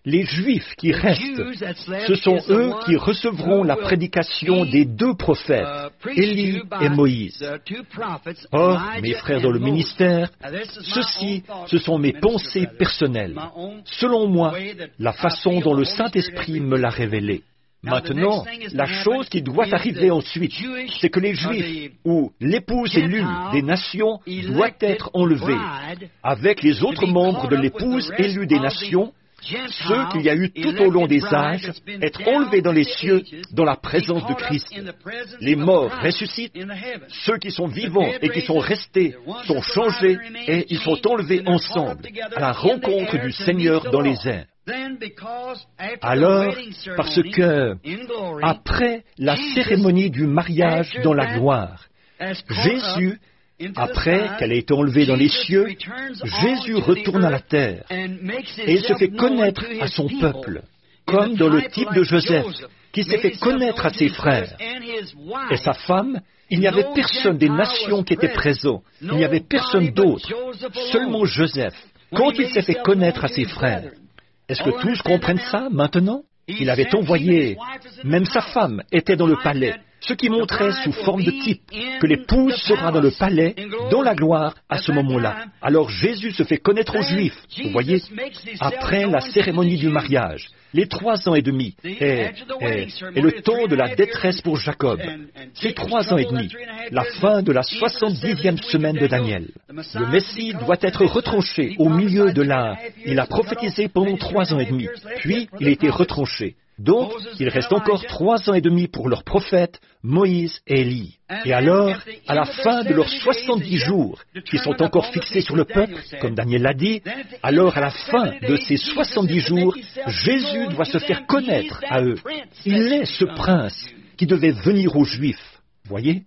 les Juifs qui restent, ce sont eux qui recevront la prédication des deux prophètes, Élie et Moïse. Or, mes frères dans le ministère, ceci, ce sont mes pensées personnelles. Selon moi, la façon dont le Saint-Esprit me l'a révélé. Maintenant, la chose qui doit arriver ensuite, c'est que les Juifs ou l'épouse élue des nations doit être enlevée, avec les autres membres de l'épouse élue des nations, ceux qu'il y a eu tout au long des âges, être enlevés dans les cieux, dans la présence de Christ. Les morts ressuscitent, ceux qui sont vivants et qui sont restés sont changés et ils sont enlevés ensemble à la rencontre du Seigneur dans les airs. Alors, parce que, après la cérémonie du mariage dans la gloire, Jésus, après qu'elle ait été enlevée dans les cieux, Jésus retourne à la terre et il se fait connaître à son peuple, comme dans le type de Joseph, qui s'est fait connaître à ses frères. Et sa femme, il n'y avait personne des nations qui étaient présents, il n'y avait personne d'autre, seulement Joseph, quand il s'est fait connaître à ses frères. Est-ce que tous comprennent ça maintenant? Il avait envoyé, même sa femme était dans le palais, ce qui montrait sous forme de type que l'épouse sera dans le palais, dans la gloire, à ce moment-là. Alors Jésus se fait connaître aux Juifs, vous voyez, après la cérémonie du mariage, les trois ans et demi, et, et, et le temps de la détresse pour Jacob. Ces trois ans et demi, la fin de la soixante-dixième semaine de Daniel. Le Messie doit être retranché au milieu de la... Il a prophétisé pendant trois ans et demi, puis il a été retranché. Donc, il reste encore trois ans et demi pour leurs prophètes, Moïse et Élie. Et alors, à la fin de leurs soixante-dix jours, qui sont encore fixés sur le peuple, comme Daniel l'a dit, alors à la fin de ces soixante-dix jours, Jésus doit se faire connaître à eux. Il est ce prince qui devait venir aux Juifs. Voyez?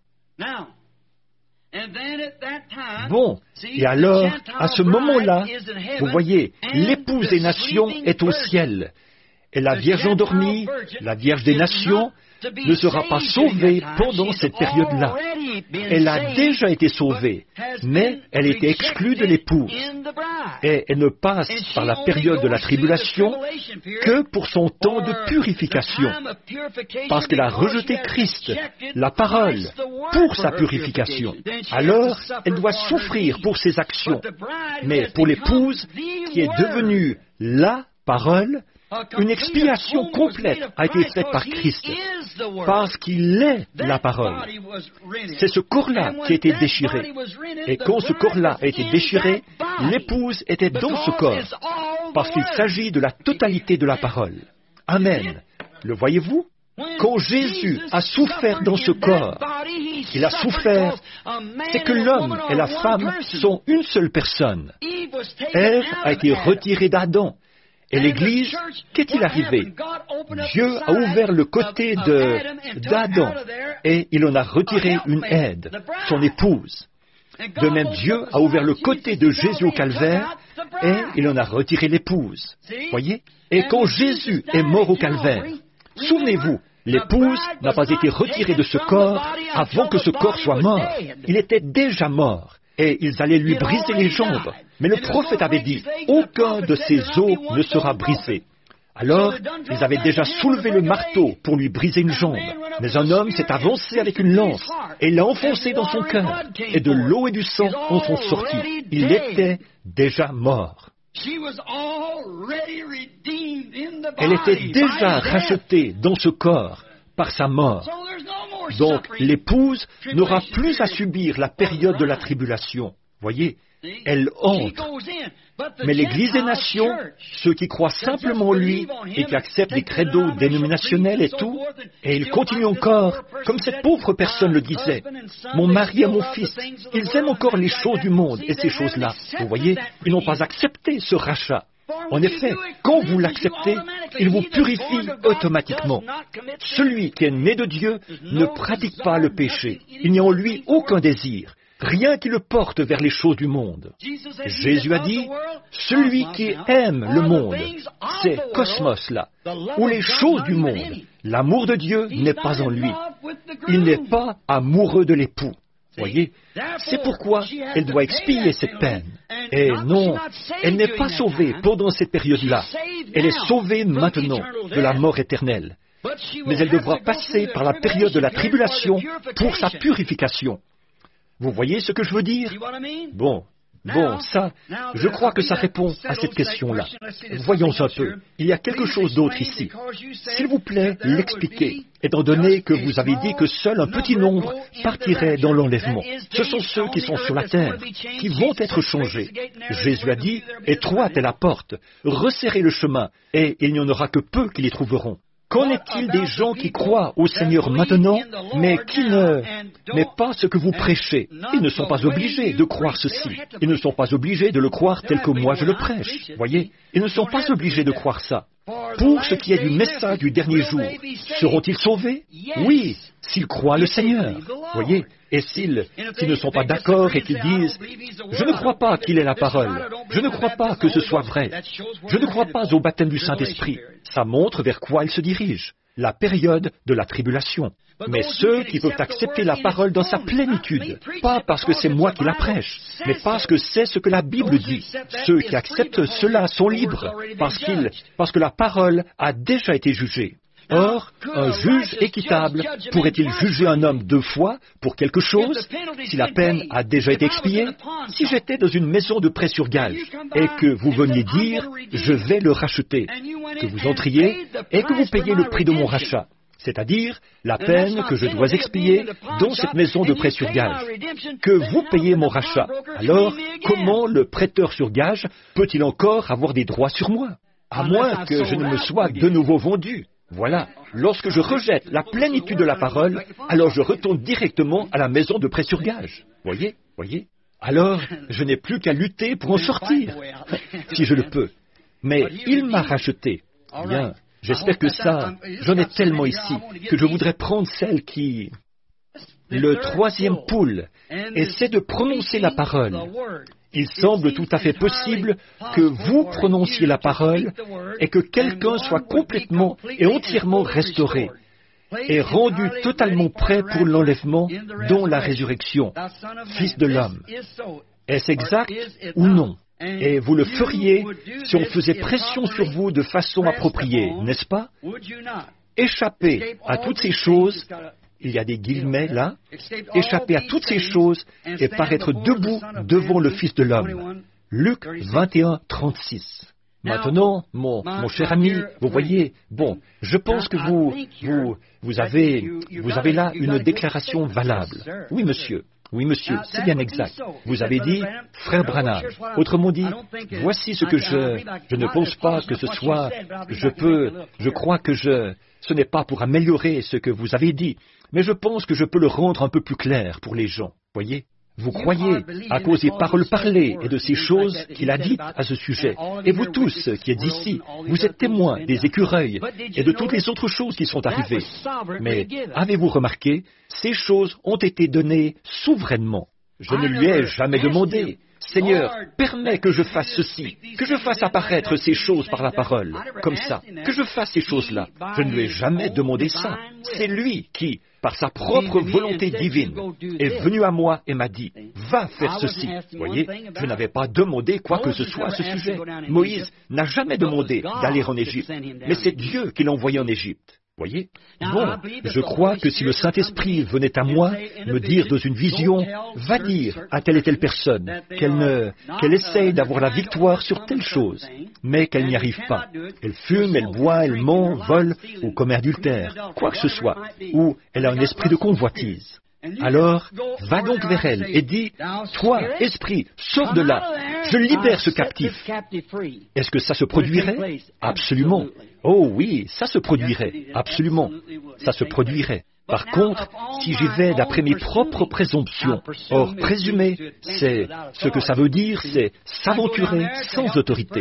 Bon, et alors, à ce moment-là, vous voyez, l'épouse des nations est au ciel. Et la Vierge endormie, la Vierge des nations, ne sera pas sauvée pendant cette période-là. Elle a déjà été sauvée, mais elle était exclue de l'épouse. Et elle ne passe par la période de la tribulation que pour son temps de purification, parce qu'elle a rejeté Christ, la parole, pour sa purification. Alors, elle doit souffrir pour ses actions. Mais pour l'épouse, qui est devenue la parole, une expiation complète a été faite par Christ, parce qu'il est la parole. C'est ce corps-là qui a été déchiré. Et quand ce corps-là a été déchiré, l'épouse était dans ce corps, parce qu'il s'agit de la totalité de la parole. Amen. Le voyez-vous? Quand Jésus a souffert dans ce corps, il a souffert, c'est que l'homme et la femme sont une seule personne. Ève a été retirée d'Adam. Et l'Église, qu'est-il arrivé? Dieu a ouvert le côté de, d'Adam et il en a retiré une aide, son épouse. De même, Dieu a ouvert le côté de Jésus au calvaire et il en a retiré l'épouse. Voyez? Et quand Jésus est mort au calvaire, souvenez-vous, l'épouse n'a pas été retirée de ce corps avant que ce corps soit mort. Il était déjà mort. Et ils allaient lui briser les jambes. Mais le prophète avait dit, aucun de ses os ne sera brisé. Alors, ils avaient déjà soulevé le marteau pour lui briser une jambe. Mais un homme s'est avancé avec une lance et l'a enfoncé dans son cœur. Et de l'eau et du sang en sont sortis. Il était déjà mort. Elle était déjà rachetée dans ce corps par sa mort. Donc, l'épouse n'aura plus à subir la période de la tribulation. Voyez, elle entre. Mais l'Église des nations, ceux qui croient simplement en lui et qui acceptent des credos dénominationnels et tout, et ils continuent encore, comme cette pauvre personne le disait, mon mari et mon fils, ils aiment encore les choses du monde et ces choses-là. Vous voyez, ils n'ont pas accepté ce rachat. En effet, quand vous l'acceptez, il vous purifie automatiquement. Celui qui est né de Dieu ne pratique pas le péché. Il n'y a en lui aucun désir, rien qui le porte vers les choses du monde. Jésus a dit, celui qui aime le monde, c'est cosmos là, ou les choses du monde. L'amour de Dieu n'est pas en lui. Il n'est pas amoureux de l'époux. Voyez, c'est pourquoi elle doit expier cette peine. Et non, elle n'est pas sauvée pendant cette période-là. Elle est sauvée maintenant de la mort éternelle. Mais elle devra passer par la période de la tribulation pour sa purification. Vous voyez ce que je veux dire? Bon, bon, ça, je crois que ça répond à cette question-là. Voyons un peu. Il y a quelque chose d'autre ici. S'il vous plaît, l'expliquez, étant donné que vous avez dit que seul un petit nombre partirait dans l'enlèvement. Ce sont ceux qui sont sur la terre, qui vont être changés. Jésus a dit, « Étroite est la porte, resserrez le chemin, et il n'y en aura que peu qui les trouveront. » Qu'en est-il des gens qui croient au Seigneur maintenant, mais qui ne... mais pas ce que vous prêchez? Ils ne sont pas obligés de croire ceci. Ils ne sont pas obligés de le croire tel que moi je le prêche. Voyez, ils ne sont pas obligés de croire ça. Pour ce qui est du message du dernier jour, seront-ils sauvés? Oui, s'ils croient le Seigneur. Voyez, et s'ils, s'ils ne sont pas d'accord et qu'ils disent « Je ne crois pas qu'il est la parole, je ne crois pas que ce soit vrai, je ne crois pas au baptême du Saint-Esprit », ça montre vers quoi ils se dirigent, la période de la tribulation. Mais ceux qui peuvent accepter la parole dans sa plénitude, pas parce que c'est moi qui la prêche, mais parce que c'est ce que la Bible dit. Ceux qui acceptent cela sont libres, parce qu'ils, parce que la parole a déjà été jugée. Or, un juge équitable pourrait-il juger un homme deux fois pour quelque chose si la peine a déjà été expiée? Si j'étais dans une maison de prêt sur gage et que vous veniez dire « Je vais le racheter », que vous entriez et que vous payiez le prix de mon rachat, c'est-à-dire la peine que je dois expier dans cette maison de prêt sur gage, que vous payez mon rachat, alors comment le prêteur sur gage peut-il encore avoir des droits sur moi, à moins que je ne me sois de nouveau vendu? Voilà, lorsque je rejette la plénitude de la parole, alors je retourne directement à la maison de prêt sur gage. Voyez, voyez? Alors, je n'ai plus qu'à lutter pour en sortir, si je le peux. Mais il m'a racheté. Bien, j'espère que ça, j'en ai tellement ici, que je voudrais prendre celle qui... Le troisième poule essaie de prononcer la parole. Il semble tout à fait possible que vous prononciez la parole et que quelqu'un soit complètement et entièrement restauré et rendu totalement prêt pour l'enlèvement, dont la résurrection, Fils de l'homme. Est-ce exact ou non? Et vous le feriez si on faisait pression sur vous de façon appropriée, n'est-ce pas? Échapper à toutes ces choses, il y a des guillemets là, échapper à toutes ces choses et paraître debout devant le Fils de l'homme. Luc vingt et un, trente-six. Maintenant, mon, mon cher ami, vous voyez, bon, je pense que vous, vous, vous avez, vous avez là une déclaration valable. Oui, monsieur. Oui, monsieur, c'est bien exact. Vous avez dit, frère Branham. Autrement dit, voici ce que je... Je ne pense pas que ce soit... Je peux... Je crois que je... Ce n'est pas pour améliorer ce que vous avez dit, mais je pense que je peux le rendre un peu plus clair pour les gens. Voyez? Vous croyez, à cause des paroles parlées et de ces choses qu'il a dites à ce sujet. Et vous tous qui êtes ici, vous êtes témoins des écureuils et de toutes les autres choses qui sont arrivées. Mais avez-vous remarqué, ces choses ont été données souverainement. Je ne lui ai jamais demandé. Seigneur, permets que je fasse ceci, que je fasse apparaître ces choses par la parole, comme ça, que je fasse ces choses-là. Je ne lui ai jamais demandé ça. C'est lui qui, par sa propre volonté divine, est venu à moi et m'a dit, va faire ceci. Voyez, je n'avais pas demandé quoi que ce soit à ce sujet. Moïse n'a jamais demandé d'aller en Égypte, mais c'est Dieu qui l'a envoyé en Égypte. Voyez? Bon, je crois que si le Saint-Esprit venait à moi me dire dans une vision, va dire à telle et telle personne qu'elle ne, qu'elle essaye d'avoir la victoire sur telle chose, mais qu'elle n'y arrive pas. Elle fume, elle boit, elle ment, vole ou commet adultère, quoi que ce soit, ou elle a un esprit de convoitise. Alors, va donc vers elle et dis, toi, esprit, sors de là, je libère ce captif. Est-ce que ça se produirait? Absolument. Oh oui, ça se produirait, absolument. Ça se produirait. Par contre, si j'y vais d'après mes propres présomptions, or présumer, c'est ce que ça veut dire, c'est s'aventurer sans autorité.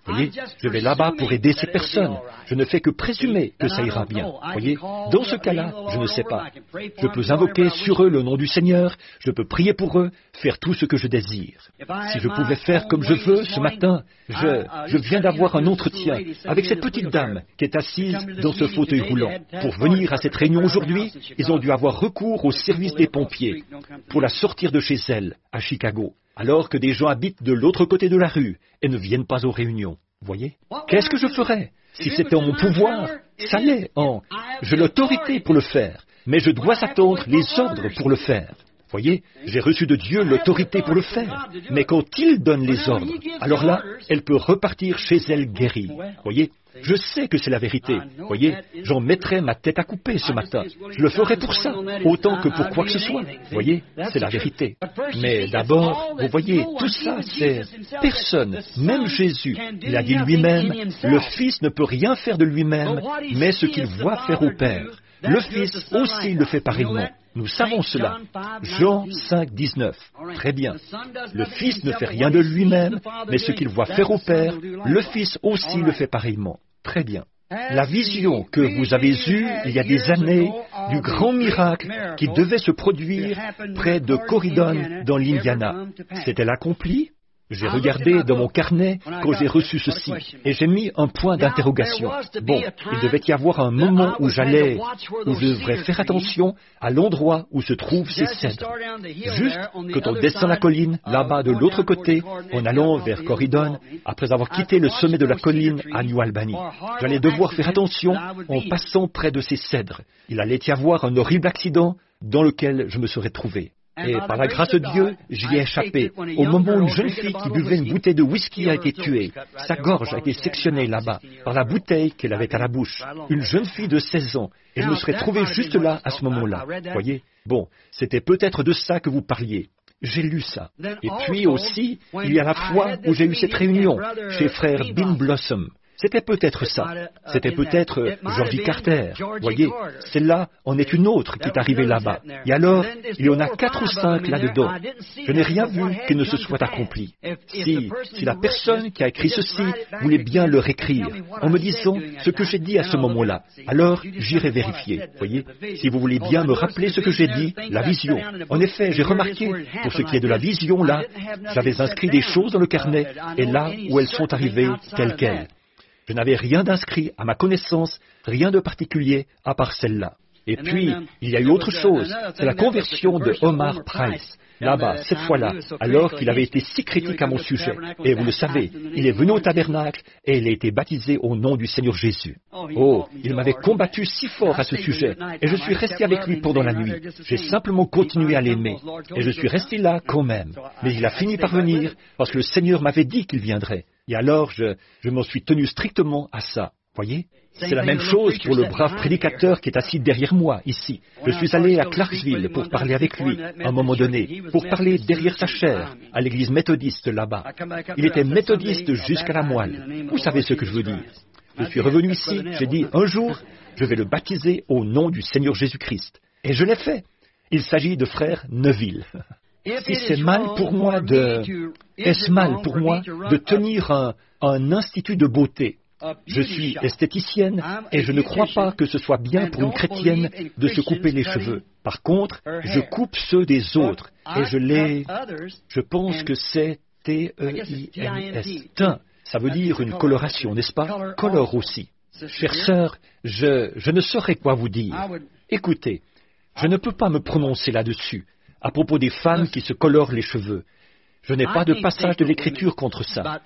Voyez, je vais là-bas pour aider ces personnes. Je ne fais que présumer que ça ira bien. Voyez, dans ce cas-là, je ne sais pas. Je peux invoquer sur eux le nom du Seigneur, je peux prier pour eux, faire tout ce que je désire. Si je pouvais faire comme je veux ce matin, je, je viens d'avoir un entretien avec cette petite dame qui est assise dans ce fauteuil roulant. Pour venir à cette réunion aujourd'hui, ils ont dû avoir recours au service des pompiers pour la sortir de chez elle, à Chicago, alors que des gens habitent de l'autre côté de la rue et ne viennent pas aux réunions. Voyez? Qu'est-ce que je ferais? Si c'était en mon pouvoir, ça l'est, en... J'ai l'autorité pour le faire, mais je dois attendre les ordres pour le faire. Voyez, j'ai reçu de Dieu l'autorité pour le faire, mais quand il donne les ordres, alors là, elle peut repartir chez elle guérie. Voyez, je sais que c'est la vérité. Voyez, j'en mettrai ma tête à couper ce matin. Je le ferai pour ça, autant que pour quoi que ce soit. Voyez, c'est la vérité. Mais d'abord, vous voyez, tout ça, c'est personne, même Jésus. Il a dit lui-même, le Fils ne peut rien faire de lui-même, mais ce qu'il voit faire au Père. Le Fils aussi le fait pareillement. Nous savons cela. Jean cinq, dix-neuf. Très bien. Le Fils ne fait rien de lui-même, mais ce qu'il voit faire au Père, le Fils aussi le fait pareillement. Très bien. La vision que vous avez eue il y a des années du grand miracle qui devait se produire près de Corydon dans l'Indiana, s'est-elle accomplie? J'ai regardé dans mon carnet quand j'ai reçu ceci, et j'ai mis un point d'interrogation. Bon, il devait y avoir un moment où j'allais, où je devrais faire attention à l'endroit où se trouvent ces cèdres. Juste quand on descend la colline, là-bas de l'autre côté, en allant vers Corydon, après avoir quitté le sommet de la colline à New Albany. J'allais devoir faire attention en passant près de ces cèdres. Il allait y avoir un horrible accident dans lequel je me serais trouvé. Et par la grâce de Dieu, j'y ai échappé. Au moment où une jeune fille qui buvait une bouteille de whisky a été tuée, sa gorge a été sectionnée là-bas, par la bouteille qu'elle avait à la bouche. Une jeune fille de seize ans. Et je me serais trouvé juste là, à ce moment-là. Voyez? Bon, c'était peut-être de ça que vous parliez. J'ai lu ça. Et puis aussi, il y a la fois où j'ai eu cette réunion chez frère Bin Blossom. C'était peut-être ça. C'était peut-être Georgie Carter. Voyez, celle-là en est une autre qui est arrivée là-bas. Et alors, il y en a quatre ou cinq là-dedans. Je n'ai rien vu qui ne se soit accompli. Si, si la personne qui a écrit ceci voulait bien le réécrire, en me disant ce que j'ai dit à ce moment-là, alors j'irai vérifier. Voyez, si vous voulez bien me rappeler ce que j'ai dit, la vision. En effet, j'ai remarqué, pour ce qui est de la vision, là, j'avais inscrit des choses dans le carnet, et là où elles sont arrivées, telles quelles. Je n'avais rien d'inscrit à ma connaissance, rien de particulier à part celle-là. Et puis, il y a eu autre chose, c'est la conversion de Omar Price. Là-bas, cette fois-là, alors qu'il avait été si critique à mon sujet. Et vous le savez, il est venu au tabernacle et il a été baptisé au nom du Seigneur Jésus. Oh, il m'avait combattu si fort à ce sujet, et je suis resté avec lui pendant la nuit. J'ai simplement continué à l'aimer, et je suis resté là quand même. Mais il a fini par venir, parce que le Seigneur m'avait dit qu'il viendrait. Et alors, je, je m'en suis tenu strictement à ça. Voyez? C'est la même chose pour le brave prédicateur qui est assis derrière moi, ici. Je suis allé à Clarksville pour parler avec lui, à un moment donné, pour parler derrière sa chaire, à l'église méthodiste là-bas. Il était méthodiste jusqu'à la moelle. Vous savez ce que je veux dire. Je suis revenu ici, j'ai dit, un jour, je vais le baptiser au nom du Seigneur Jésus-Christ. Et je l'ai fait. Il s'agit de frère Neville. Si c'est mal pour moi de... Est-ce mal pour moi de tenir un, un institut de beauté? Je suis esthéticienne et je ne crois pas que ce soit bien pour une chrétienne de se couper les cheveux. Par contre, je coupe ceux des autres et je les... Je pense que c'est T E I N S. Teint, ça veut dire une coloration, n'est-ce pas? Colore aussi. Chère sœur, je, je ne saurais quoi vous dire. Écoutez, je ne peux pas me prononcer là-dessus, à propos des femmes qui se colorent les cheveux. Je n'ai pas de passage de l'Écriture contre ça.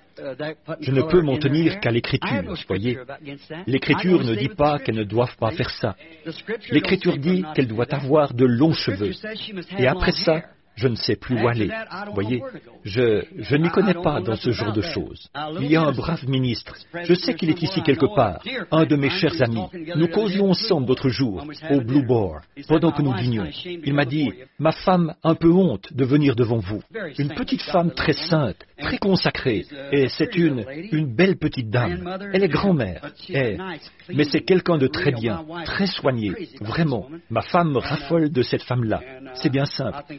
Je ne peux m'en tenir qu'à l'Écriture, voyez. L'Écriture ne dit pas qu'elles ne doivent pas faire ça. L'Écriture dit qu'elles doivent avoir de longs cheveux. Et après ça, je ne sais plus où aller. Voyez, je, je n'y connais pas dans ce genre de choses. Il y a un brave ministre. Je sais qu'il est ici quelque part. Un de mes chers amis. Nous causions ensemble d'autres jours, au Blue Boar, pendant que nous dînions. Il m'a dit, ma femme a un peu honte de venir devant vous. Une petite femme très sainte, très consacrée. Et c'est une, une belle petite dame. Elle est grand-mère. Et, mais c'est quelqu'un de très bien, très soigné. Vraiment. Ma femme me raffole de cette femme-là. C'est bien simple. Et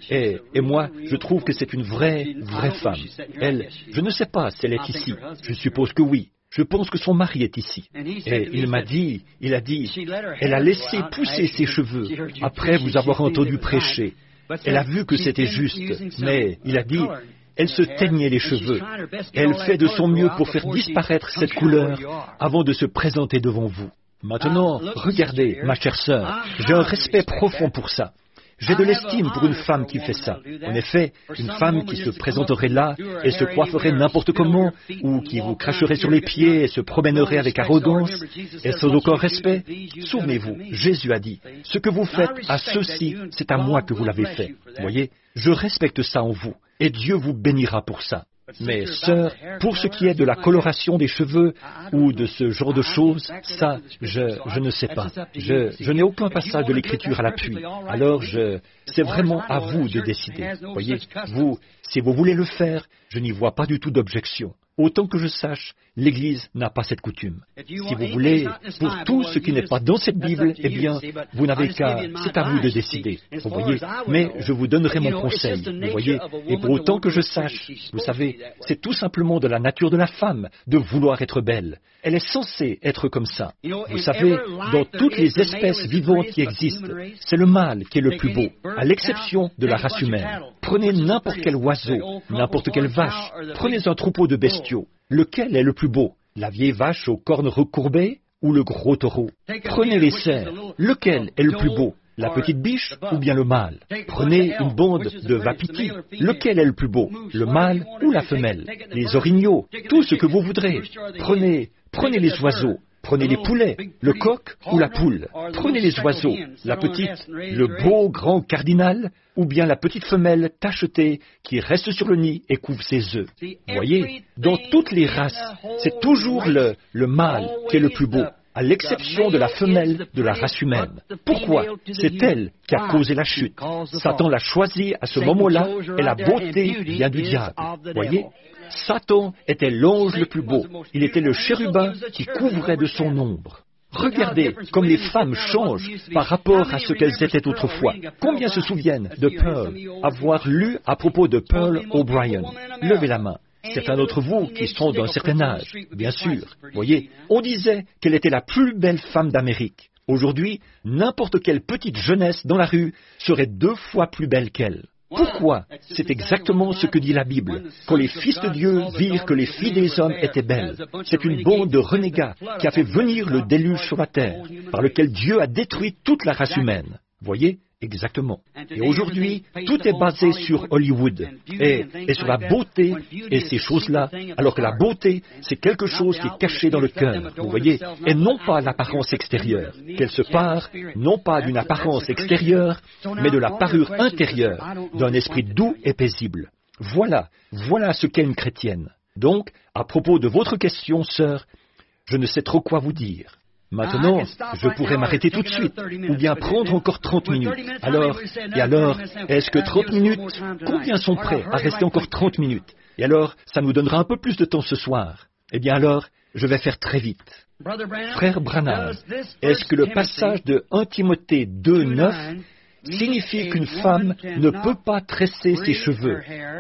et moi, je trouve que c'est une vraie, vraie femme. Elle, je ne sais pas si elle est ici. Je suppose que oui. Je pense que son mari est ici. Et il m'a dit, il a dit, elle a laissé pousser ses cheveux après vous avoir entendu prêcher. Elle a vu que c'était juste, mais il a dit, elle se teignait les cheveux. Elle fait de son mieux pour faire disparaître cette couleur avant de se présenter devant vous. Maintenant, regardez, ma chère sœur, j'ai un respect profond pour ça. J'ai de l'estime pour une femme qui fait ça. En effet, une femme qui se présenterait là et se coifferait n'importe comment, ou qui vous cracherait sur les pieds et se promènerait avec arrogance et sans aucun respect. Souvenez-vous, Jésus a dit, « Ce que vous faites à ceux-ci, c'est à moi que vous l'avez fait. » Voyez, je respecte ça en vous, et Dieu vous bénira pour ça. Mais, sœur, pour ce qui est de la coloration des cheveux ou de ce genre de choses, ça, je, je ne sais pas. Je, je n'ai aucun passage de l'Écriture à l'appui. Alors, je, c'est vraiment à vous de décider. Voyez, vous, si vous voulez le faire, je n'y vois pas du tout d'objection. Autant que je sache, l'Église n'a pas cette coutume. Si vous voulez, pour tout ce qui n'est pas dans cette Bible, eh bien, vous n'avez qu'à, c'est à vous de décider. Vous voyez, mais je vous donnerai mon conseil. Vous voyez, et pour autant que je sache, vous savez, c'est tout simplement de la nature de la femme de vouloir être belle. Elle est censée être comme ça. Vous savez, dans toutes les espèces vivantes qui existent, c'est le mâle qui est le plus beau, à l'exception de la race humaine. Prenez n'importe quel oiseau, n'importe quelle vache, prenez un troupeau de bestiaux. Lequel est le plus beau? La vieille vache aux cornes recourbées ou le gros taureau? Prenez les cerfs. Lequel est le plus beau? La petite biche ou bien le mâle? Prenez une bande de wapitis. Lequel est le plus beau? Le mâle ou la femelle? Les orignaux, tout ce que vous voudrez. Prenez, prenez les oiseaux. Prenez les poulets, le coq ou la poule. Prenez les oiseaux, la petite, le beau grand cardinal, ou bien la petite femelle tachetée qui reste sur le nid et couvre ses œufs. Voyez, dans toutes les races, c'est toujours le, le mâle qui est le plus beau, à l'exception de la femelle de la race humaine. Pourquoi? C'est elle qui a causé la chute. Satan l'a choisie à ce moment-là, et la beauté vient du diable. Voyez? Satan était l'ange le plus beau. Il était le chérubin qui couvrait de son ombre. Regardez comme les femmes changent par rapport à ce qu'elles étaient autrefois. Combien se souviennent de Pearl, avoir lu à propos de Pearl O'Brien? Levez la main. Certains d'entre vous qui sont d'un certain âge, bien sûr. Voyez, on disait qu'elle était la plus belle femme d'Amérique. Aujourd'hui, n'importe quelle petite jeunesse dans la rue serait deux fois plus belle qu'elle. Pourquoi? C'est exactement ce que dit la Bible. Quand les fils de Dieu virent que les filles des hommes étaient belles, c'est une bande de renégats qui a fait venir le déluge sur la terre, par lequel Dieu a détruit toute la race humaine. Voyez? Exactement. Et aujourd'hui, tout est basé sur Hollywood et, et sur la beauté et ces choses-là, alors que la beauté, c'est quelque chose qui est caché dans le cœur, vous voyez, et non pas l'apparence extérieure, qu'elle se part non pas d'une apparence extérieure, mais de la parure intérieure d'un esprit doux et paisible. Voilà, voilà ce qu'est une chrétienne. Donc, à propos de votre question, sœur, je ne sais trop quoi vous dire. Maintenant, je pourrais m'arrêter tout de suite, ou bien prendre encore trente minutes. Alors, et alors, est-ce que trente minutes, combien sont prêts à rester encore trente minutes? Et alors, ça nous donnera un peu plus de temps ce soir. Eh bien alors, je vais faire très vite. Frère Branham, est-ce que le passage de un Timothée deux neuf signifie qu'une femme ne peut pas tresser ses cheveux?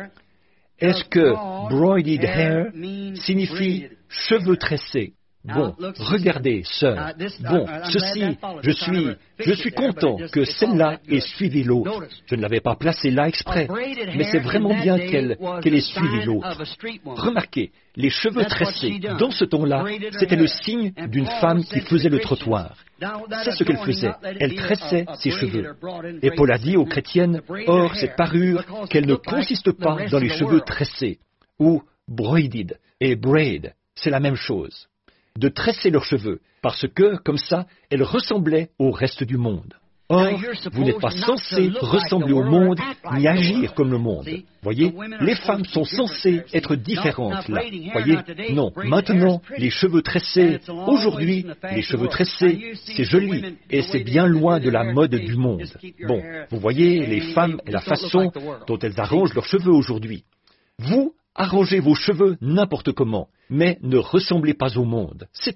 Est-ce que broided hair signifie cheveux tressés? Bon, regardez, sœur. Bon, ceci, je suis, je suis content que celle-là ait suivi l'autre. Je ne l'avais pas placée là exprès, mais c'est vraiment bien qu'elle, qu'elle ait suivi l'autre. Remarquez, les cheveux tressés, dans ce temps-là, c'était le signe d'une femme qui faisait le trottoir. C'est ce qu'elle faisait. Elle tressait ses cheveux. Et Paul a dit aux chrétiennes, or, cette parure, qu'elle ne consiste pas dans les cheveux tressés, ou broided et braid, c'est la même chose. De tresser leurs cheveux, parce que, comme ça, elles ressemblaient au reste du monde. Or, vous n'êtes pas censé ressembler au monde, ni agir comme le monde. Voyez, les femmes sont censées être différentes, là. Voyez, non, maintenant, les cheveux tressés, aujourd'hui, les cheveux tressés, c'est joli, et c'est bien loin de la mode du monde. Bon, vous voyez, les femmes et la façon dont elles arrangent leurs cheveux aujourd'hui. Vous, arrangez vos cheveux n'importe comment, mais ne ressemblez pas au monde, c'est tout.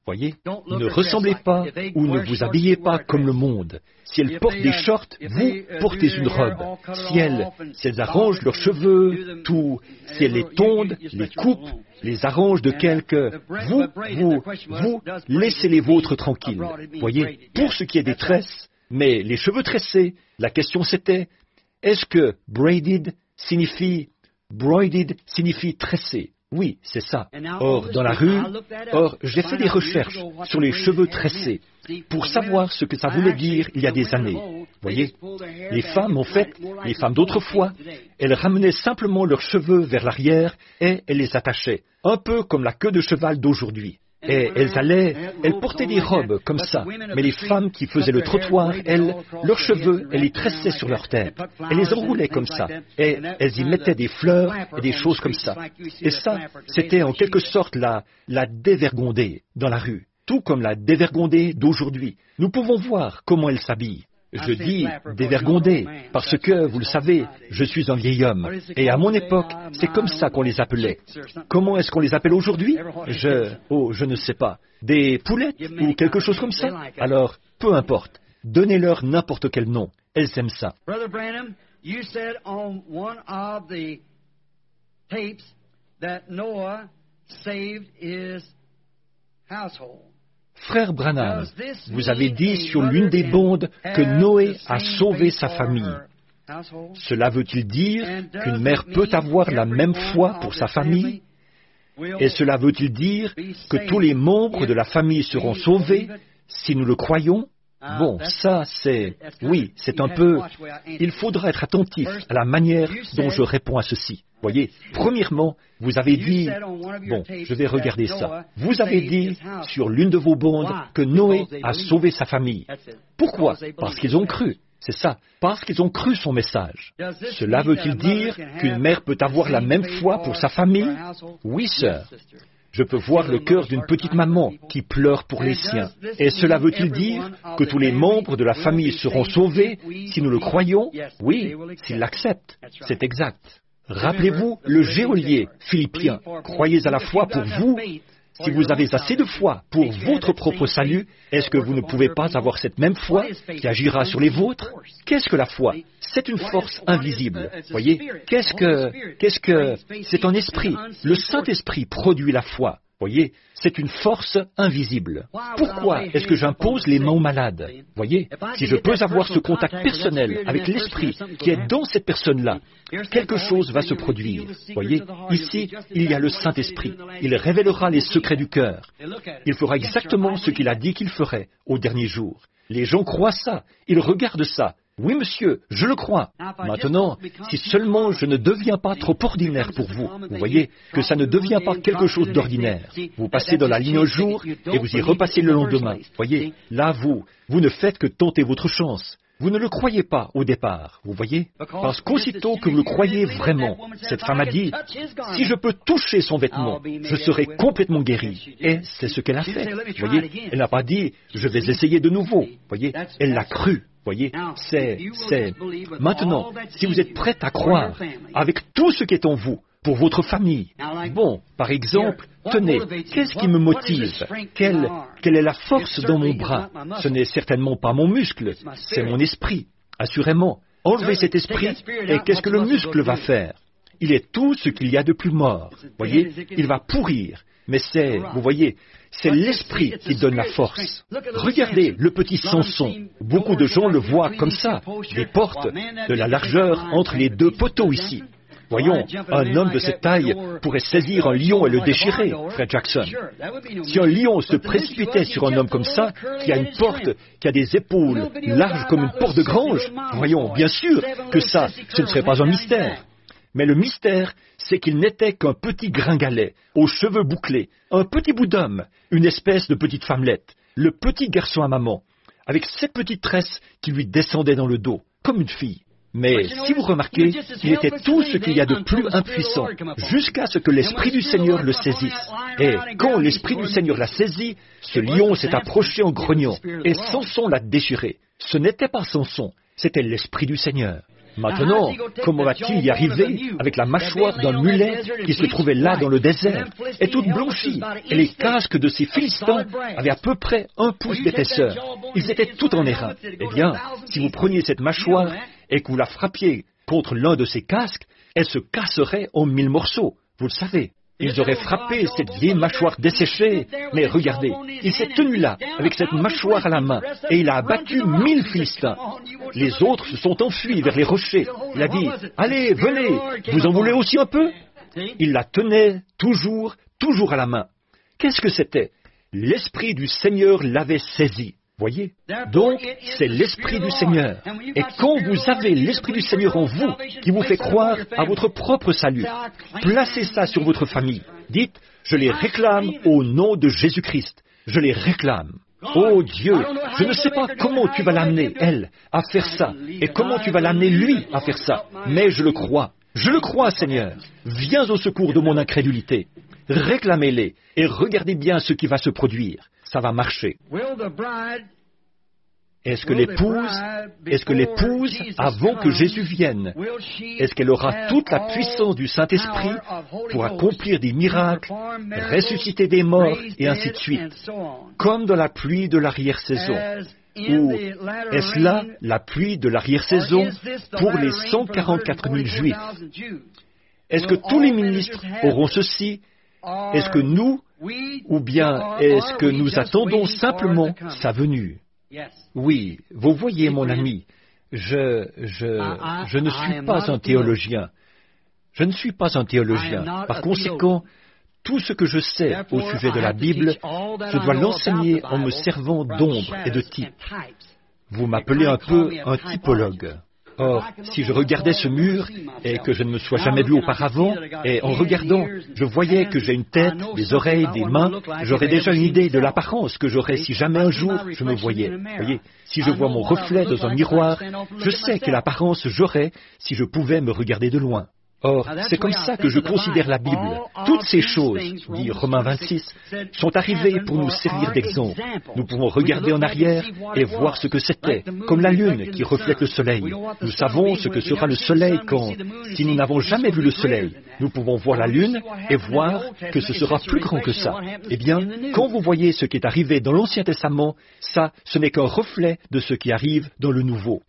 Voyez, ne ressemblez pas ou ne vous habillez pas comme le monde. Si elles portent des shorts, vous portez une robe. Si elles, si elles arrangent leurs cheveux, tout, si elles les tondent, les coupent, les arrangent de quelque, vous, vous, vous, laissez les vôtres tranquilles. Voyez, pour ce qui est des tresses, mais les cheveux tressés, la question c'était, est-ce que braided signifie, broided signifie tressé? Oui, c'est ça. Or, dans la rue, or, j'ai fait des recherches sur les cheveux tressés pour savoir ce que ça voulait dire il y a des années. Voyez, les femmes, en fait, les femmes d'autrefois, elles ramenaient simplement leurs cheveux vers l'arrière et elles les attachaient, un peu comme la queue de cheval d'aujourd'hui. Et elles allaient, elles portaient des robes comme ça, mais les femmes qui faisaient le trottoir, elles, leurs cheveux, elles les tressaient sur leur tête, elles les enroulaient comme ça, et elles y mettaient des fleurs et des choses comme ça. Et ça, c'était en quelque sorte la, la dévergondée dans la rue, tout comme la dévergondée d'aujourd'hui. Nous pouvons voir comment elles s'habillent. Je dis dévergondés, parce que, vous le savez, je suis un vieil homme. Et à mon époque, c'est comme ça qu'on les appelait. Comment est-ce qu'on les appelle aujourd'hui? Je... Oh, je ne sais pas. Des poulettes ou quelque chose comme ça? Alors, peu importe. Donnez-leur n'importe quel nom. Elles aiment ça. Brother Branham, you said on one of the tapes that Noah saved his household. Frère Branham, vous avez dit sur l'une des bandes que Noé a sauvé sa famille. Cela veut-il dire qu'une mère peut avoir la même foi pour sa famille? Et cela veut-il dire que tous les membres de la famille seront sauvés si nous le croyons? Bon, ça, c'est... Oui, c'est un peu... Il faudra être attentif à la manière dont je réponds à ceci. Voyez, premièrement, vous avez dit... Bon, je vais regarder ça. Vous avez dit sur l'une de vos bandes que Noé a sauvé sa famille. Pourquoi? Parce qu'ils ont cru. C'est ça, parce qu'ils ont cru son message. Cela veut-il dire qu'une mère peut avoir la même foi pour sa famille? Oui, sœur. Je peux voir le cœur d'une petite maman qui pleure pour les siens. Et cela veut-il dire que tous les membres de la famille seront sauvés si nous le croyons? Oui, s'ils l'acceptent. C'est exact. Rappelez-vous le geôlier philippien. Croyez à la foi pour vous. Si vous avez assez de foi pour votre propre salut, est-ce que vous ne pouvez pas avoir cette même foi qui agira sur les vôtres? Qu'est-ce que la foi? C'est une force invisible. Voyez? Qu'est-ce que... Qu'est-ce que... C'est un esprit. Le Saint-Esprit produit la foi. Voyez? C'est une force invisible. Pourquoi est-ce que j'impose les mains aux malades? Voyez? Si je peux avoir ce contact personnel avec l'Esprit qui est dans cette personne-là, quelque chose va se produire. Voyez? Ici, il y a le Saint-Esprit. Il révélera les secrets du cœur. Il fera exactement ce qu'il a dit qu'il ferait au dernier jour. Les gens croient ça. Ils regardent ça. Oui, monsieur, je le crois. Maintenant, si seulement je ne deviens pas trop ordinaire pour vous, vous voyez, que ça ne devient pas quelque chose d'ordinaire. Vous passez dans la ligne au jour et vous y repassez le lendemain. Voyez, là, vous, vous ne faites que tenter votre chance. Vous ne le croyez pas au départ, vous voyez? Parce qu'aussitôt que vous le croyez vraiment, cette femme a dit, si je peux toucher son vêtement, je serai complètement guérie. Et c'est ce qu'elle a fait. Vous voyez? Elle n'a pas dit, je vais essayer de nouveau. Vous voyez? Elle l'a cru. Voyez, c'est, c'est... Maintenant, si vous êtes prête à croire avec tout ce qui est en vous, pour votre famille. Bon, par exemple, tenez, qu'est-ce qui me motive? Quelle, quelle est la force dans mon bras? Ce n'est certainement pas mon muscle, c'est mon esprit. Assurément, enlevez cet esprit, et qu'est-ce que le muscle va faire? Il est tout ce qu'il y a de plus mort. Voyez, il va pourrir. Mais c'est, vous voyez, c'est l'esprit qui donne la force. Regardez le petit Samson. Beaucoup de gens le voient comme ça, des portes, de la largeur entre les deux poteaux ici. Voyons, un homme de cette taille pourrait saisir un lion et le déchirer, Fred Jackson. Si un lion se précipitait sur un homme comme ça, qui a une porte, qui a des épaules larges comme une porte de grange, voyons, bien sûr que ça, ce ne serait pas un mystère. Mais le mystère, c'est qu'il n'était qu'un petit gringalet, aux cheveux bouclés, un petit bout d'homme, une espèce de petite femmelette, le petit garçon à maman, avec ses petites tresses qui lui descendaient dans le dos, comme une fille. Mais si vous remarquez, il était tout ce qu'il y a de plus impuissant, jusqu'à ce que l'Esprit du Seigneur le saisisse. Et quand l'Esprit du Seigneur l'a saisi, ce lion s'est approché en grognant, et Samson l'a déchiré. Ce n'était pas Samson, c'était l'Esprit du Seigneur. Maintenant, comment va-t-il y arriver avec la mâchoire d'un mulet qui se trouvait là dans le désert, et toute blanchie, et les casques de ces Philistins avaient à peu près un pouce d'épaisseur. Ils étaient tout en airain. Eh bien, si vous preniez cette mâchoire et que vous la frappiez contre l'un de ces casques, elle se casserait en mille morceaux. Vous le savez. Ils auraient frappé cette vieille mâchoire desséchée, mais regardez, il s'est tenu là, avec cette mâchoire à la main, et il a abattu mille Philistins. Les autres se sont enfuis vers les rochers. Il a dit, « Allez, venez, vous en voulez aussi un peu ?» Il la tenait toujours, toujours à la main. Qu'est-ce que c'était? L'Esprit du Seigneur l'avait saisi. Voyez? Donc, c'est l'Esprit du Seigneur. Et quand vous avez l'Esprit du Seigneur en vous, qui vous fait croire à votre propre salut, placez ça sur votre famille. Dites, je les réclame au nom de Jésus-Christ. Je les réclame. Oh Dieu, je ne sais pas comment tu vas l'amener, elle, à faire ça, et comment tu vas l'amener, lui, à faire ça, mais je le crois. Je le crois, Seigneur. Viens au secours de mon incrédulité. Réclamez-les, et regardez bien ce qui va se produire. Ça va marcher. Est-ce que l'épouse, est-ce que l'épouse, avant que Jésus vienne, est-ce qu'elle aura toute la puissance du Saint-Esprit pour accomplir des miracles, ressusciter des morts, et ainsi de suite, comme dans la pluie de l'arrière-saison? Ou est-ce là la pluie de l'arrière-saison pour les cent quarante-quatre mille Juifs? Est-ce que tous les ministres auront ceci? Est-ce que nous, ou bien est-ce que nous attendons simplement sa venue? Oui, vous voyez, mon ami, je, je, je ne suis pas un théologien. Je ne suis pas un théologien. Par conséquent, tout ce que je sais au sujet de la Bible, je dois l'enseigner en me servant d'ombres et de types. Vous m'appelez un peu un typologue. Or, si je regardais ce mur, et que je ne me sois jamais vu auparavant, et en regardant, je voyais que j'ai une tête, des oreilles, des mains, j'aurais déjà une idée de l'apparence que j'aurais si jamais un jour je me voyais. Voyez, si je vois mon reflet dans un miroir, je sais quelle apparence j'aurais si je pouvais me regarder de loin. Or, c'est comme ça que je considère la Bible. Toutes ces choses, dit Romains vingt-six, sont arrivées pour nous servir d'exemple. Nous pouvons regarder en arrière et voir ce que c'était, comme la lune qui reflète le soleil. Nous savons ce que sera le soleil quand, si nous n'avons jamais vu le soleil, nous pouvons voir la lune et voir que ce sera plus grand que ça. Eh bien, quand vous voyez ce qui est arrivé dans l'Ancien Testament, ça, ce n'est qu'un reflet de ce qui arrive dans le Nouveau.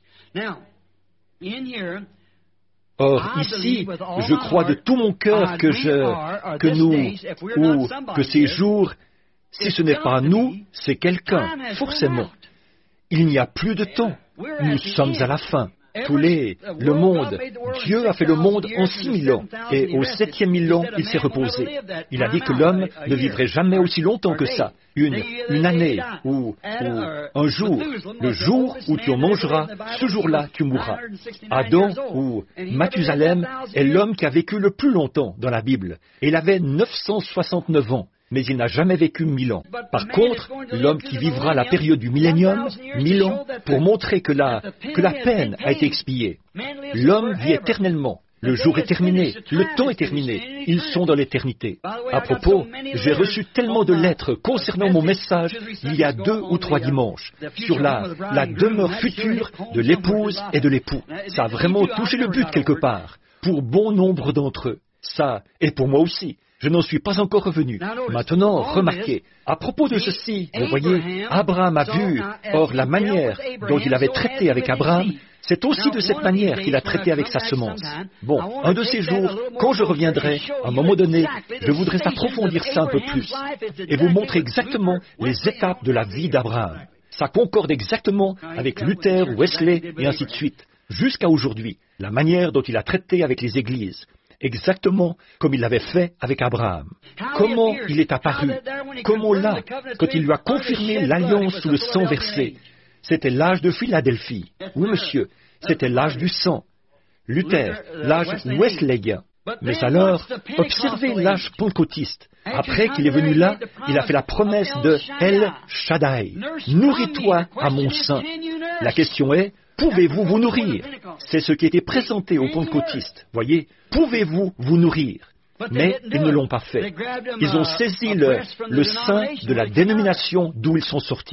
Or, ici, je crois de tout mon cœur que je, que nous, ou que ces jours, si ce n'est pas nous, c'est quelqu'un, forcément. Il n'y a plus de temps. Nous sommes à la fin. Tous les, le monde, Dieu a fait le monde en six mille ans, et au septième mille ans, il s'est reposé. Il a dit que l'homme ne vivrait jamais aussi longtemps que ça, une, une année, ou, ou un jour, le jour où tu en mangeras, ce jour-là tu mourras. Adam, ou Mathusalem, est l'homme qui a vécu le plus longtemps dans la Bible, et il avait neuf cent soixante-neuf ans. Mais il n'a jamais vécu mille ans. Par contre, l'homme qui vivra la période du millénium, mille ans, pour montrer que la, que la peine a été expiée. L'homme vit éternellement. Le jour est terminé. Le temps est terminé. Ils sont dans l'éternité. À propos, j'ai reçu tellement de lettres concernant mon message il y a deux ou trois dimanches, sur la, la demeure future de l'épouse et de l'époux. Ça a vraiment touché le but quelque part, pour bon nombre d'entre eux. Ça, et pour moi aussi. Je n'en suis pas encore revenu. Maintenant, remarquez, à propos de ceci, vous voyez, Abraham a vu, or la manière dont il avait traité avec Abraham, c'est aussi de cette manière qu'il a traité avec sa semence. Bon, un de ces jours, quand je reviendrai, à un moment donné, je voudrais approfondir ça un peu plus et vous montrer exactement les étapes de la vie d'Abraham. Ça concorde exactement avec Luther, Wesley et ainsi de suite, jusqu'à aujourd'hui, la manière dont il a traité avec les églises. Exactement comme il l'avait fait avec Abraham. Comment il est apparu? Comment là, quand il lui a confirmé l'alliance sous le sang versé? C'était l'âge de Philadelphie. Oui, monsieur, c'était l'âge du sang. Luther, l'âge wesleyen. Mais alors, observez l'âge pentecôtiste. Après qu'il est venu là, il a fait la promesse de El Shaddai. Nourris-toi à mon sein. La question est, pouvez-vous vous nourrir? C'est ce qui était présenté aux pentecôtistes. Voyez, pouvez-vous vous nourrir? Mais ils ne l'ont pas fait. Ils ont saisi le, le sein de la dénomination d'où ils sont sortis.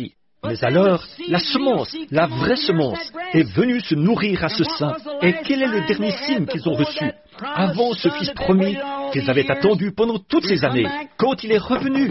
Mais alors, la semence, la vraie semence, est venue se nourrir à ce sein. Et quel est le dernier signe qu'ils ont reçu? Avant ce Fils promis qu'ils avaient attendu pendant toutes ces années, quand il est revenu,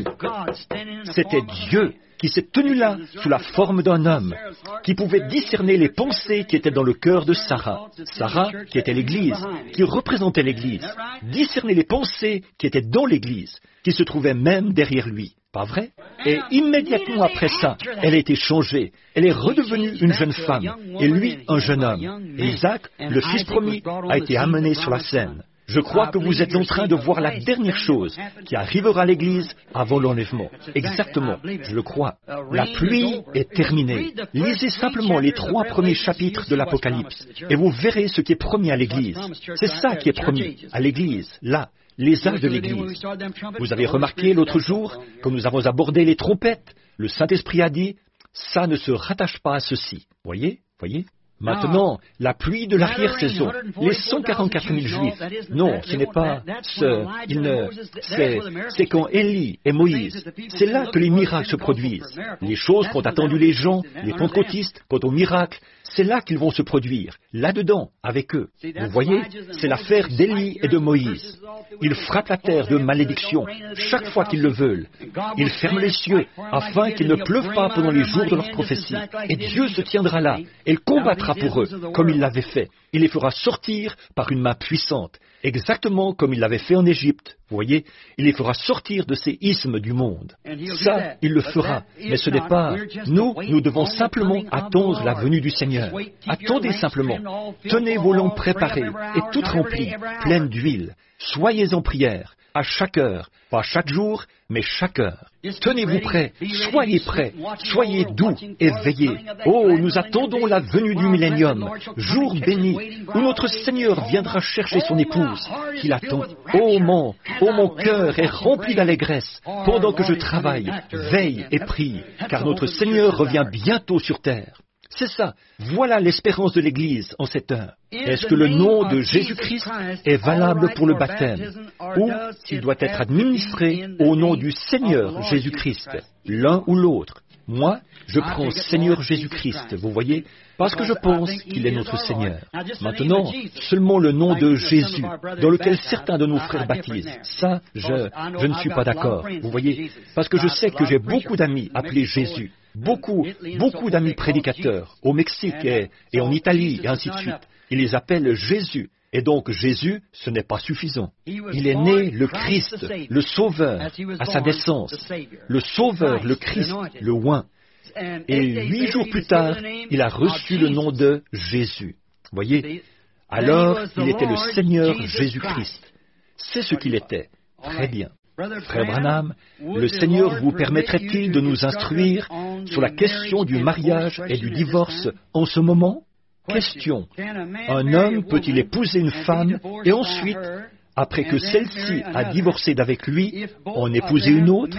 c'était Dieu qui s'est tenu là sous la forme d'un homme, qui pouvait discerner les pensées qui étaient dans le cœur de Sarah. Sarah, qui était l'Église, qui représentait l'Église, discerner les pensées qui étaient dans l'Église, qui se trouvaient même derrière lui. Pas vrai? Et immédiatement après ça, elle a été changée. Elle est redevenue une jeune femme, et lui, un jeune homme. Et Isaac, le fils promis, a été amené sur la scène. Je crois que vous êtes en train de voir la dernière chose qui arrivera à l'Église avant l'enlèvement. Exactement, je le crois. La pluie est terminée. Lisez simplement les trois premiers chapitres de l'Apocalypse, et vous verrez ce qui est promis à l'Église. C'est ça qui est promis à l'Église, là. Les âges de l'Église. Vous avez remarqué l'autre jour, quand nous avons abordé les trompettes, le Saint-Esprit a dit, ça ne se rattache pas à ceci. Voyez, voyez. Maintenant, la pluie de l'arrière-saison, les cent quarante-quatre mille Juifs. Non, ce n'est pas ce... Il ne... C'est, c'est quand Élie et Moïse. C'est là que les miracles se produisent. Les choses qu'ont attendu les gens, les pentecôtistes, quant aux miracles, c'est là qu'ils vont se produire, là-dedans, avec eux. Vous voyez, c'est l'affaire d'Élie et de Moïse. Ils frappent la terre de malédiction chaque fois qu'ils le veulent. Ils ferment les cieux afin qu'il ne pleuve pas pendant les jours de leur prophétie. Et Dieu se tiendra là et il combattra pour eux, comme il l'avait fait. Il les fera sortir par une main puissante, exactement comme il l'avait fait en Égypte. Vous voyez, il les fera sortir de ces isthmes du monde. Ça, il le fera, mais ce n'est pas... Nous, nous devons simplement attendre la venue du Seigneur. Attendez simplement. Tenez vos lampes préparées et toutes remplies, pleines d'huile. Soyez en prière, à chaque heure, pas chaque jour, mais chaque heure. Tenez-vous prêts, soyez prêts, soyez doux et veillez. Oh, nous attendons la venue du millénium, jour béni, où notre Seigneur viendra chercher son épouse, qu'il attend. Oh mon, oh mon cœur est rempli d'allégresse, pendant que je travaille, veille et prie, car notre Seigneur revient bientôt sur terre. C'est ça. Voilà l'espérance de l'Église en cette heure. Est-ce que le nom de Jésus-Christ est valable pour le baptême ou s'il doit être administré au nom du Seigneur Jésus-Christ, l'un ou l'autre? Moi, je prends Seigneur Jésus-Christ, vous voyez, parce que je pense qu'il est notre Seigneur. Maintenant, seulement le nom de Jésus, dans lequel certains de nos frères baptisent, ça, je, je ne suis pas d'accord, vous voyez, parce que je sais que j'ai beaucoup d'amis appelés Jésus. Beaucoup, beaucoup d'amis prédicateurs, au Mexique et, et en Italie, et ainsi de suite. Ils les appellent Jésus. Et donc Jésus, ce n'est pas suffisant. Il est né le Christ, le Sauveur, à sa naissance. Le Sauveur, le Christ, le oint. Et huit jours plus tard, il a reçu le nom de Jésus. Voyez? Alors, il était le Seigneur Jésus-Christ. C'est ce qu'il était. Très bien. Frère Branham, le Seigneur vous permettrait-il de nous instruire sur la question du mariage et du divorce en ce moment? Question. Un homme peut-il épouser une femme et ensuite, après que celle-ci a divorcé d'avec lui, en épouser une autre?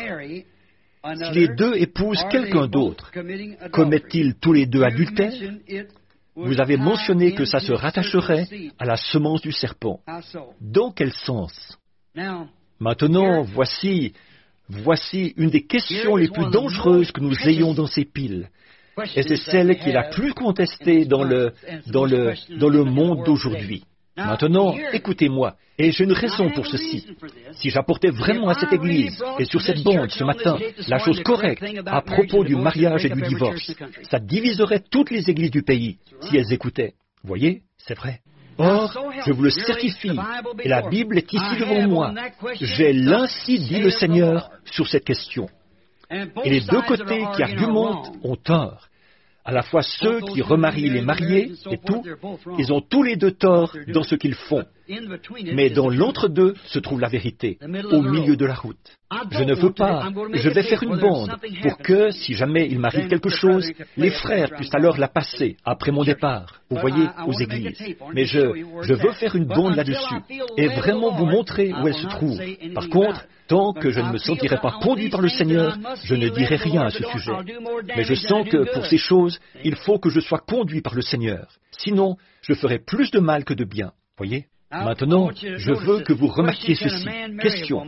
Si les deux épousent quelqu'un d'autre, commettent-ils tous les deux adultère? Vous avez mentionné que ça se rattacherait à la semence du serpent. Dans quel sens? Maintenant, voici, voici une des questions les plus dangereuses que nous ayons dans ces piles. Et c'est celle qui est la plus contestée dans le, dans le, dans le monde d'aujourd'hui. Maintenant, écoutez-moi, et j'ai une raison pour ceci. Si j'apportais vraiment à cette Église, et sur cette bande ce matin, la chose correcte à propos du mariage et du divorce, ça diviserait toutes les Églises du pays, si elles écoutaient. Voyez, c'est vrai. Or, je vous le certifie, et la Bible est ici devant moi. J'ai l'ainsi dit le Seigneur sur cette question. Et les deux côtés qui argumentent ont tort. À la fois ceux qui remarient les mariés et tout, ils ont tous les deux tort dans ce qu'ils font. Mais dans l'entre-deux se trouve la vérité, au milieu de la route. Je ne veux pas, je vais faire une bande pour que, si jamais il m'arrive quelque chose, les frères puissent alors la passer après mon départ, vous voyez, aux églises. Mais je, je veux faire une bande là-dessus et vraiment vous montrer où elle se trouve. Par contre, tant que je ne me sentirai pas conduit par le Seigneur, je ne dirai rien à ce sujet. Mais je sens que pour ces choses, il faut que je sois conduit par le Seigneur. Sinon, je ferai plus de mal que de bien. Voyez? Maintenant, je veux que vous remarquiez ceci. Question.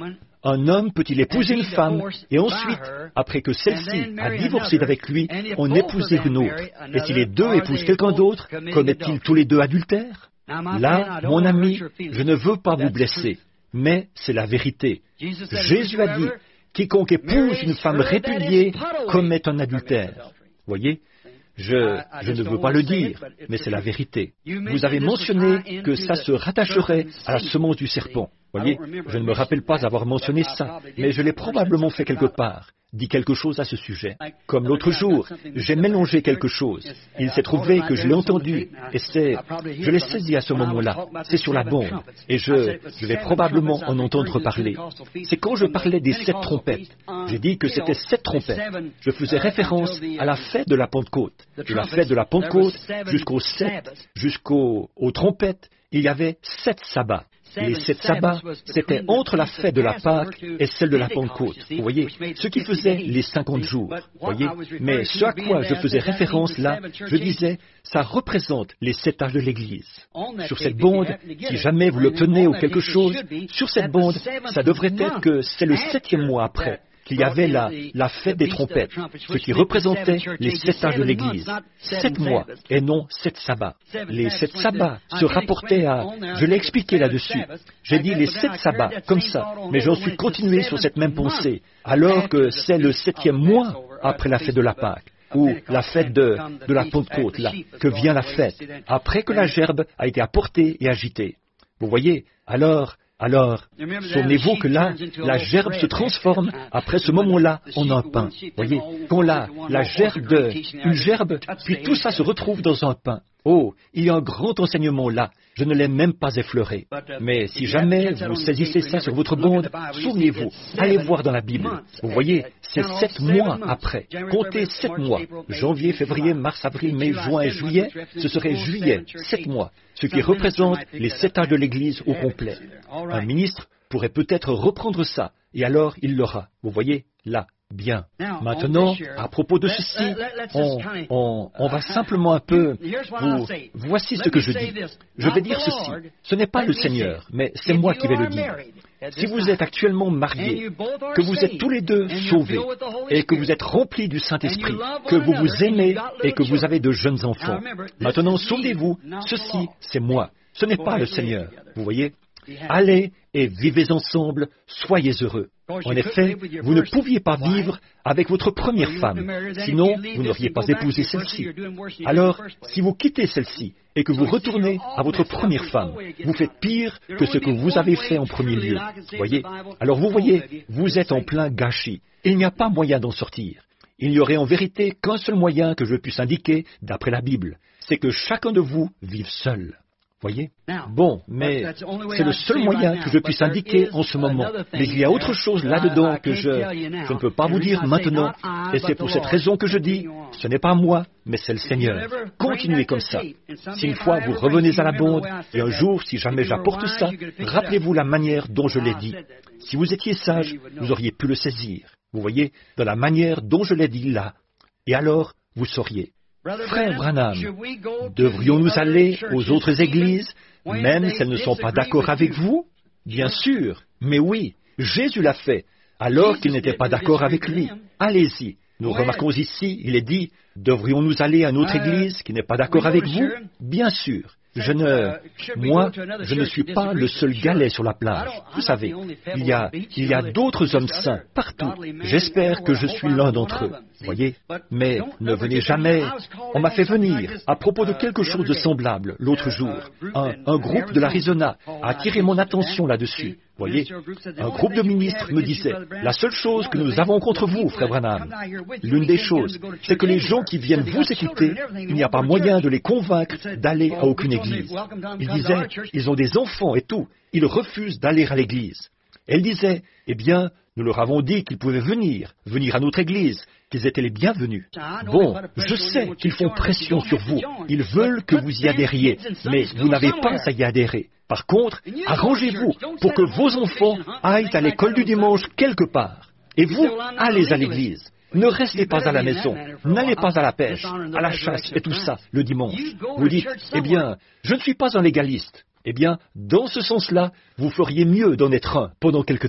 Un homme peut-il épouser une femme et ensuite, après que celle-ci a divorcé d'avec lui, en épouser une autre? Et si les deux épousent quelqu'un d'autre, commettent-ils tous les deux adultère? Là, mon ami, je ne veux pas vous blesser, mais c'est la vérité. Jésus a dit, quiconque épouse une femme répudiée commet un adultère. Voyez? Je, je ne veux pas le dire, mais c'est la vérité. Vous avez mentionné que ça se rattacherait à la semence du serpent. Voyez, je ne me rappelle pas avoir mentionné ça, mais je l'ai probablement fait quelque part, dit quelque chose à ce sujet. Comme l'autre jour, j'ai mélangé quelque chose. Il s'est trouvé que je l'ai entendu, et c'est, je l'ai saisi à ce moment-là. C'est sur la bande, et je, je vais probablement en entendre parler. C'est quand je parlais des sept trompettes. J'ai dit que c'était sept trompettes. Je faisais référence à la fête de la Pentecôte. De la fête de la Pentecôte jusqu'aux sept, jusqu'aux aux trompettes, il y avait sept sabbats. Les sept sabbats, c'était entre la fête de la Pâque et celle de la Pentecôte. Vous voyez, ce qui faisait les cinquante jours. Vous voyez, mais ce à quoi je faisais référence là, je disais, ça représente les sept âges de l'Église. Sur cette bande, si jamais vous l'obtenez ou quelque chose, sur cette bande, ça devrait être que c'est le septième mois après qu'il y avait la, la fête des trompettes, ce qui représentait les sept âges de l'Église. Sept mois, et non sept sabbats. Les sept sabbats se rapportaient à... Je l'ai expliqué là-dessus. J'ai dit les sept sabbats, comme ça, mais j'en suis continué sur cette même pensée, alors que c'est le septième mois après la fête de la Pâque, ou la fête de, de la Pentecôte, là, que vient la fête, après que la gerbe a été apportée et agitée. Vous voyez, alors... Alors, souvenez-vous que là, la gerbe se transforme, après ce moment-là, en un pain. Voyez, quand la, la gerbe, de, une gerbe, puis tout ça se retrouve dans un pain. Oh, il y a un grand enseignement là. Je ne l'ai même pas effleuré. Mais si jamais vous saisissez ça sur votre bande, souvenez-vous, allez voir dans la Bible. Vous voyez, c'est sept mois après. Comptez sept mois. Janvier, février, mars, avril, mai, juin et juillet. Ce serait juillet, sept mois. Ce qui représente les sept âges de l'Église au complet. Un ministre pourrait peut-être reprendre ça, et alors il l'aura. Vous voyez, là. Bien. Maintenant, à propos de ceci, on, on, on va simplement un peu... Vous, voici ce que je dis. Je vais dire ceci. Ce n'est pas le Seigneur, mais c'est moi qui vais le dire. Si vous êtes actuellement mariés, que vous êtes tous les deux sauvés, et que vous êtes remplis du Saint-Esprit, que vous vous aimez et que vous avez de jeunes enfants, maintenant, souvenez-vous, ceci, c'est moi. Ce n'est pas le Seigneur. Vous voyez? Allez et vivez ensemble, soyez heureux. En effet, vous ne pouviez pas vivre avec votre première femme, sinon vous n'auriez pas épousé celle-ci. Alors, si vous quittez celle-ci et que vous retournez à votre première femme, vous faites pire que ce que vous avez fait en premier lieu. Voyez? Alors vous voyez, vous êtes en plein gâchis. Il n'y a pas moyen d'en sortir. Il n'y aurait en vérité qu'un seul moyen que je puisse indiquer d'après la Bible, c'est que chacun de vous vive seul. Voyez? Bon, mais c'est le seul moyen que je puisse indiquer en ce moment. Mais il y a autre chose là-dedans que je, je ne peux pas vous dire maintenant, et c'est pour cette raison que je dis, ce n'est pas moi, mais c'est le Seigneur. Continuez comme ça. Si une fois vous revenez à la bande, et un jour, si jamais j'apporte ça, rappelez-vous la manière dont je l'ai dit. Si vous étiez sage, vous auriez pu le saisir. Vous voyez, dans la manière dont je l'ai dit là. Et alors, vous sauriez. Frère Branham, devrions-nous aller aux autres églises, même si elles ne sont pas d'accord avec vous? Bien sûr, mais oui, Jésus l'a fait, alors qu'il n'était pas d'accord avec lui. Allez-y. Nous remarquons ici, il est dit, devrions-nous aller à une autre église qui n'est pas d'accord avec vous? Bien sûr. Je ne, moi, je ne suis pas le seul galet sur la plage. Vous savez, il y a, il y a d'autres hommes saints partout. J'espère que je suis l'un d'entre eux. Voyez, mais ne venez jamais. On m'a fait venir à propos de quelque chose de semblable l'autre jour. Un, un groupe de l'Arizona a attiré mon attention là-dessus. Voyez, un groupe de ministres me disait, la seule chose que nous avons contre vous, frère Branham, l'une des choses, c'est que les gens qui viennent vous écouter, il n'y a pas moyen de les convaincre d'aller à aucune église. Ils disaient, ils ont des enfants et tout, ils refusent d'aller à l'église. Elle disait, eh bien, nous leur avons dit qu'ils pouvaient venir, venir à notre église, qu'ils étaient les bienvenus. Bon, je sais qu'ils font pression sur vous, ils veulent que vous y adhériez, mais vous n'avez pas à y adhérer. Par contre, arrangez-vous pour que vos enfants aillent à l'école du dimanche quelque part. Et vous, allez à l'église. Ne restez pas à la maison. N'allez pas à la pêche, à la chasse et tout ça le dimanche. Vous dites, eh bien, je ne suis pas un légaliste. Eh bien, dans ce sens-là, vous feriez mieux d'en être un pendant quelque temps.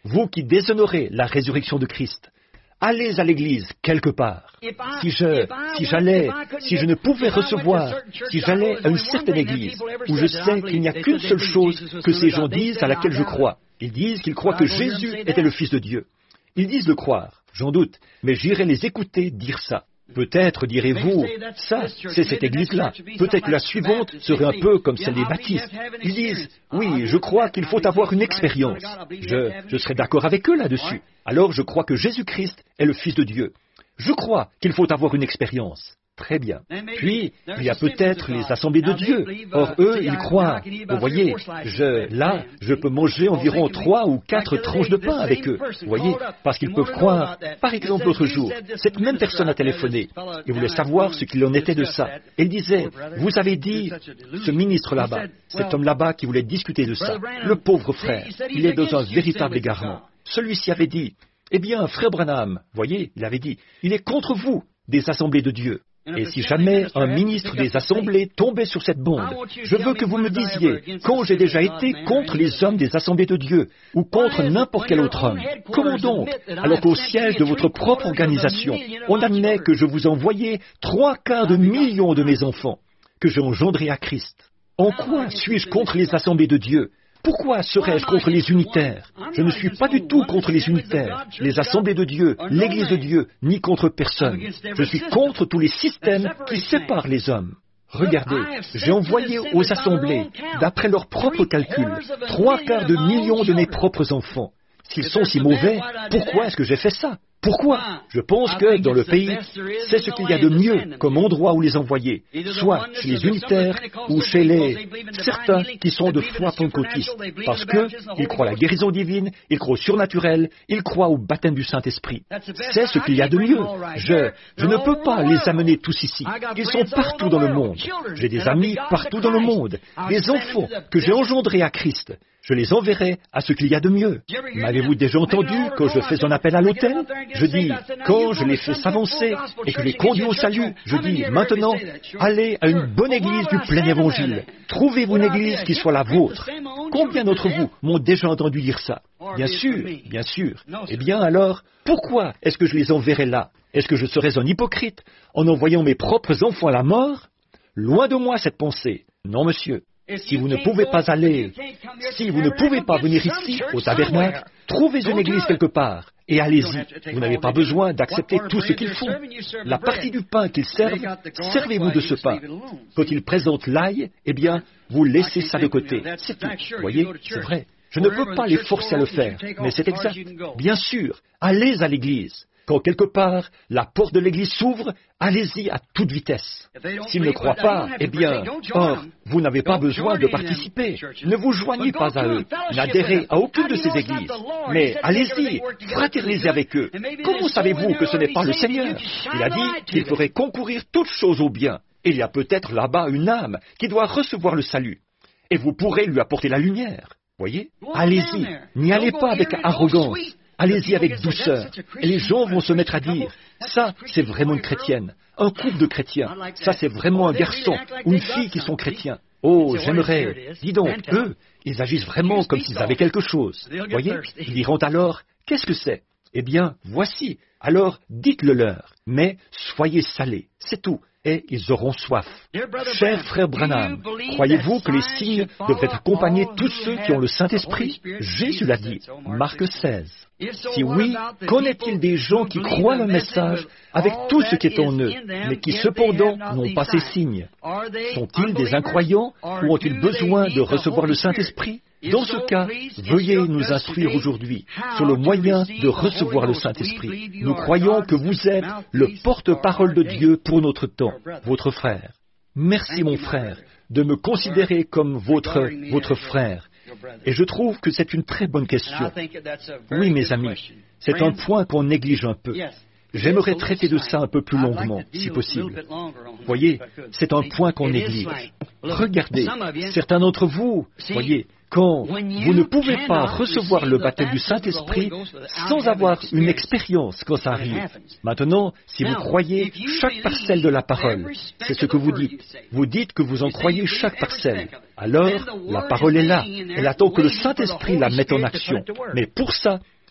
vous qui déshonorez la résurrection de Christ, allez à l'église quelque part. Si je, si j'allais, si je ne pouvais recevoir, si j'allais à une certaine église où je sais qu'il n'y a qu'une seule chose que ces gens disent à laquelle je crois. Ils disent qu'ils croient que Jésus était le Fils de Dieu. Ils disent le croire, j'en doute, mais j'irai les écouter dire ça. Peut-être direz-vous, ça, c'est cette église-là. Peut-être que la suivante serait un peu comme celle des baptistes. Ils disent, oui, je crois qu'il faut avoir une expérience. Je, je serai d'accord avec eux là-dessus. Alors je crois que Jésus-Christ est le Fils de Dieu. Je crois qu'il faut avoir une expérience. Très bien. Puis, il y a peut-être les assemblées de Dieu. Or, eux, ils croient. Vous voyez, je, là, je peux manger environ trois ou quatre tranches de pain avec eux. Vous voyez, parce qu'ils peuvent croire. Par exemple, l'autre jour, cette même personne a téléphoné et voulait savoir ce qu'il en était de ça. Elle disait, vous avez dit, ce ministre là-bas, cet homme là-bas qui voulait discuter de ça, le pauvre frère, il est dans un véritable égarement. Celui-ci avait dit, eh bien, frère Branham, voyez, il avait dit, il est contre vous des assemblées de Dieu. Et si jamais un ministre des assemblées tombait sur cette bande, je veux que vous me disiez quand j'ai déjà été contre les hommes des assemblées de Dieu ou contre n'importe quel autre homme. Comment donc, alors qu'au siège de votre propre organisation, on admet que je vous envoyais trois quarts de millions de mes enfants, que j'ai engendrés à Christ. En quoi suis-je contre les assemblées de Dieu ? Pourquoi serais-je contre les unitaires ? Je ne suis pas du tout contre les unitaires, les assemblées de Dieu, l'Église de Dieu, ni contre personne. Je suis contre tous les systèmes qui séparent les hommes. Regardez, j'ai envoyé aux assemblées, d'après leurs propres calculs, trois quarts de millions de mes propres enfants. S'ils sont si mauvais, pourquoi est-ce que j'ai fait ça ? Pourquoi ? Je pense que, dans le pays, c'est ce qu'il y a de mieux comme endroit où les envoyer, soit chez les unitaires ou chez les certains qui sont de foi pentecôtiste, parce qu'ils croient à la guérison divine, ils croient au surnaturel, ils croient au baptême du Saint-Esprit. C'est ce qu'il y a de mieux. Je, je ne peux pas les amener tous ici. Ils sont partout dans le monde. J'ai des amis partout dans le monde, des enfants que j'ai engendrés à Christ. Je les enverrai à ce qu'il y a de mieux. M'avez-vous déjà entendu quand je fais un appel à l'autel ? Je dis, quand je les fais s'avancer et que je les conduis au salut, je dis, maintenant, allez à une bonne église du plein évangile. Trouvez-vous une église qui soit la vôtre. Combien d'entre vous m'ont déjà entendu dire ça ? Bien sûr, bien sûr. Eh bien alors, pourquoi est-ce que je les enverrai là ? Est-ce que je serais un hypocrite en envoyant mes propres enfants à la mort ? Loin de moi cette pensée. Non, monsieur. Si vous ne pouvez pas aller, si vous ne pouvez pas venir ici, au tabernacle, trouvez une église quelque part et allez-y. Vous n'avez pas besoin d'accepter tout ce qu'ils font. La partie du pain qu'ils servent, servez-vous de ce pain. Quand ils présentent l'ail, eh bien, vous laissez ça de côté. C'est tout. Vous voyez, c'est vrai. Je ne peux pas les forcer à le faire, mais c'est exact. Bien sûr, allez à l'église. Quand quelque part la porte de l'église s'ouvre, allez-y à toute vitesse. S'ils ne croient pas, eh bien, or, vous n'avez pas besoin de participer. Ne vous joignez pas à eux. N'adhérez à aucune de ces églises. Mais allez-y, fraternisez avec eux. Comment savez-vous que ce n'est pas le Seigneur ? Il a dit qu'il ferait concourir toutes choses au bien. Et il y a peut-être là-bas une âme qui doit recevoir le salut. Et vous pourrez lui apporter la lumière. Voyez ? Allez-y. N'y allez pas avec arrogance. Allez-y avec douceur, et les gens vont se mettre à dire, ça, c'est vraiment une chrétienne, un couple de chrétiens, ça, c'est vraiment un garçon ou une fille qui sont chrétiens. Oh, j'aimerais, dis donc, eux, ils agissent vraiment comme s'ils avaient quelque chose. Voyez, ils diront alors, qu'est-ce que c'est ? Eh bien, voici, alors dites-le leur, mais soyez salés, c'est tout. Et ils auront soif. Cher frère Branham, croyez-vous que les signes devraient accompagner tous ceux qui ont le Saint-Esprit ? Jésus l'a dit, Marc seize. Si oui, qu'en est-il des gens qui croient le message avec tout ce qui est en eux, mais qui cependant n'ont pas ces signes ? Sont-ils des incroyants ou ont-ils besoin de recevoir le Saint-Esprit ? Dans ce cas, veuillez nous instruire aujourd'hui sur le moyen de recevoir le Saint-Esprit. Nous croyons que vous êtes le porte-parole de Dieu pour notre temps, votre frère. Merci, mon frère, de me considérer comme votre, votre frère. Et je trouve que c'est une très bonne question. Oui, mes amis, c'est un point qu'on néglige un peu. J'aimerais traiter de ça un peu plus longuement, si possible. Voyez, c'est un point qu'on néglige. Regardez, certains d'entre vous, voyez, quand vous ne pouvez pas recevoir le baptême du Saint-Esprit sans avoir une expérience quand ça arrive. Maintenant, si vous croyez chaque parcelle de la parole, c'est ce que vous dites. Vous dites que vous en croyez chaque parcelle. Alors, la parole est là. Elle attend que le Saint-Esprit la mette en action. Mais pour ça,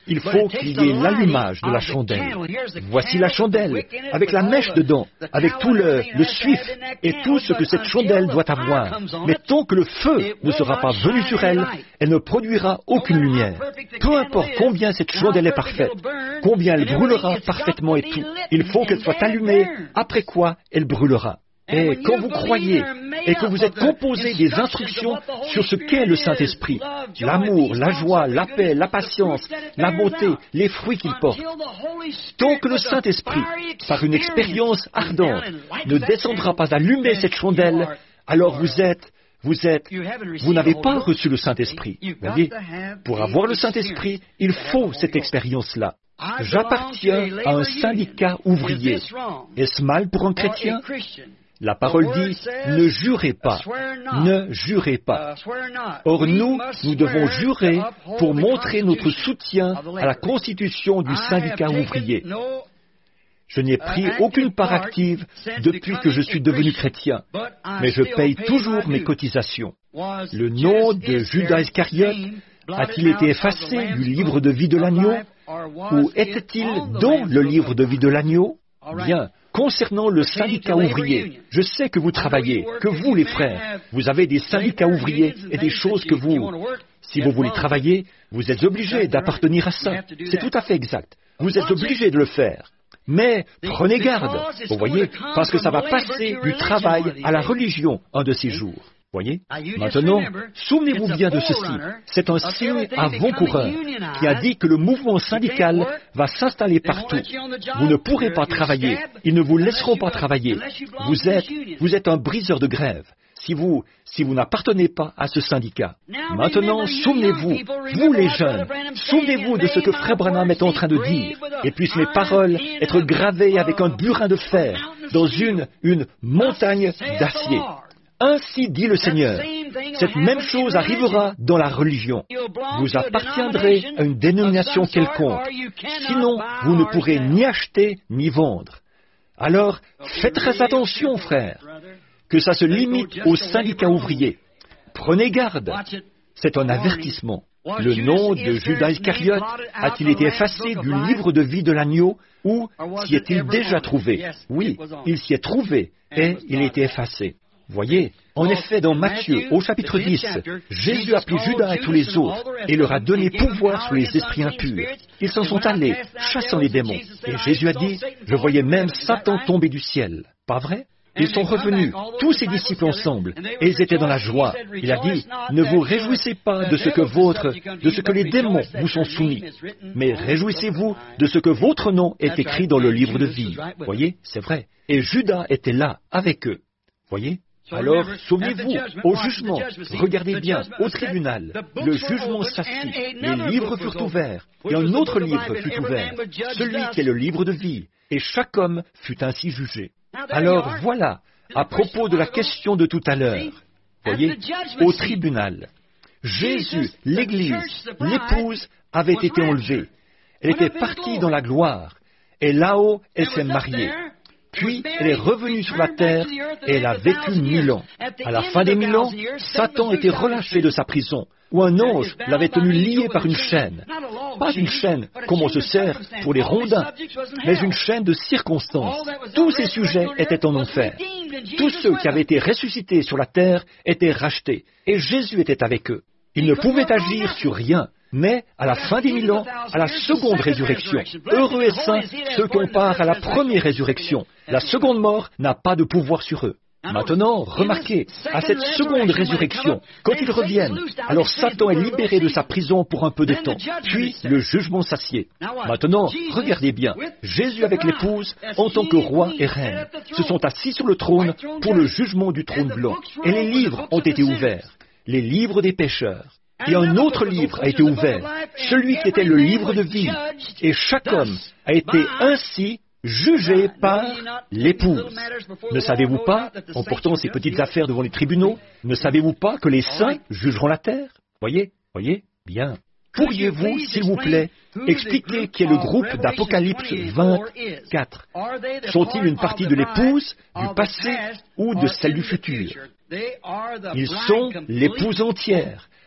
Il faut qu'il y ait l'allumage de la chandelle. Voici la chandelle, avec la mèche dedans, avec tout le, le suif et tout ce que cette chandelle doit avoir. Mais tant que le feu ne sera pas venu sur elle, elle ne produira aucune lumière. Peu importe combien cette chandelle est parfaite, combien elle brûlera parfaitement et tout, il faut qu'elle soit allumée, après quoi elle brûlera. Et quand vous croyez et que vous êtes composé des instructions sur ce qu'est le Saint-Esprit, l'amour, la joie, la paix, la patience, la beauté, les fruits qu'il porte, tant que le Saint-Esprit, par une expérience ardente, ne descendra pas allumer cette chandelle, alors vous êtes, vous êtes, vous n'avez pas reçu le Saint-Esprit. Vous voyez, pour avoir le Saint-Esprit, il faut cette expérience-là. J'appartiens à un syndicat ouvrier. Est-ce mal pour un chrétien? La parole dit, ne jurez pas, ne jurez pas. Or nous, nous devons jurer pour montrer notre soutien à la constitution du syndicat ouvrier. Je n'ai pris aucune part active depuis que je suis devenu chrétien, mais je paye toujours mes cotisations. Le nom de Judas Iscariote a-t-il été effacé du livre de vie de l'agneau? Ou était-il dans le livre de vie de l'agneau? Bien. Concernant le syndicat ouvrier, je sais que vous travaillez, que vous, les frères, vous avez des syndicats ouvriers et des choses que vous... Si vous voulez travailler, vous êtes obligés d'appartenir à ça. C'est tout à fait exact. Vous êtes obligés de le faire. Mais prenez garde, vous voyez, parce que ça va passer du travail à la religion un de ces jours. Voyez? Maintenant, souvenez-vous bien de ceci. C'est un signe avant-coureur qui a dit que le mouvement syndical va s'installer partout. Vous ne pourrez pas travailler. Ils ne vous laisseront pas travailler. Vous êtes, vous êtes un briseur de grève. Si vous, si vous n'appartenez pas à ce syndicat. Maintenant, souvenez-vous, vous les jeunes, souvenez-vous de ce que Frère Branham est en train de dire. Et puissent mes paroles être gravées avec un burin de fer dans une, une montagne d'acier. Ainsi dit le Seigneur, cette même chose arrivera dans la religion. Vous appartiendrez à une dénomination quelconque, sinon vous ne pourrez ni acheter ni vendre. Alors, faites très attention, frères, que ça se limite aux syndicats ouvriers. Prenez garde, c'est un avertissement. Le nom de Judas Iscariote a-t-il été effacé du livre de vie de l'agneau ou s'y est-il déjà trouvé? Oui, il s'y est trouvé et il a été effacé. Voyez, en effet, dans Matthieu, au chapitre dix, Jésus a pris Judas et tous les autres et leur a donné pouvoir sur les esprits impurs. Ils s'en sont allés, chassant les démons. Et Jésus a dit, je voyais même Satan tomber du ciel. Pas vrai? Ils sont revenus, tous ses disciples ensemble, et ils étaient dans la joie. Il a dit, ne vous réjouissez pas de ce que votre, de ce que les démons vous sont soumis, mais réjouissez-vous de ce que votre nom est écrit dans le livre de vie. Voyez, c'est vrai. Et Judas était là, avec eux. Voyez? Alors, souvenez-vous, au jugement, regardez bien, au tribunal, le jugement s'assit, les livres furent ouverts, et un autre livre fut ouvert, celui qui est le livre de vie, et chaque homme fut ainsi jugé. Alors voilà, à propos de la question de tout à l'heure, voyez, au tribunal, Jésus, l'Église, l'épouse, avait été enlevée. Elle était partie dans la gloire, et là-haut, elle s'est mariée. Puis, elle est revenue sur la terre et elle a vécu mille ans. À la fin des mille ans, Satan était relâché de sa prison, où un ange l'avait tenu lié par une chaîne. Pas une chaîne comme on se sert pour les rondins, mais une chaîne de circonstances. Tous ces sujets étaient en enfer. Tous ceux qui avaient été ressuscités sur la terre étaient rachetés, et Jésus était avec eux. Il ne pouvait agir sur rien. Mais, à la fin des mille ans, à la seconde résurrection, heureux et saints ceux qui ont part à la première résurrection. La seconde mort n'a pas de pouvoir sur eux. Maintenant, remarquez, à cette seconde résurrection, quand ils reviennent, alors Satan est libéré de sa prison pour un peu de temps, puis le jugement s'assied. Maintenant, regardez bien, Jésus avec l'épouse, en tant que roi et reine, se sont assis sur le trône pour le jugement du trône blanc, et les livres ont été ouverts, les livres des pécheurs. Et un autre livre a été ouvert, celui qui était le livre de vie, et chaque homme a été ainsi jugé par l'épouse. Ne savez-vous pas, en portant ces petites affaires devant les tribunaux, ne savez-vous pas que les saints jugeront la terre? Voyez, voyez, bien. Pourriez-vous, s'il vous plaît, expliquer qui est le groupe d'Apocalypse vingt-quatre? Sont-ils une partie de l'épouse, du passé ou de celle du futur? Ils sont l'épouse entière,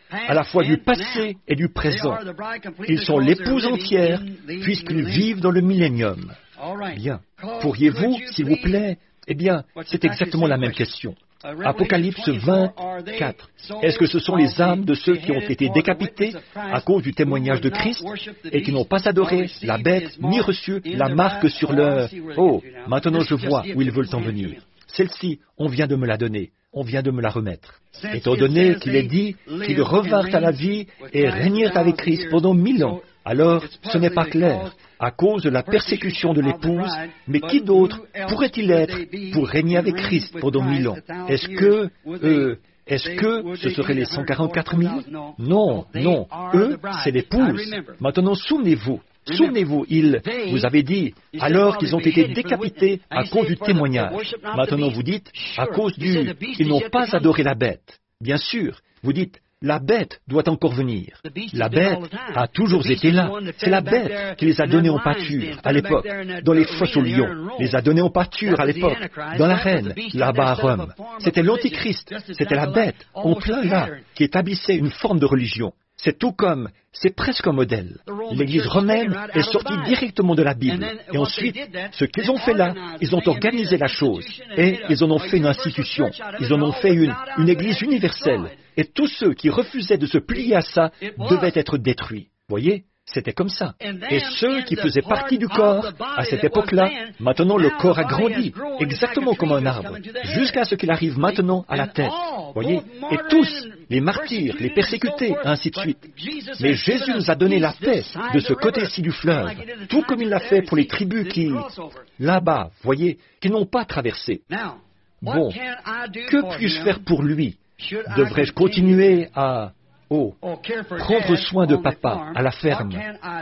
à la fois du passé et du présent. Ils sont l'épouse entière, puisqu'ils vivent dans le millénium. Bien. Pourriez-vous, s'il vous plaît, eh bien, c'est exactement la même question. Apocalypse vingt-quatre. Est-ce que ce sont les âmes de ceux qui ont été décapités à cause du témoignage de Christ et qui n'ont pas adoré la bête ni reçu la marque sur leur... Oh, maintenant je vois où ils veulent en venir. Celle-ci, on vient de me la donner. On vient de me la remettre. Étant donné qu'il est dit qu'ils revinrent à la vie et régnèrent avec Christ pendant mille ans, alors ce n'est pas clair, à cause de la persécution de l'épouse, mais qui d'autre pourrait-il être pour régner avec Christ pendant mille ans? Est-ce que, euh, est-ce que ce seraient les cent quarante-quatre mille? Non, non, eux, c'est l'épouse. Maintenant, souvenez-vous, souvenez-vous, ils, vous avez dit, alors qu'ils ont été décapités à cause du témoignage. Maintenant, vous dites, à cause du, ils n'ont pas adoré la bête. Bien sûr, vous dites, la bête doit encore venir. La bête a toujours été là. C'est la bête qui les a donnés en pâture à l'époque, dans les fosses aux lions, les a donnés en pâture à l'époque, dans l'arène, là-bas à Rome. C'était l'Antichrist, c'était la bête, en plein là, qui établissait une forme de religion. C'est tout comme, c'est presque un modèle. L'Église romaine est sortie directement de la Bible. Et ensuite, ce qu'ils ont fait là, ils ont organisé la chose. Et ils en ont fait une institution. Ils en ont fait une, une Église universelle. Et tous ceux qui refusaient de se plier à ça devaient être détruits. Voyez ? C'était comme ça. Et ceux qui faisaient partie du corps, à cette époque-là, maintenant le corps a grandi, exactement comme un arbre, jusqu'à ce qu'il arrive maintenant à la tête. Voyez ? Et tous, les martyrs, les persécutés, ainsi de suite. Mais Jésus nous a donné la paix de ce côté-ci du fleuve, tout comme il l'a fait pour les tribus qui, là-bas, voyez, qui n'ont pas traversé. Bon, que puis-je faire pour lui ? Devrais-je continuer à... Oh, prendre soin de papa à la ferme.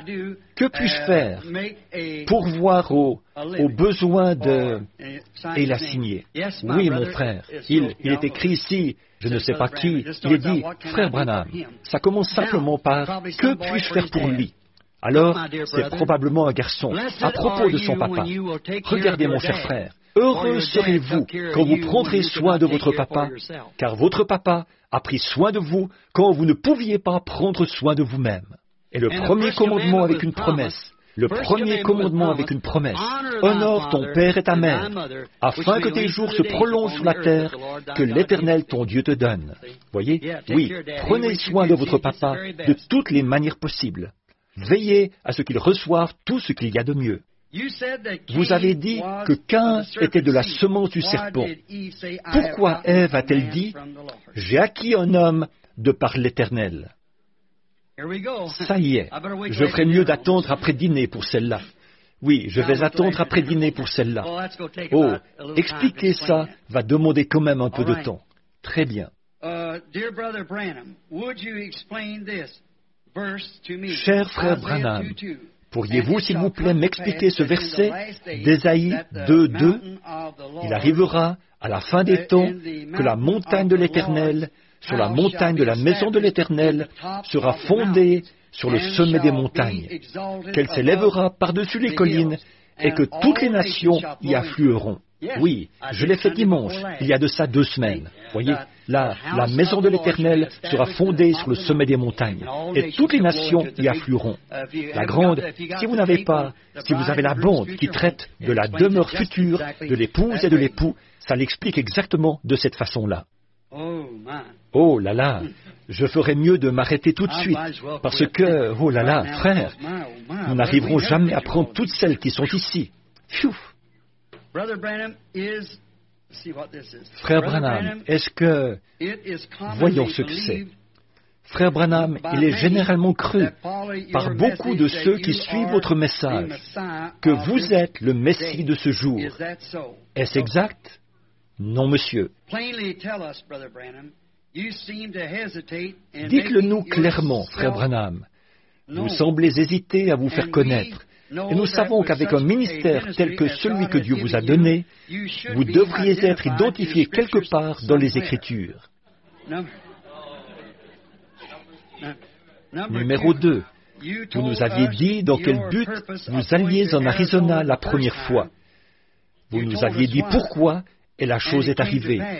Que puis-je faire pour voir aux, aux besoins de... Et il a signé. Oui, mon frère. Il, il est écrit ici, je ne sais pas qui, il est dit, frère Branham. Ça commence simplement par, que puis-je faire pour lui? Alors, c'est probablement un garçon, à propos de son papa. Regardez, mon cher frère, heureux serez-vous quand vous prendrez soin de votre papa, car votre papa a pris soin de vous quand vous ne pouviez pas prendre soin de vous-même. Et le premier commandement avec une promesse, le premier commandement avec une promesse, honore ton père et ta mère, afin que tes jours se prolongent sur la terre que l'Éternel ton Dieu te donne. Voyez? Oui, prenez soin de votre papa de toutes les manières possibles. Veillez à ce qu'il reçoive tout ce qu'il y a de mieux. Vous avez dit que Caïn était de la semence du serpent. Pourquoi Ève a-t-elle dit « J'ai acquis un homme de par l'Éternel » ? Ça y est, je ferais mieux d'attendre après dîner pour celle-là. Oui, je vais attendre après dîner pour celle-là. Oh, expliquer ça va demander quand même un peu de temps. Très bien. Cher frère Branham, pourriez-vous, s'il vous plaît, m'expliquer ce verset d'Ésaïe deux deux? Il arrivera, à la fin des temps, que la montagne de l'Éternel, sur la montagne de la maison de l'Éternel, sera fondée sur le sommet des montagnes, qu'elle s'élèvera par-dessus les collines, et que toutes les nations y afflueront. Oui, je l'ai fait dimanche, il y a de ça deux semaines. Voyez, la, la maison de l'Éternel sera fondée sur le sommet des montagnes, et toutes les nations y afflueront. La grande, si vous n'avez pas, si vous avez la bande qui traite de la demeure future, de l'épouse et de l'époux, ça l'explique exactement de cette façon-là. Oh là là, je ferais mieux de m'arrêter tout de suite, parce que, oh là là, frère, nous n'arriverons jamais à prendre toutes celles qui sont ici. Pfiou. Frère Branham, est-ce que... Voyons ce que c'est. Frère Branham, il est généralement cru par beaucoup de ceux qui suivent votre message que vous êtes le Messie de ce jour. Est-ce exact? Non, monsieur. Dites-le nous clairement, frère Branham. Vous semblez hésiter à vous faire connaître. Et nous savons qu'avec un ministère tel que celui que Dieu vous a donné, vous devriez être identifié quelque part dans les Écritures. Numéro deux. Vous nous aviez dit dans quel but vous alliez en Arizona la première fois. Vous nous aviez dit pourquoi, et la chose est arrivée.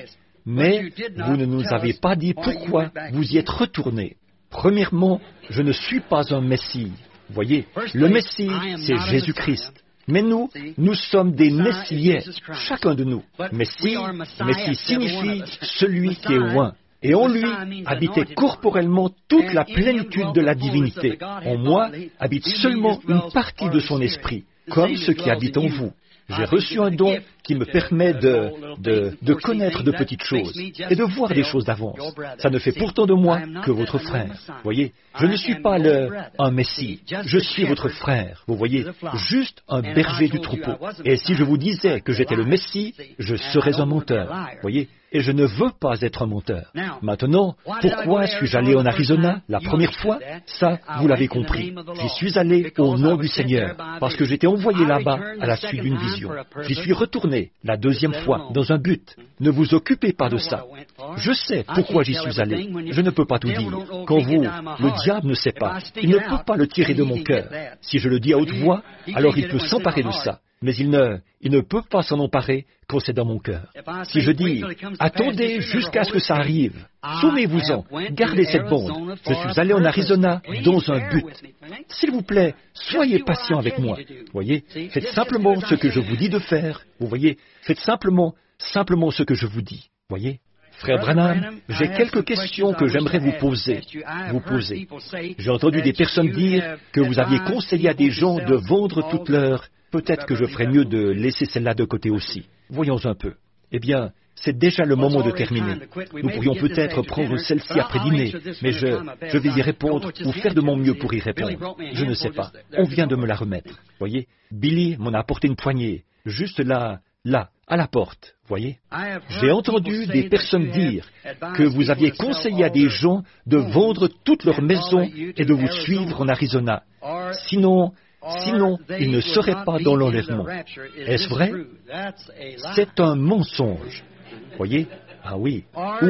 Mais vous ne nous avez pas dit pourquoi vous y êtes retournés. Premièrement, je ne suis pas un Messie. Voyez, le Messie, c'est Jésus-Christ. Mais nous, nous sommes des Messiais, chacun de nous. Messie, Messie signifie celui qui est oint. Et en lui habitait corporellement toute la plénitude de la divinité. En moi habite seulement une partie de son esprit, comme ce qui habite en vous. J'ai reçu un don qui me permet de, de, de connaître de petites choses et de voir des choses d'avance. Ça ne fait pourtant de moi que votre frère. Voyez, je ne suis pas le, un Messie, je suis votre frère. Vous voyez, juste un berger du troupeau. Et si je vous disais que j'étais le Messie, je serais un menteur. Voyez, et je ne veux pas être un menteur. Maintenant, pourquoi suis-je allé en Arizona la première fois? Ça, vous l'avez compris. J'y suis allé au nom du Seigneur, parce que j'étais envoyé là-bas à la suite d'une vision. J'y suis retourné la deuxième fois dans un but. Ne vous occupez pas de ça. Je sais pourquoi j'y suis allé. Je ne peux pas tout dire. Quand vous, le diable ne sait pas, il ne peut pas le tirer de mon cœur. Si je le dis à haute voix, alors il peut s'emparer de ça. Mais il ne, il ne peut pas s'en emparer quand c'est dans mon cœur. Si je dis, attendez jusqu'à ce que ça arrive, souvenez-vous-en, gardez cette bande. Je suis allé en Arizona dans un but. S'il vous plaît, soyez patient avec moi. Voyez, faites simplement ce que je vous dis de faire. Vous voyez, faites simplement, simplement ce que je vous dis. Voyez. Frère Branham, j'ai quelques questions que j'aimerais vous poser. Vous poser. J'ai entendu des personnes dire que vous aviez conseillé à des gens de vendre toute leur... Peut-être que je ferais mieux de laisser celle-là de côté aussi. Voyons un peu. Eh bien, c'est déjà le moment de terminer. Nous pourrions peut-être prendre celle-ci après dîner, mais je, je vais y répondre ou faire de mon mieux pour y répondre. Je ne sais pas. On vient de me la remettre. Voyez, Billy m'en a apporté une poignée, juste là, là, à la porte. Voyez, j'ai entendu des personnes dire que vous aviez conseillé à des gens de vendre toute leur maison et de vous suivre en Arizona. Sinon, Sinon, ils ne seraient pas dans l'enlèvement. Est-ce vrai? C'est un mensonge. Voyez? Ah oui.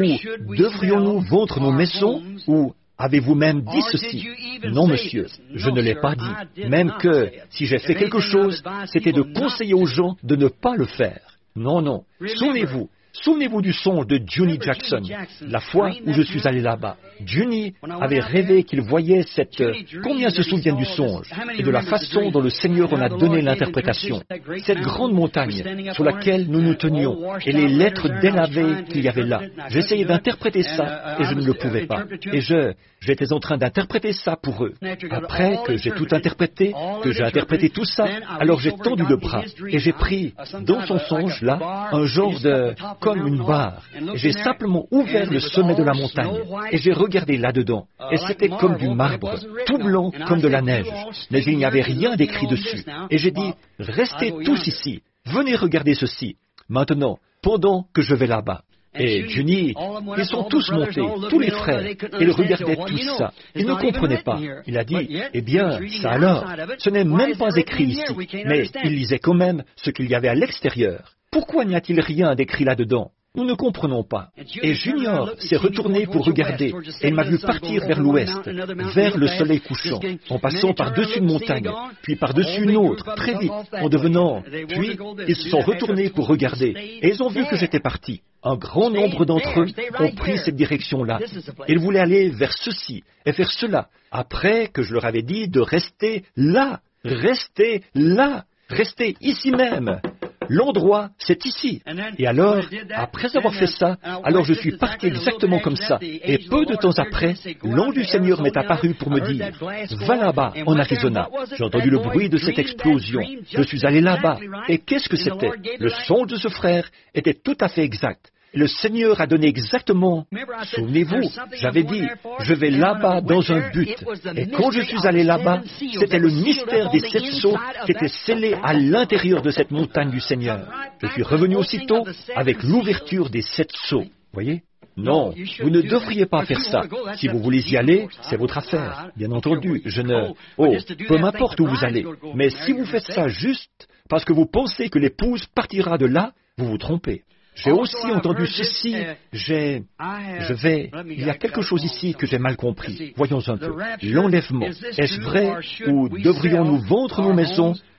Ou devrions-nous vendre nos maisons? Ou avez-vous même dit ceci? Non, monsieur, je ne l'ai pas dit. Même que, si j'ai fait quelque chose, c'était de conseiller aux gens de ne pas le faire. Non, non. Souvenez-vous. Souvenez-vous du songe de Juni Jackson, la fois où je suis allé là-bas. Juni avait rêvé qu'il voyait cette... Combien se souviennent du songe et de la façon dont le Seigneur en a donné l'interprétation? Cette grande montagne sur laquelle nous nous tenions et les lettres délavées qu'il y avait là. J'essayais d'interpréter ça et je ne le pouvais pas. Et je... J'étais en train d'interpréter ça pour eux. Après que j'ai tout interprété, que j'ai interprété tout ça, alors j'ai tendu le bras et j'ai pris, dans son songe, là, un genre de... comme une barre. J'ai simplement ouvert le sommet de la montagne et j'ai regardé là-dedans. Et c'était comme du marbre, tout blanc comme de la neige. Mais il n'y avait rien d'écrit dessus. Et j'ai dit, restez tous ici, venez regarder ceci. Maintenant, pendant que je vais là-bas. Et Juni, ils sont tous montés, tous les frères, et ils regardaient tout ça. Ils ne comprenaient pas. Il a dit, eh bien, ça alors, ce n'est même pas écrit ici, mais ils lisaient quand même ce qu'il y avait à l'extérieur. Pourquoi n'y a-t-il rien d'écrit là-dedans? Nous ne comprenons pas. Et Junior s'est retourné pour regarder, et il m'a vu partir vers l'ouest, vers le soleil couchant, en passant par-dessus une montagne, puis par-dessus une autre, très vite, en devenant... Puis, ils se sont retournés pour regarder, et ils ont vu que j'étais parti. Un grand nombre d'entre eux ont pris cette direction-là. Ils voulaient aller vers ceci et vers cela, après que je leur avais dit de rester là, rester là, rester ici même. L'endroit, c'est ici. Et alors, après avoir fait ça, alors je suis parti exactement comme ça. Et peu de temps après, l'ange du Seigneur m'est apparu pour me dire, va là-bas, en Arizona. J'ai entendu le bruit de cette explosion. Je suis allé là-bas. Et qu'est-ce que c'était? Le songe de ce frère était tout à fait exact. Le Seigneur a donné exactement, souvenez-vous, j'avais dit, je vais là-bas dans un but. Et quand je suis allé là-bas, c'était le mystère des sept sceaux qui était scellé à l'intérieur de cette montagne du Seigneur. Je suis revenu aussitôt avec l'ouverture des sept sceaux. Voyez? Non, vous ne devriez pas faire ça. Si vous voulez y aller, c'est votre affaire. Bien entendu, je ne... Oh, peu m'importe où vous allez. Mais si vous faites ça juste parce que vous pensez que l'épouse partira de là, vous vous trompez. J'ai aussi entendu ceci, j'ai, je vais, il y a quelque chose ici que j'ai mal compris. Voyons un peu. L'enlèvement, est-ce vrai ou devrions-nous vendre nos maisons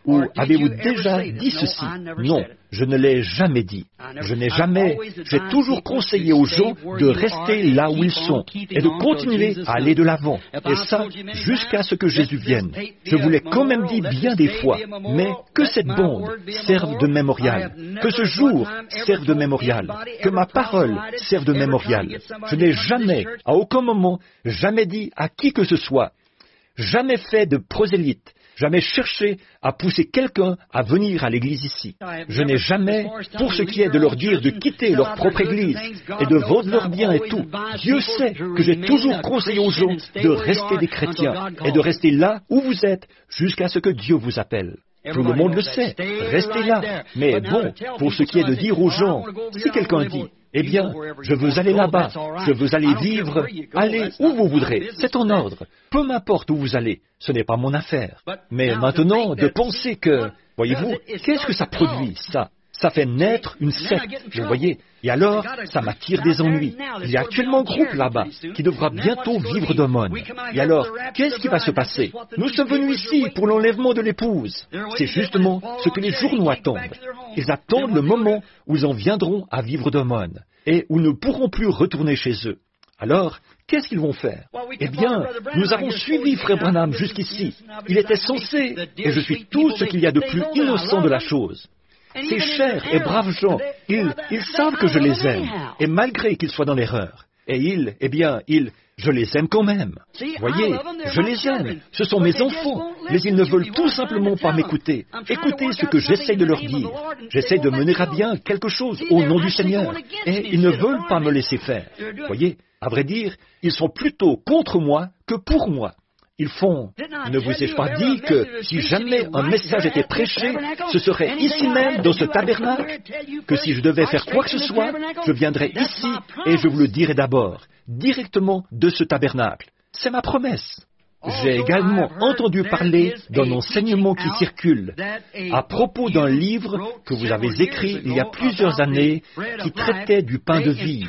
Ou avez-vous déjà dit ceci? Non, je ne l'ai jamais dit. Je n'ai jamais, j'ai toujours conseillé aux gens de rester là où ils sont et de continuer à aller de l'avant. Et ça, jusqu'à ce que Jésus vienne. Je vous l'ai quand même dit bien des fois, mais que cette bande serve de mémorial, que ce jour serve de mémorial, que ma parole serve de mémorial. Je n'ai jamais, à aucun moment, jamais dit à qui que ce soit, jamais fait de prosélyte, jamais cherché à pousser quelqu'un à venir à l'église ici. Je n'ai jamais, pour ce qui est de leur dire de quitter leur propre église et de vendre leurs biens et tout, Dieu sait que j'ai toujours conseillé aux gens de rester des chrétiens et de rester là où vous êtes jusqu'à ce que Dieu vous appelle. Tout le monde le sait, restez là. Mais bon, pour ce qui est de dire aux gens, si quelqu'un dit, eh bien, je veux aller là-bas, je veux aller vivre, allez où vous voudrez, c'est en ordre. Peu m'importe où vous allez, ce n'est pas mon affaire. Mais maintenant, de penser que, voyez-vous, qu'est-ce que ça produit, ça? Ça fait naître une secte, vous voyez. Et alors, ça m'attire des ennuis. Il y a actuellement un groupe là-bas qui devra bientôt vivre d'aumône. Et alors, qu'est-ce qui va se passer? Nous sommes venus ici pour l'enlèvement de l'épouse. C'est justement ce que les journaux attendent. Ils attendent le moment où ils en viendront à vivre d'aumône et où ne pourront plus retourner chez eux. Alors, qu'est-ce qu'ils vont faire? Eh bien, nous avons suivi Frère Branham jusqu'ici. Il était censé, et je suis tout ce qu'il y a de plus innocent de la chose. Ces chers et braves gens, ils, ils savent que je les aime, et malgré qu'ils soient dans l'erreur. Et ils, eh bien, ils, je les aime quand même. Voyez, je les aime, ce sont mes enfants, mais ils ne veulent tout simplement pas m'écouter. Écoutez ce que j'essaie de leur dire. J'essaie de mener à bien quelque chose au nom du Seigneur, et ils ne veulent pas me laisser faire. Voyez, à vrai dire, ils sont plutôt contre moi que pour moi. Ils font, ne vous ai-je pas dit que si jamais un message était prêché, ce serait ici même, dans ce tabernacle, que si je devais faire quoi que ce soit, je viendrais ici et je vous le dirai d'abord, directement de ce tabernacle. C'est ma promesse. J'ai également entendu parler d'un enseignement qui circule à propos d'un livre que vous avez écrit il y a plusieurs années qui traitait du pain de vie.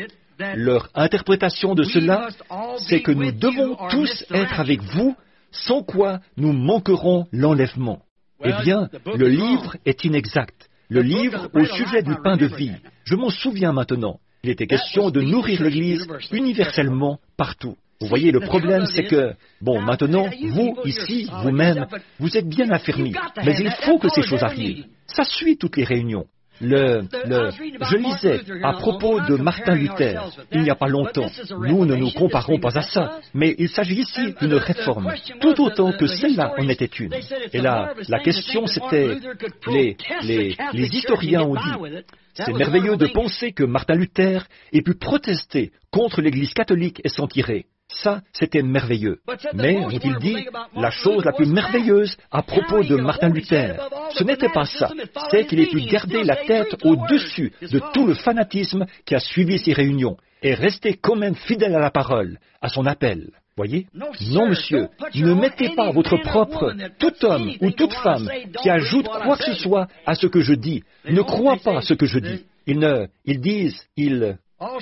Leur interprétation de cela, c'est que nous devons tous être avec vous, sans quoi nous manquerons l'enlèvement. Eh bien, le livre est inexact. Le livre au sujet du pain de vie. Je m'en souviens maintenant. Il était question de nourrir l'Église universellement partout. Vous voyez, le problème, c'est que, bon, maintenant, vous, ici, vous-même, vous êtes bien affermis. Mais il faut que ces choses arrivent. Ça suit toutes les réunions. Le, le, je lisais à propos de Martin Luther, il n'y a pas longtemps. Nous ne nous comparons pas à ça, mais il s'agit ici d'une réforme, tout autant que celle-là en était une. Et là, la question c'était, les, les, les historiens ont dit, c'est merveilleux de penser que Martin Luther ait pu protester contre l'Église catholique et s'en tirer. Ça, c'était merveilleux. Mais, ont-ils dit, la chose la plus merveilleuse à propos de Martin Luther, ce n'était pas ça, c'est qu'il ait pu garder la tête au-dessus de tout le fanatisme qui a suivi ces réunions et rester quand même fidèle à la parole, à son appel. Voyez? Non, monsieur, ne mettez pas votre propre, tout homme ou toute femme qui ajoute quoi que ce soit à ce que je dis. Ne crois pas à ce que je dis. Ils ne, ils disent, ils...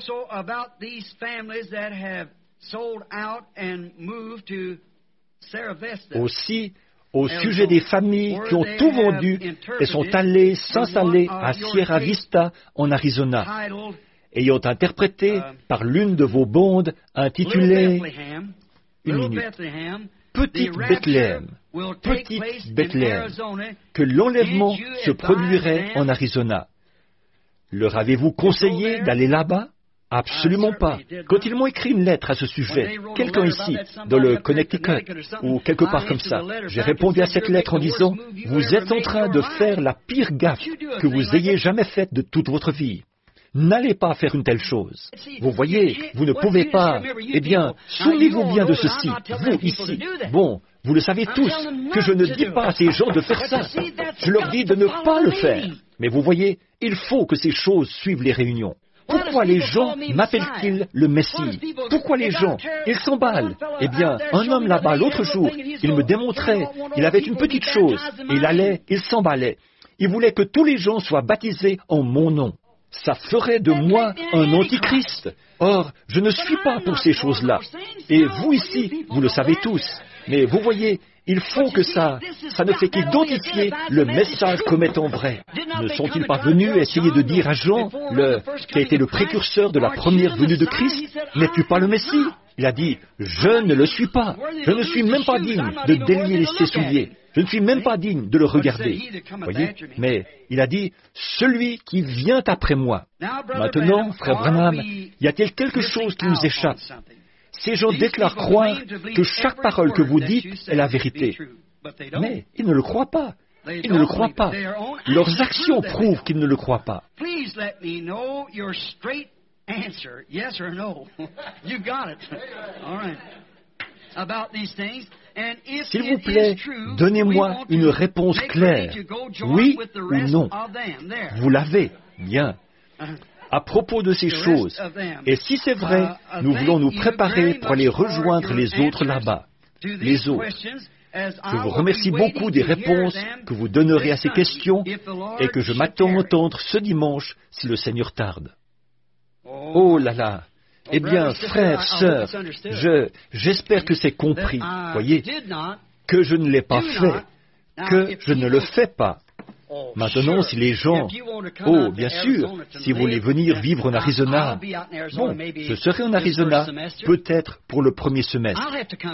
Aussi, au sujet des familles qui ont tout vendu et sont allées s'installer à Sierra Vista, en Arizona, ayant interprété par l'une de vos bandes intitulée une minute, Petite Bethléem, Petite Bethléem, que l'enlèvement se produirait en Arizona. Leur avez-vous conseillé d'aller là-bas? Absolument pas. Quand ils m'ont écrit une lettre à ce sujet, quelqu'un ici, dans le Connecticut, ou quelque part comme ça, j'ai répondu à cette lettre en disant, vous êtes en train de faire la pire gaffe que vous ayez jamais faite de toute votre vie. N'allez pas faire une telle chose. Vous voyez, vous ne pouvez pas. Eh bien, souvenez-vous bien de ceci, vous ici. Bon, vous le savez tous, que je ne dis pas à ces gens de faire ça. Je leur dis de ne pas le faire. Mais vous voyez, il faut que ces choses suivent les réunions. Pourquoi les gens m'appellent-ils le Messie? Pourquoi les gens? Ils s'emballent. Eh bien, un homme là-bas, l'autre jour, il me démontrait, il avait une petite chose, et il allait, il s'emballait. Il voulait que tous les gens soient baptisés en mon nom. Ça ferait de moi un antichrist. Or, je ne suis pas pour ces choses-là. Et vous ici, vous le savez tous. Mais vous voyez, il faut que ça, ça ne fait qu'identifier le message comme étant vrai. Ne sont-ils pas venus essayer de dire à Jean, le, qui a été le précurseur de la première venue de Christ, n'es-tu pas le Messie? Il a dit, je ne le suis pas. Je ne suis même pas digne de délier ses souliers. Je ne suis même pas digne de le regarder. Voyez? Mais il a dit, celui qui vient après moi. Maintenant, frère Branham, y a-t-il quelque chose qui nous échappe? Ces gens déclarent croire que chaque parole que vous dites est la vérité. Mais ils ne le croient pas. Ils ne le croient pas. Leurs actions prouvent qu'ils ne le croient pas. S'il vous plaît, donnez-moi une réponse claire. Oui ou non. Vous l'avez. Bien. À propos de ces choses, et si c'est vrai, nous voulons nous préparer pour aller rejoindre les autres là-bas, les autres. Je vous remercie beaucoup des réponses que vous donnerez à ces questions et que je m'attends à entendre ce dimanche si le Seigneur tarde. Oh là là! Eh bien, frères, sœurs, je, j'espère que c'est compris, voyez, que je ne l'ai pas fait, que je ne le fais pas. Maintenant, si les gens... Oh, bien sûr, si vous voulez venir vivre en Arizona, bon, je serai en Arizona, peut-être pour le premier semestre.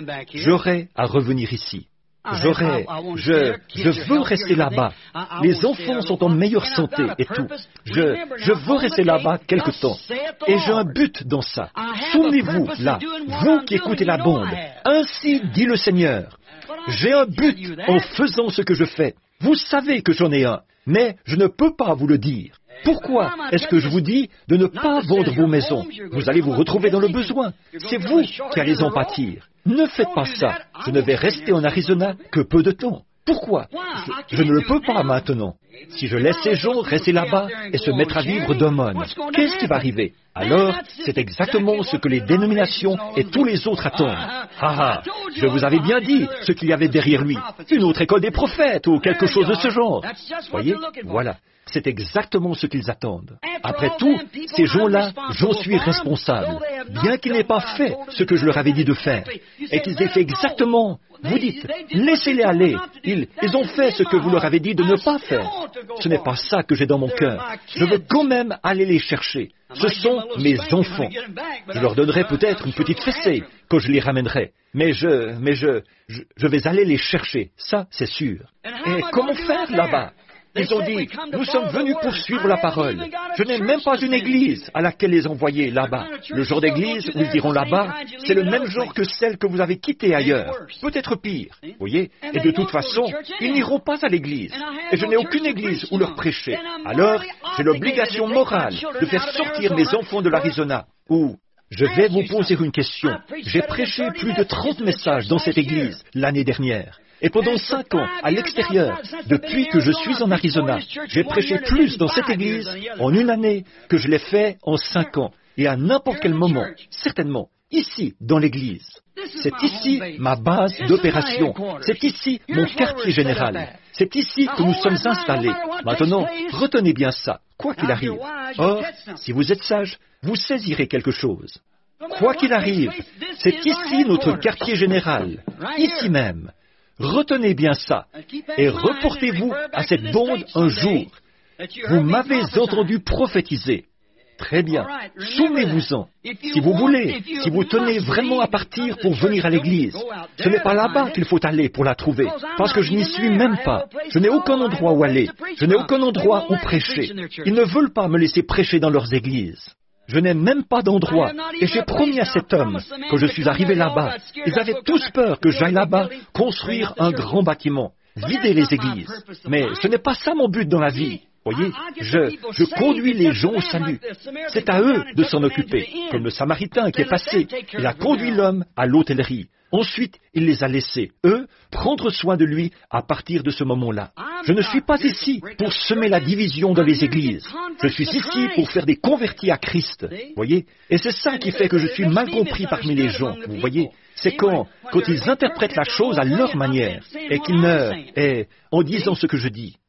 J'aurai à revenir ici. J'aurai... Je, je veux rester là-bas. Les enfants sont en meilleure santé et tout. Je, je veux rester là-bas quelque temps. Et j'ai un but dans ça. Souvenez-vous, là, vous qui écoutez la bande, ainsi dit le Seigneur. J'ai un but en faisant ce que je fais. Vous savez que j'en ai un, mais je ne peux pas vous le dire. Pourquoi est-ce que je vous dis de ne pas vendre vos maisons? Vous allez vous retrouver dans le besoin. C'est vous qui allez en pâtir. Ne faites pas ça. Je ne vais rester en Arizona que peu de temps. Pourquoi? Je, je ne le peux pas maintenant. Si je laisse ces gens rester là-bas et se mettre à vivre d'aumône, qu'est-ce qui va arriver? Alors, c'est exactement ce que les dénominations et tous les autres attendent. Ah ah, je vous avais bien dit ce qu'il y avait derrière lui. Une autre école des prophètes ou quelque chose de ce genre. Voyez? Voilà. C'est exactement ce qu'ils attendent. Après tout, ces gens-là, j'en suis responsable, bien qu'ils n'aient pas fait ce que je leur avais dit de faire, et qu'ils aient fait exactement, vous dites, laissez-les aller, ils, ils ont fait ce que vous leur avez dit de ne pas faire. Ce n'est pas ça que j'ai dans mon cœur. Je veux quand même aller les chercher. Ce sont mes enfants. Je leur donnerai peut-être une petite fessée quand je les ramènerai, mais je, mais je, je, je vais aller les chercher, ça c'est sûr. Et comment faire là-bas? Ils ont dit, nous sommes venus pour suivre la parole. Je n'ai même pas une église à laquelle les envoyer là-bas. Le genre d'église où ils iront là-bas, c'est le même genre que celle que vous avez quittée ailleurs. Peut-être pire, voyez. Et de toute façon, ils n'iront pas à l'église. Et je n'ai aucune église où leur prêcher. Alors, j'ai l'obligation morale de faire sortir mes enfants de l'Arizona. Ou, je vais vous poser une question. J'ai prêché plus de trente messages dans cette église l'année dernière. Et pendant cinq ans, à l'extérieur, depuis que je suis en Arizona, j'ai prêché plus dans cette église en une année que je l'ai fait en cinq ans. Et à n'importe quel moment, certainement, ici, dans l'église. C'est ici ma base d'opération. C'est ici mon quartier général. C'est ici que nous sommes installés. Maintenant, retenez bien ça, quoi qu'il arrive. Or, si vous êtes sage, vous saisirez quelque chose. Quoi qu'il arrive, c'est ici notre quartier général, ici même. Retenez bien ça, et reportez-vous à cette bande un jour. Vous m'avez entendu prophétiser. Très bien, souvenez-vous-en. Si vous voulez, si vous tenez vraiment à partir pour venir à l'église, ce n'est pas là-bas qu'il faut aller pour la trouver, parce que je n'y suis même pas. Je n'ai aucun endroit où aller. Je n'ai aucun endroit où prêcher. Ils ne veulent pas me laisser prêcher dans leurs églises. Je n'ai même pas d'endroit, et j'ai promis à cet homme, quand je suis arrivé là-bas, ils avaient tous peur que j'aille là-bas construire un grand bâtiment, vider les églises. Mais ce n'est pas ça mon but dans la vie. Voyez, je, je conduis les gens au salut. C'est à eux de s'en occuper, comme le Samaritain qui est passé. Il a conduit l'homme à l'hôtellerie. Ensuite, il les a laissés, eux, prendre soin de lui à partir de ce moment-là. Je ne suis pas ici pour semer la division dans les églises. Je suis ici pour faire des convertis à Christ. Voyez? Et c'est ça qui fait que je suis mal compris parmi les gens. Vous voyez? C'est quand, quand ils interprètent la chose à leur manière, et qu'ils ne... et en disant ce que je dis.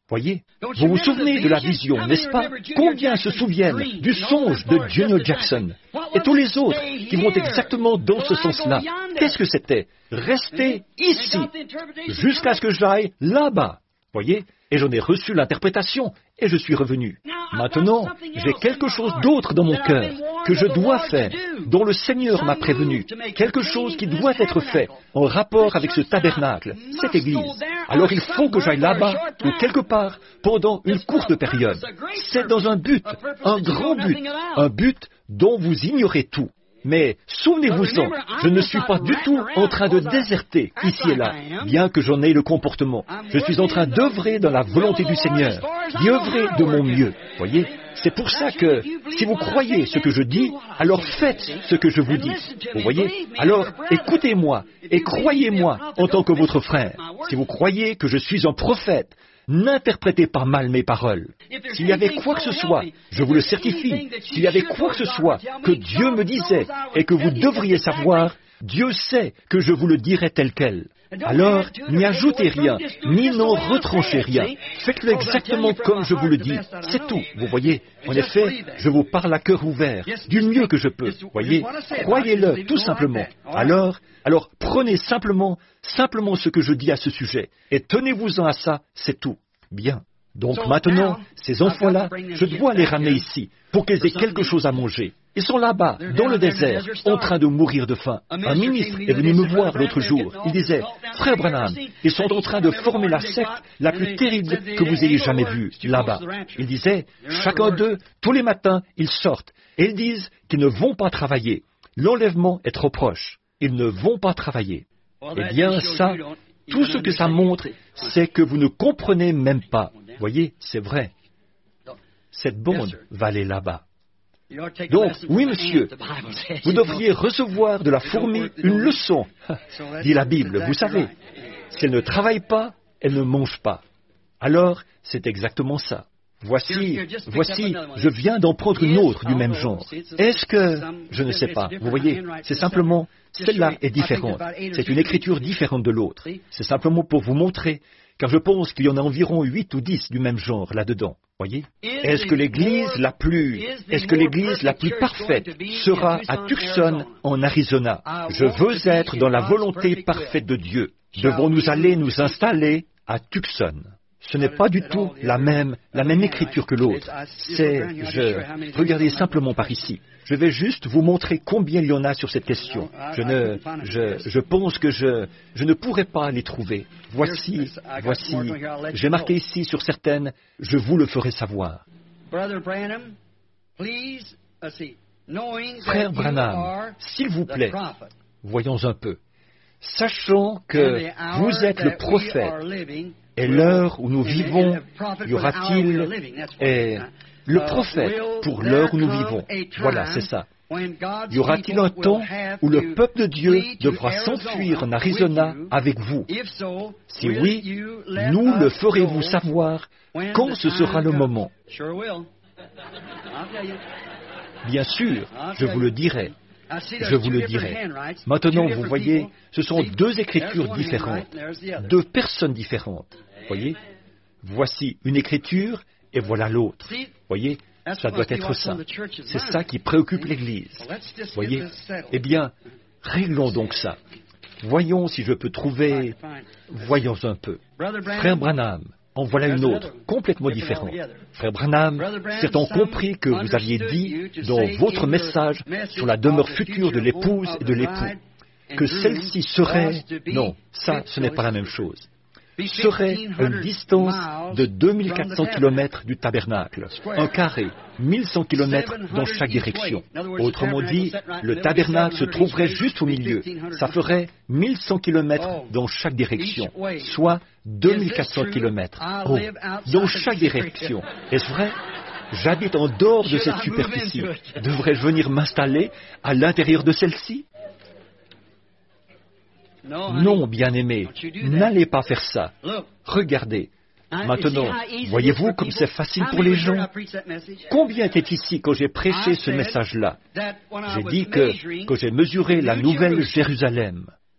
Voyez, vous vous souvenez de la vision, n'est-ce pas? Combien se souviennent du songe de Junior Jackson et tous les autres qui vont exactement dans ce sens-là? Qu'est-ce que c'était? Rester ici, jusqu'à ce que j'aille là-bas. Voyez? Et j'en ai reçu l'interprétation, et je suis revenu. Maintenant, j'ai quelque chose d'autre dans mon cœur, que je dois faire, dont le Seigneur m'a prévenu, quelque chose qui doit être fait, en rapport avec ce tabernacle, cette église. Alors il faut que j'aille là-bas, ou quelque part, pendant une courte période. C'est dans un but, un grand but, un but dont vous ignorez tout. Mais souvenez-vous-en, je ne suis pas du tout en train de déserter ici et là, bien que j'en ai le comportement. Je suis en train d'œuvrer dans la volonté du Seigneur, d'y œuvrer de mon mieux. Voyez, c'est pour ça que, si vous croyez ce que je dis, alors faites ce que je vous dis. Vous voyez? Alors, écoutez-moi et croyez-moi en tant que votre frère. Si vous croyez que je suis un prophète, n'interprétez pas mal mes paroles. S'il y avait quoi que ce soit, je vous le certifie, s'il y avait quoi que ce soit que Dieu me disait et que vous devriez savoir, Dieu sait que je vous le dirai tel quel. Alors, n'y ajoutez rien, ni n'en retranchez rien. Faites-le exactement comme je vous le dis. C'est tout, vous voyez. En effet, je vous parle à cœur ouvert, du mieux que je peux. Voyez, croyez-le, tout simplement. Alors, alors prenez simplement, simplement ce que je dis à ce sujet, et tenez-vous-en à ça, c'est tout. Bien. Donc maintenant, ces enfants-là, je dois les ramener ici, pour qu'ils aient quelque chose à manger. Ils sont là-bas, dans le désert, en train de mourir de faim. Un ministre est venu me voir l'autre jour. Il disait, « Frère Branham, ils sont en train de former la secte la plus terrible que vous ayez jamais vue, là-bas. » Il disait, « Chacun d'eux, tous les matins, ils sortent, et ils disent qu'ils ne vont pas travailler. L'enlèvement est trop proche. Ils ne vont pas travailler. » Eh bien, ça, tout ce que ça montre, c'est que vous ne comprenez même pas. Voyez, c'est vrai. Cette bande va aller là-bas. Donc, oui, monsieur, vous devriez recevoir de la fourmi une leçon, dit la Bible. Vous savez, si elle ne travaille pas, elle ne mange pas. Alors, c'est exactement ça. Voici, voici, je viens d'en prendre une autre du même genre. Est-ce que... Je ne sais pas. Vous voyez, c'est simplement... Celle-là est différente. C'est une écriture différente de l'autre. C'est simplement pour vous montrer, car je pense qu'il y en a environ huit ou dix du même genre là-dedans. Voyez? Est-ce que l'église la plus, est-ce que l'église la plus parfaite sera à Tucson, en Arizona? Je veux être dans la volonté parfaite de Dieu. Devons-nous aller nous installer à Tucson? Ce n'est pas du tout la même, la même écriture que l'autre. C'est, je, regardez simplement par ici. Je vais juste vous montrer combien il y en a sur cette question. Je ne, je, je pense que je, je ne pourrai pas les trouver. Voici, voici. J'ai marqué ici sur certaines, je vous le ferai savoir. Frère Branham, s'il vous plaît, voyons un peu. Sachant que vous êtes le prophète, et l'heure où nous vivons, y aura-t-il et le prophète pour l'heure où nous vivons? Voilà, c'est ça. Y aura-t-il un temps où le peuple de Dieu devra s'enfuir en Arizona avec vous? Si oui, nous le ferez-vous savoir quand ce sera le moment. Bien sûr, je vous le dirai. Je vous le dirai. Maintenant, vous voyez, ce sont deux écritures différentes, deux personnes différentes. Voyez, voici une écriture et voilà l'autre. Voyez, ça doit être ça. C'est ça qui préoccupe l'Église. Voyez, eh bien, réglons donc ça. Voyons si je peux trouver... Voyons un peu. Frère Branham, en voilà une autre, complètement différente. Frère Branham, c'est-on compris que vous aviez dit dans votre message sur la demeure future de l'épouse et de l'époux, que celle-ci serait... Non, ça, ce n'est pas la même chose. Serait à une distance de deux mille quatre cents kilomètres du tabernacle, un carré, mille cent kilomètres dans chaque direction. Autrement dit, le tabernacle se trouverait juste au milieu. Ça ferait mille cent kilomètres dans chaque direction, soit deux mille quatre cents kilomètres. Oh, dans chaque direction. Est-ce vrai? J'habite en dehors de cette superficie. Devrais-je venir m'installer à l'intérieur de celle-ci? Non, bien-aimé, n'allez pas faire ça. Regardez. Maintenant, voyez-vous comme c'est facile pour les gens? Combien étaient ici quand j'ai prêché ce message-là? J'ai dit que, que j'ai mesuré la nouvelle Jérusalem,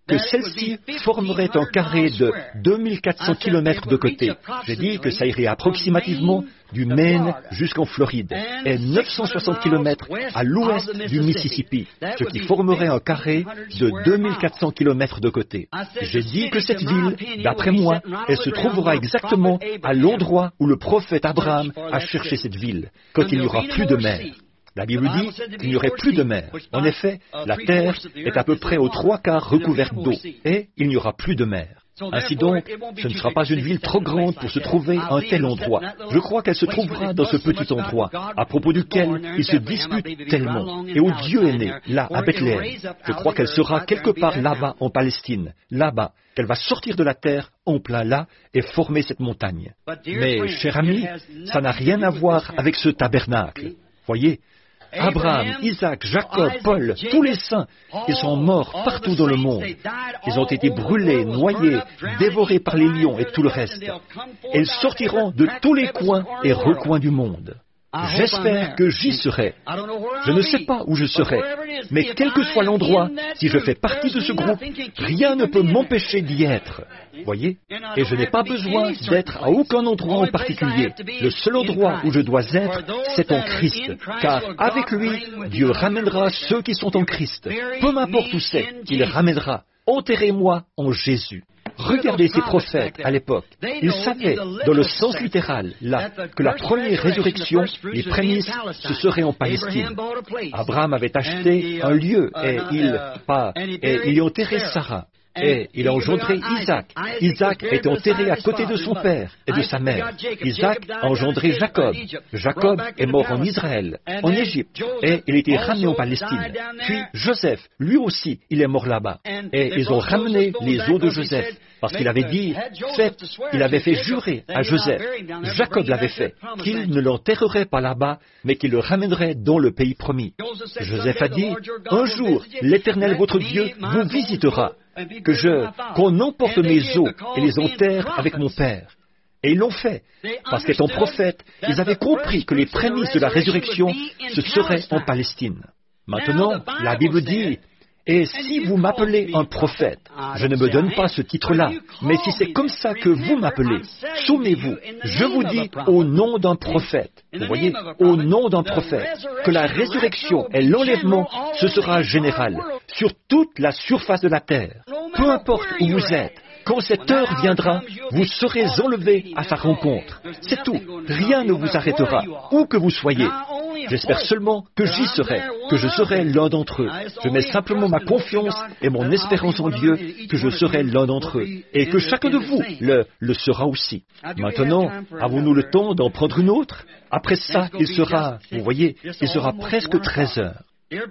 que celle-ci formerait un carré de deux mille quatre cents kilomètres de côté. J'ai dit que ça irait approximativement du Maine jusqu'en Floride et neuf cent soixante kilomètres à l'ouest du Mississippi, ce qui formerait un carré de deux mille quatre cents kilomètres de côté. J'ai dit que cette ville, d'après moi, elle se trouvera exactement à l'endroit où le prophète Abraham a cherché cette ville, quand il n'y aura plus de mer. La Bible dit qu'il n'y aurait plus de mer. En effet, la terre est à peu près aux trois quarts recouverte d'eau, et il n'y aura plus de mer. Ainsi donc, ce ne sera pas une ville trop grande pour se trouver à un tel endroit. Je crois qu'elle se trouvera dans ce petit endroit, à propos duquel il se dispute tellement, et où Dieu est né, là, à Bethléem. Je crois qu'elle sera quelque part là-bas en Palestine, là-bas, qu'elle va sortir de la terre en plein là et former cette montagne. Mais, cher ami, ça n'a rien à voir avec ce tabernacle. Voyez, Abraham, Isaac, Jacob, Paul, tous les saints, ils sont morts partout dans le monde. Ils ont été brûlés, noyés, dévorés par les lions et tout le reste. Et ils sortiront de tous les coins et recoins du monde. J'espère que j'y serai. Je ne sais pas où je serai, mais quel que soit l'endroit, si je fais partie de ce groupe, rien ne peut m'empêcher d'y être. Voyez? Et je n'ai pas besoin d'être à aucun endroit en particulier. Le seul endroit où je dois être, c'est en Christ, car avec lui, Dieu ramènera ceux qui sont en Christ. Peu m'importe où c'est, il ramènera. Enterrez-moi en Jésus. Regardez ces prophètes à l'époque. Ils savaient, dans le sens littéral, là, que la première résurrection, les prémices, ce serait en Palestine. Abraham avait acheté un lieu et il, pas, et il y enterrait Sarah. Et il a engendré Isaac. Isaac est enterré à côté de son père et de sa mère. Isaac a engendré Jacob. Jacob est mort en Israël, en Égypte, et il était ramené en Palestine. Puis Joseph, lui aussi, il est mort là-bas. Et ils ont ramené les os de Joseph, parce qu'il avait dit, fait, il avait fait jurer à Joseph, Jacob l'avait fait, qu'il ne l'enterrerait pas là-bas, mais qu'il le ramènerait dans le pays promis. Joseph a dit, un jour, l'Éternel votre Dieu vous visitera, que je, qu'on emporte mes os et les enterre avec mon père. Et ils l'ont fait, parce qu'étant prophètes, ils avaient compris que les prémices de la résurrection, ce serait en Palestine. Maintenant, la Bible dit, et si vous m'appelez un prophète, je ne me donne pas ce titre-là, mais si c'est comme ça que vous m'appelez, souvenez-vous, je vous dis au nom d'un prophète, vous voyez, au nom d'un prophète, que la résurrection et l'enlèvement, ce sera général, sur toute la surface de la terre. Peu importe où vous êtes, quand cette heure viendra, vous serez enlevés à sa rencontre. C'est tout. Rien ne vous arrêtera, où que vous soyez. J'espère seulement que j'y serai, que je serai l'un d'entre eux. Je mets simplement ma confiance et mon espérance en Dieu que je serai l'un d'entre eux, et que chacun de vous le, le sera aussi. Maintenant, avons-nous le temps d'en prendre une autre? Après ça, il sera, vous voyez, il sera presque treize heures.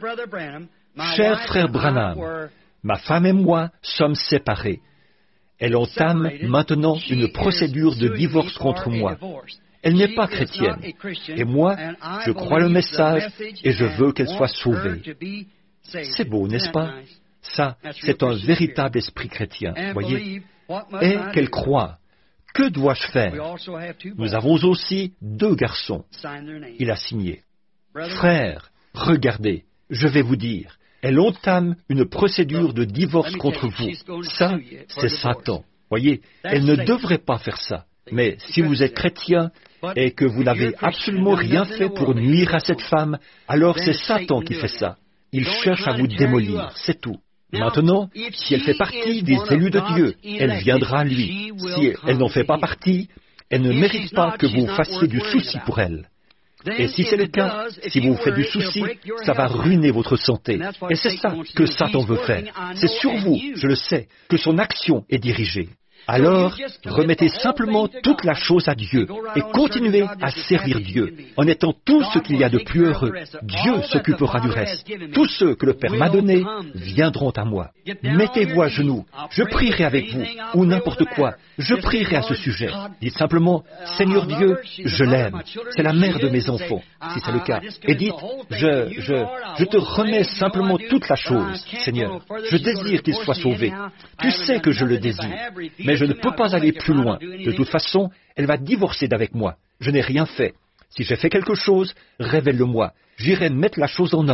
Cher frère Branham, ma femme et moi sommes séparés. Elle entame maintenant une procédure de divorce contre moi. Elle n'est pas chrétienne. Et moi, je crois le message et je veux qu'elle soit sauvée. C'est beau, n'est-ce pas? Ça, c'est un véritable esprit chrétien, voyez? Et qu'elle croit. Que dois-je faire? Nous avons aussi deux garçons. Il a signé. Frère, regardez, je vais vous dire. Elle entame une procédure de divorce contre vous. Ça, c'est Satan. Voyez, elle ne devrait pas faire ça. Mais si vous êtes chrétien et que vous n'avez absolument rien fait pour nuire à cette femme, alors c'est Satan qui fait ça. Il cherche à vous démolir, c'est tout. Maintenant, si elle fait partie des élus de Dieu, elle viendra à lui. Si elle n'en fait pas partie, elle ne mérite pas que vous fassiez du souci pour elle. Et si c'est le cas, si vous vous faites du souci, ça va ruiner votre santé. Et c'est ça que Satan veut faire. C'est sur vous, je le sais, que son action est dirigée. Alors, remettez simplement toute la chose à Dieu et continuez à servir Dieu en étant tout ce qu'il y a de plus heureux. Dieu s'occupera du reste. Tous ceux que le Père m'a donnés viendront à moi. Mettez-vous à genoux. Je prierai avec vous, ou n'importe quoi. Je prierai à ce sujet. Dites simplement, Seigneur Dieu, je l'aime. C'est la mère de mes enfants, si c'est le cas. Et dites, je, je, je te remets simplement toute la chose, Seigneur. Je désire qu'il soit sauvé. Tu sais que je le désire. Mais je ne peux pas aller plus loin. De toute façon, elle va divorcer d'avec moi. Je n'ai rien fait. Si j'ai fait quelque chose, révèle-le-moi. J'irai mettre la chose en ordre.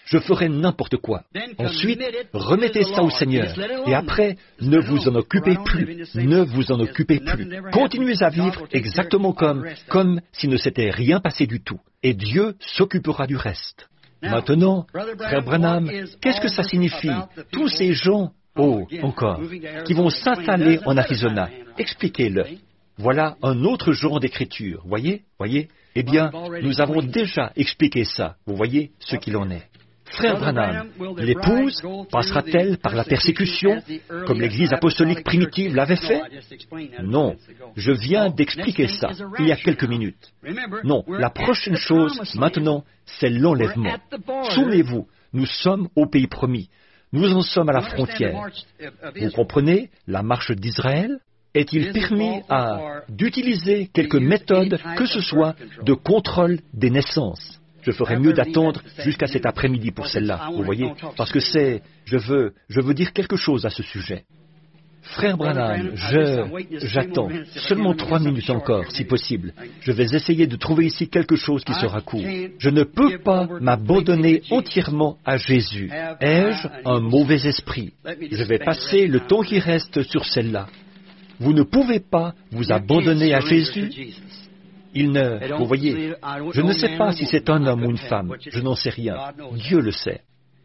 je ferai n'importe quoi. Ensuite, remettez ça au Seigneur. Et après, ne vous en occupez plus. Ne vous en occupez plus. Continuez à vivre exactement comme, comme s'il ne s'était rien passé du tout. Et Dieu s'occupera du reste. Maintenant, frère Branham, qu'est-ce que ça signifie? Tous ces gens, oh, encore, qui vont s'installer en Arizona. Expliquez-le. Voilà un autre genre d'écriture, voyez, voyez? Eh bien, nous avons déjà expliqué ça, vous voyez ce qu'il en est. Frère Branham, l'épouse passera-t-elle par la persécution, comme l'Église apostolique primitive l'avait fait? Non, je viens d'expliquer ça il y a quelques minutes. Non, la prochaine chose, maintenant, c'est l'enlèvement. Souvenez-vous, nous sommes au pays promis. Nous en sommes à la frontière. Vous comprenez la marche d'Israël? Est-il permis à d'utiliser quelque méthode que ce soit de contrôle des naissances? Je ferais mieux d'attendre jusqu'à cet après-midi pour celle-là, vous voyez, parce que c'est, je veux, je veux dire quelque chose à ce sujet. Frère Branham, je, j'attends seulement trois minutes encore, si possible. Je vais essayer de trouver ici quelque chose qui sera court. Je ne peux pas m'abandonner entièrement à Jésus. Ai-je un mauvais esprit? Je vais passer le temps qui reste sur celle-là. Vous ne pouvez pas vous abandonner à Jésus. Il ne... Vous voyez, je ne sais pas si c'est un homme ou une femme. Je n'en sais rien. Dieu le sait.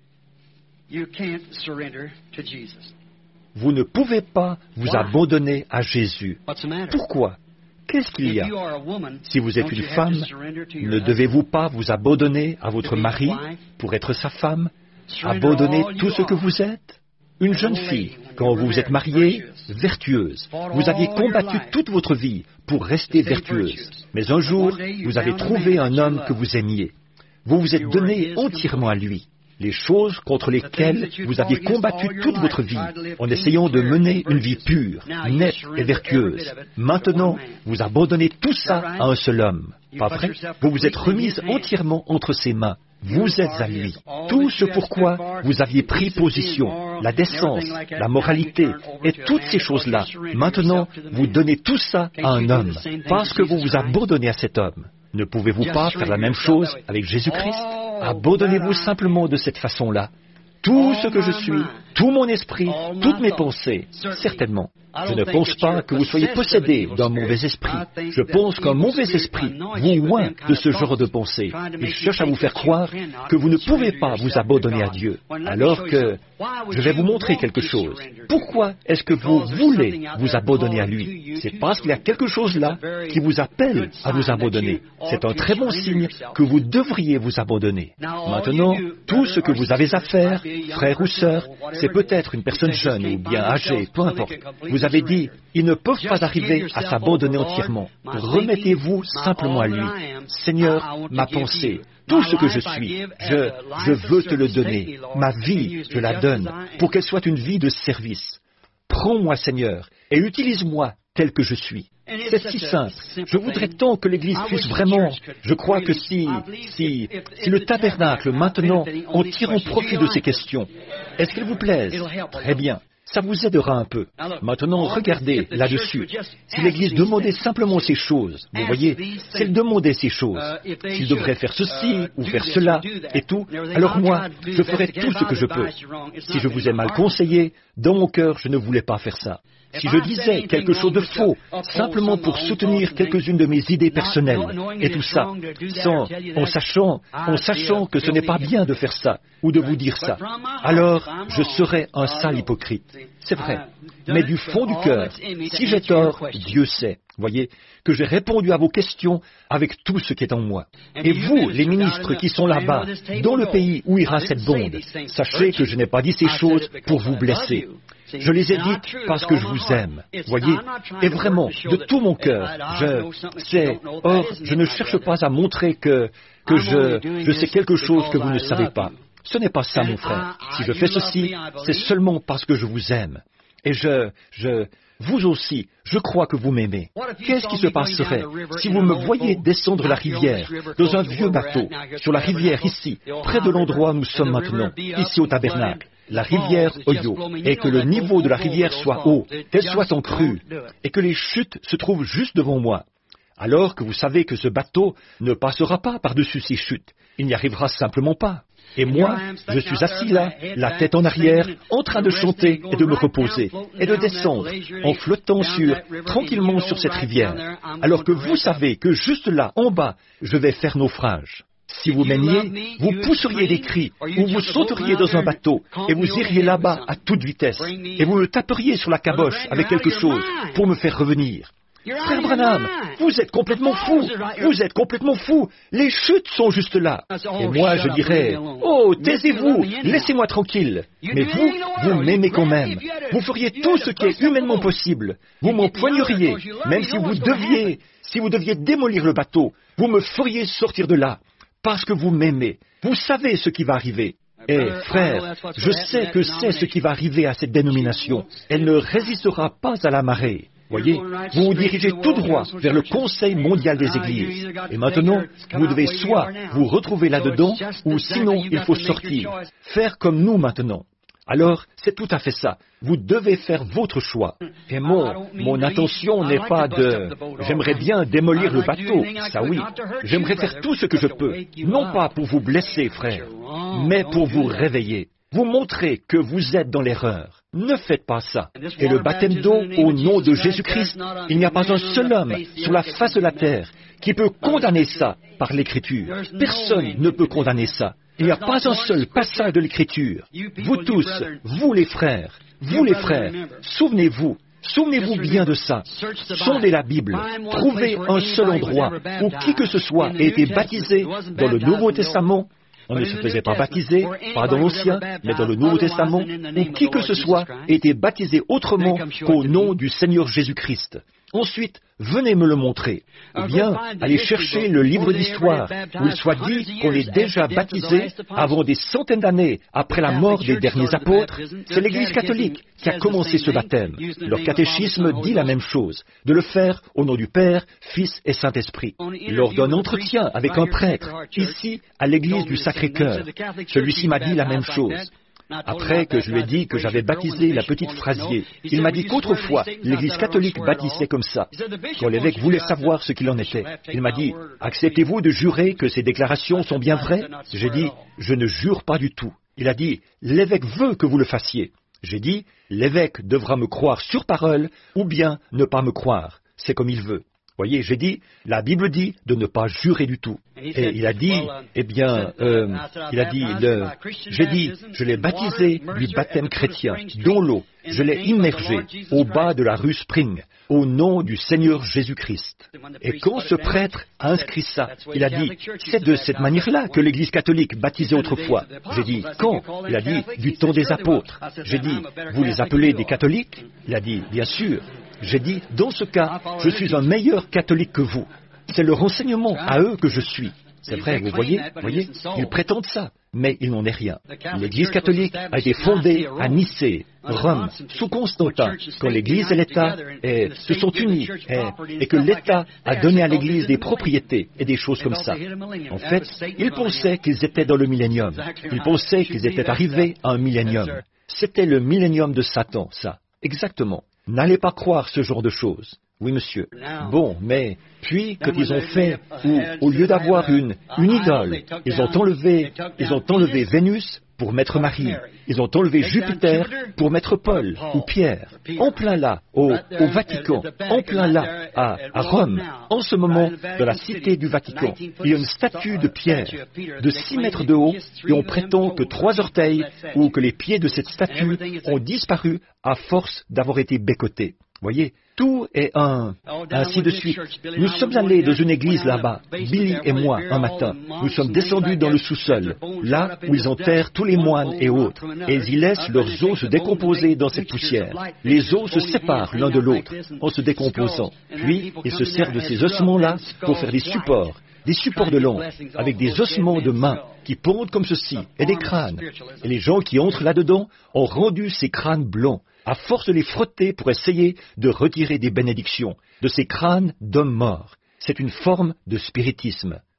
Vous ne pouvez pas vous abandonner à Jésus. Pourquoi? Qu'est-ce qu'il y a? Si vous êtes une femme, ne devez-vous pas vous abandonner à votre mari pour être sa femme? Abandonner tout ce que vous êtes? Une jeune fille, quand vous vous êtes mariée, vertueuse. Vous aviez combattu toute votre vie pour rester vertueuse. Mais un jour, vous avez trouvé un homme que vous aimiez. Vous vous êtes donné entièrement à lui. Les choses contre lesquelles vous aviez combattu toute votre vie, en essayant de mener une vie pure, nette et vertueuse. Maintenant, vous abandonnez tout ça à un seul homme. Pas vrai? Vous vous êtes remise entièrement entre ses mains. Vous êtes à lui. Tout ce pourquoi vous aviez pris position, la décence, la moralité et toutes ces choses-là, maintenant, vous donnez tout ça à un homme, parce que vous vous abandonnez à cet homme. Ne pouvez-vous pas faire la même chose avec Jésus-Christ? Abandonnez-vous simplement de cette façon-là. Tout ce que je suis, tout mon esprit, toutes mes pensées, certainement. Je ne pense pas que vous soyez possédé d'un mauvais esprit. Je pense qu'un mauvais esprit vous oint de ce genre de pensée. Il cherche à vous faire croire que vous ne pouvez pas vous abandonner à Dieu. Alors que je vais vous montrer quelque chose. Pourquoi est-ce que vous voulez vous abandonner à lui? C'est parce qu'il y a quelque chose là qui vous appelle à vous abandonner. C'est un très bon signe que vous devriez vous abandonner. Maintenant, tout ce que vous avez à faire, frère ou sœur, c'est peut-être une personne jeune ou bien âgée, peu importe. Vous avez dit, ils ne peuvent pas arriver à s'abandonner entièrement. Remettez-vous simplement à lui. Seigneur, ma pensée, tout ce que je suis, je, je veux te le donner. Ma vie, je la donne, pour qu'elle soit une vie de service. Prends-moi, Seigneur, et utilise-moi tel que je suis. C'est si simple. Je voudrais tant que l'Église puisse vraiment... Je crois que si, si, si le tabernacle, maintenant, en tirant profit de ces questions, est-ce qu'elles vous plaisent? Très bien. Ça vous aidera un peu. Maintenant, regardez là-dessus. Si l'Église demandait simplement ces choses, vous voyez, si elle demandait ces choses, s'il devrait faire ceci ou faire cela et tout, alors moi, je ferai tout ce que je peux. Si je vous ai mal conseillé, dans mon cœur, je ne voulais pas faire ça. Si je disais quelque chose de faux, simplement pour soutenir quelques-unes de mes idées personnelles, et tout ça, sans, en sachant, en sachant que ce n'est pas bien de faire ça, ou de vous dire ça, alors je serais un sale hypocrite. C'est vrai. Mais du fond du cœur, si j'ai tort, Dieu sait, voyez, que j'ai répondu à vos questions avec tout ce qui est en moi. Et vous, les ministres qui sont là-bas, dans le pays où ira cette bombe, sachez que je n'ai pas dit ces choses pour vous blesser. Je les ai dites parce que je vous aime, voyez, et vraiment, de tout mon cœur, je sais, or, je ne cherche pas à montrer que, que je, je sais quelque chose que vous ne savez pas. Ce n'est pas ça, mon frère. Si je fais ceci, c'est seulement parce que je vous aime. Et je, je, vous aussi, je crois que vous m'aimez. Qu'est-ce qui se passerait si vous me voyez descendre la rivière, dans un vieux bateau, sur la rivière ici, près de l'endroit où nous sommes maintenant, ici au tabernacle, la rivière Oyo, et que le niveau de la rivière soit haut, qu'elle soit en crue, et que les chutes se trouvent juste devant moi, alors que vous savez que ce bateau ne passera pas par-dessus ces chutes. Il n'y arrivera simplement pas. Et moi, je suis assis là, la tête en arrière, en train de chanter et de me reposer, et de descendre, en flottant sur, tranquillement sur cette rivière, alors que vous savez que juste là, en bas, je vais faire naufrage. Si vous m'aimiez, vous pousseriez des cris, ou vous sauteriez dans un bateau, et vous iriez là-bas à toute vitesse, et vous me taperiez sur la caboche avec quelque chose pour me faire revenir. Frère Branham, vous êtes complètement fou, vous êtes complètement fou, les chutes sont juste là. Et moi je dirais, oh, taisez-vous, laissez-moi tranquille. Mais vous, vous m'aimez quand même. Vous feriez tout ce qui est humainement possible. Vous m'empoigneriez, même si vous deviez, si vous deviez démolir le bateau, vous me feriez sortir de là, parce que vous m'aimez. Vous savez ce qui va arriver. Eh, frère, je sais que c'est ce qui va arriver à cette dénomination. Elle ne résistera pas à la marée. Voyez, vous vous dirigez tout droit vers le Conseil mondial des Églises. Et maintenant, vous devez soit vous retrouver là-dedans, ou sinon il faut sortir. Faire comme nous maintenant. Alors, c'est tout à fait ça. Vous devez faire votre choix. Et mon, mon intention n'est pas de... J'aimerais bien démolir le bateau, ça oui. J'aimerais faire tout ce que je peux. Non pas pour vous blesser, frère, mais pour vous réveiller. Vous montrer que vous êtes dans l'erreur. Ne faites pas ça. Et le baptême d'eau au nom de Jésus-Christ, il n'y a pas un seul homme sur la face de la terre qui peut condamner ça par l'Écriture. Personne ne peut condamner ça. Il n'y a pas un seul passage de l'Écriture. Vous tous, vous les frères, vous les frères, souvenez-vous, souvenez-vous bien de ça. Sondez la Bible, trouvez un seul endroit où qui que ce soit ait été baptisé dans le Nouveau Testament. On ne se faisait pas baptiser, pas dans l'Ancien, mais dans le Nouveau Testament, où qui que ce soit ait été baptisé autrement qu'au nom du Seigneur Jésus-Christ. Ensuite, venez me le montrer. Ou bien, allez chercher le livre d'histoire, où il soit dit qu'on est déjà baptisé avant des centaines d'années après la mort des derniers apôtres. C'est l'Église catholique qui a commencé ce baptême. Leur catéchisme dit la même chose, de le faire au nom du Père, Fils et Saint-Esprit. Lors d'un entretien avec un prêtre, ici, à l'Église du Sacré-Cœur, celui-ci m'a dit la même chose. Après que je lui ai dit que j'avais baptisé la petite Frasier, il m'a dit qu'autrefois, l'Église catholique baptisait comme ça. Quand l'évêque voulait savoir ce qu'il en était, il m'a dit, « Acceptez-vous de jurer que ces déclarations sont bien vraies ?» J'ai dit, « Je ne jure pas du tout. » Il a dit, « L'évêque veut que vous le fassiez. » J'ai dit, « L'évêque devra me croire sur parole ou bien ne pas me croire. C'est comme il veut. » Voyez, j'ai dit, la Bible dit de ne pas jurer du tout. Et il a dit, eh bien, euh, il a dit, le, j'ai dit, je l'ai baptisé du baptême chrétien, dans l'eau. Je l'ai immergé au bas de la rue Spring, au nom du Seigneur Jésus-Christ. Et quand ce prêtre a inscrit ça, il a dit, c'est de cette manière-là que l'Église catholique baptisait autrefois. J'ai dit, quand? Il a dit, du temps des apôtres. J'ai dit, vous les appelez des catholiques? Il a dit, bien sûr. J'ai dit, dans ce cas, je suis un meilleur catholique que vous. C'est le renseignement à eux que je suis. C'est vrai, vous voyez, voyez, ils prétendent ça, mais il n'en est rien. L'Église catholique a été fondée à Nicée, Rome, sous Constantin, quand l'Église et l'État eh, se sont unis eh, et que l'État a donné à l'Église des propriétés et des choses comme ça. En fait, ils pensaient qu'ils étaient dans le millénium. Ils pensaient qu'ils étaient arrivés à un millénium. C'était le millénium de Satan, ça, exactement. N'allez pas croire ce genre de choses. Oui, monsieur. Bon, mais puis, quand ils ont fait, où, au lieu d'avoir une, une idole, ils ont enlevé, ils ont enlevé Vénus pour mettre Marie. Ils ont enlevé Jupiter pour mettre Paul ou Pierre. En plein là, au, au Vatican, en plein là, à, à Rome, en ce moment, dans la cité du Vatican, il y a une statue de Pierre de six mètres de haut et on prétend que trois orteils ou que les pieds de cette statue ont disparu à force d'avoir été bécotés. Voyez, tout est un, ainsi de suite. Nous sommes allés dans une église là-bas, Billy et moi, un matin. Nous sommes descendus dans le sous-sol, là où ils enterrent tous les moines et autres, et ils y laissent leurs os se décomposer dans cette poussière. Les os se séparent l'un de l'autre en se décomposant. Puis, ils se servent de ces ossements-là pour faire des supports, des supports de lampe, avec des ossements de mains qui pendent comme ceci, et des crânes. Et les gens qui entrent là-dedans ont rendu ces crânes blancs, à force de les frotter pour essayer de retirer des bénédictions de ces crânes d'hommes morts. C'est une forme de spiritisme.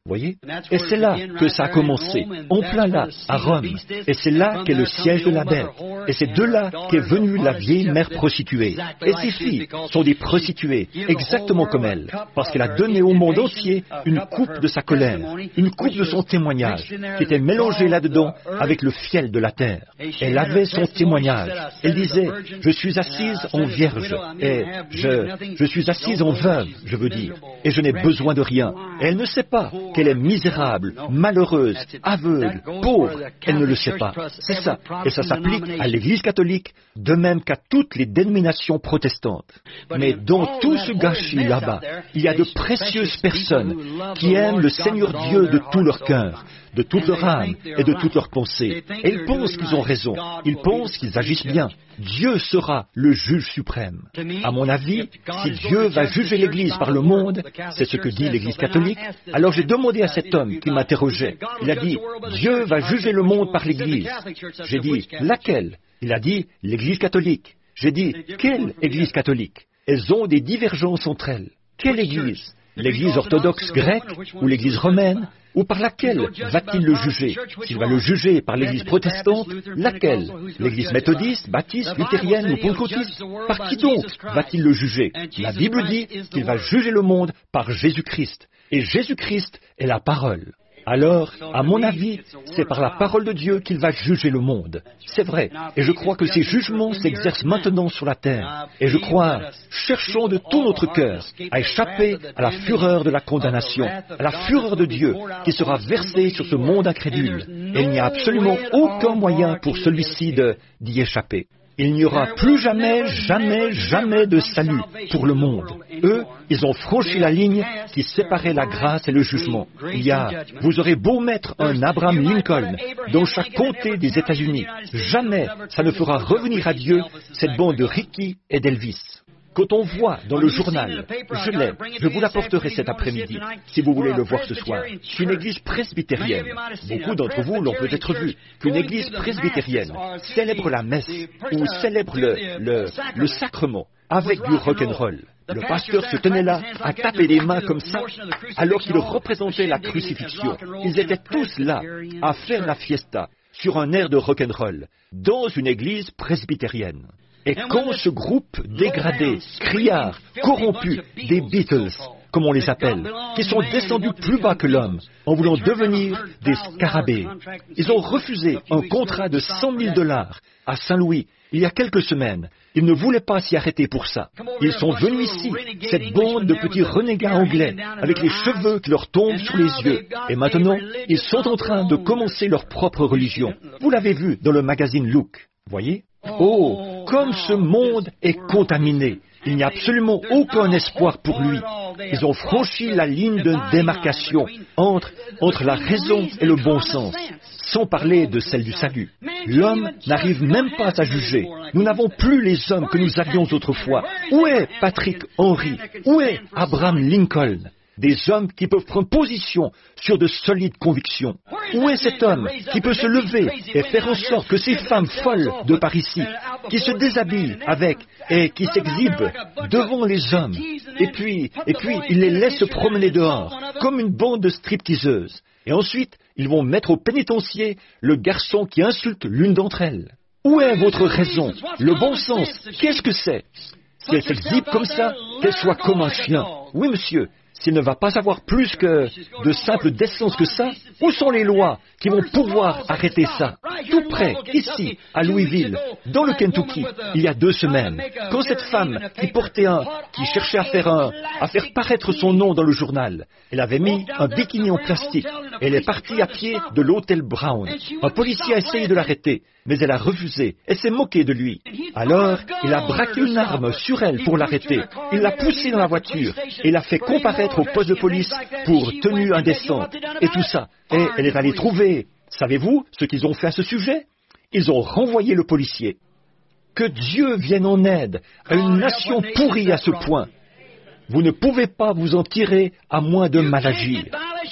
Voyez? Et c'est là que ça a commencé, en plein là, à Rome. Et c'est là qu'est le siège de la bête. Et c'est de là qu'est venue la vieille mère prostituée. Et ses filles sont des prostituées, exactement comme elle, parce qu'elle a donné au monde entier une coupe de sa colère, une coupe de son témoignage, qui était mélangée là-dedans avec le fiel de la terre. Elle avait son témoignage. Elle disait, je suis assise en vierge, et je, je suis assise en veuve, je veux dire, et je n'ai besoin de rien. Et elle ne sait pas qu'elle est misérable, malheureuse, aveugle, pauvre. Elle ne le sait pas. C'est ça. Et ça s'applique à l'Église catholique, de même qu'à toutes les dénominations protestantes. Mais dans tout ce gâchis là-bas, il y a de précieuses personnes qui aiment le Seigneur Dieu de tout leur cœur, de toute leur âme et de toute leur pensée. Et ils pensent qu'ils ont raison. Ils pensent qu'ils agissent bien. Dieu sera le juge suprême. À mon avis, si Dieu va juger l'Église par le monde, c'est ce que dit l'Église catholique, alors j'ai demandé à cet homme qui m'interrogeait. Il a dit, Dieu va juger le monde par l'Église. J'ai dit, laquelle? Il a dit, l'Église catholique. J'ai dit, quelle Église catholique? Elles ont des divergences entre elles. Quelle Église? L'Église orthodoxe grecque ou l'Église romaine? Ou par laquelle va-t-il le juger? S'il va le juger par l'Église protestante, laquelle? L'Église méthodiste, baptiste, luthérienne ou pentecôtiste? Par qui donc va-t-il le juger? La Bible dit qu'il va juger le monde par Jésus-Christ. Et Jésus-Christ est la parole. Alors, à mon avis, c'est par la parole de Dieu qu'il va juger le monde. C'est vrai. Et je crois que ces jugements s'exercent maintenant sur la terre. Et je crois, cherchons de tout notre cœur à échapper à la fureur de la condamnation, à la fureur de Dieu qui sera versée sur ce monde incrédule. Et il n'y a absolument aucun moyen pour celui-ci de, d'y échapper. Il n'y aura plus jamais, jamais, jamais de salut pour le monde. Eux, ils ont franchi la ligne qui séparait la grâce et le jugement. Il y a, vous aurez beau mettre un Abraham Lincoln dans chaque comté des États-Unis, jamais ça ne fera revenir à Dieu cette bande de Ricky et d'Elvis. Quand on voit dans le journal, je l'ai, je vous l'apporterai cet après-midi, si vous voulez le voir ce soir, qu'une église presbytérienne, beaucoup d'entre vous l'ont peut-être vu, qu'une église presbytérienne célèbre la messe ou célèbre le, le, le sacrement avec du rock'n'roll. Le pasteur se tenait là à taper les mains comme ça, alors qu'il représentait la crucifixion. Ils étaient tous là à faire la fiesta sur un air de rock'n'roll, dans une église presbytérienne. Et quand ce groupe dégradé, criard, corrompu, des Beatles, comme on les appelle, qui sont descendus plus bas que l'homme, en voulant devenir des scarabées, ils ont refusé un contrat de cent mille dollars à Saint-Louis, il y a quelques semaines. Ils ne voulaient pas s'y arrêter pour ça. Ils sont venus ici, cette bande de petits renégats anglais, avec les cheveux qui leur tombent sur les yeux. Et maintenant, ils sont en train de commencer leur propre religion. Vous l'avez vu dans le magazine Look, voyez? Oh, comme ce monde est contaminé. Il n'y a absolument aucun espoir pour lui. Ils ont franchi la ligne de démarcation entre, entre la raison et le bon sens, sans parler de celle du salut. L'homme n'arrive même pas à juger. Nous n'avons plus les hommes que nous avions autrefois. Où est Patrick Henry? Où est Abraham Lincoln? Des hommes qui peuvent prendre position sur de solides convictions. Où est cet homme qui peut se lever et faire en sorte que ces femmes folles de par ici, qui se déshabillent avec et qui s'exhibent devant les hommes, et puis, et puis ils les laissent se promener dehors, comme une bande de stripteaseuses. Et ensuite, ils vont mettre au pénitencier le garçon qui insulte l'une d'entre elles. Où est votre raison? Le bon sens, qu'est-ce que c'est? Si elle s'exhibe comme ça, qu'elle soit comme un chien. Oui, monsieur. S'il ne va pas avoir plus que de simple décence que ça, où sont les lois qui vont pouvoir arrêter ça? Tout près, ici, à Louisville, dans le Kentucky, il y a deux semaines, quand cette femme qui portait un, qui cherchait à faire un, à faire paraître son nom dans le journal, elle avait mis un bikini en plastique, et elle est partie à pied de l'hôtel Brown. Un policier a essayé de l'arrêter, mais elle a refusé, et s'est moqué de lui. Alors, il a braqué une arme sur elle pour l'arrêter. Il l'a poussée dans la voiture, et l'a fait comparaître au poste de police pour tenue indécente, et tout ça. Et elle est allée trouver, savez-vous ce qu'ils ont fait à ce sujet? Ils ont renvoyé le policier. Que Dieu vienne en aide à une nation pourrie à ce point. Vous ne pouvez pas vous en tirer à moins de mal agir.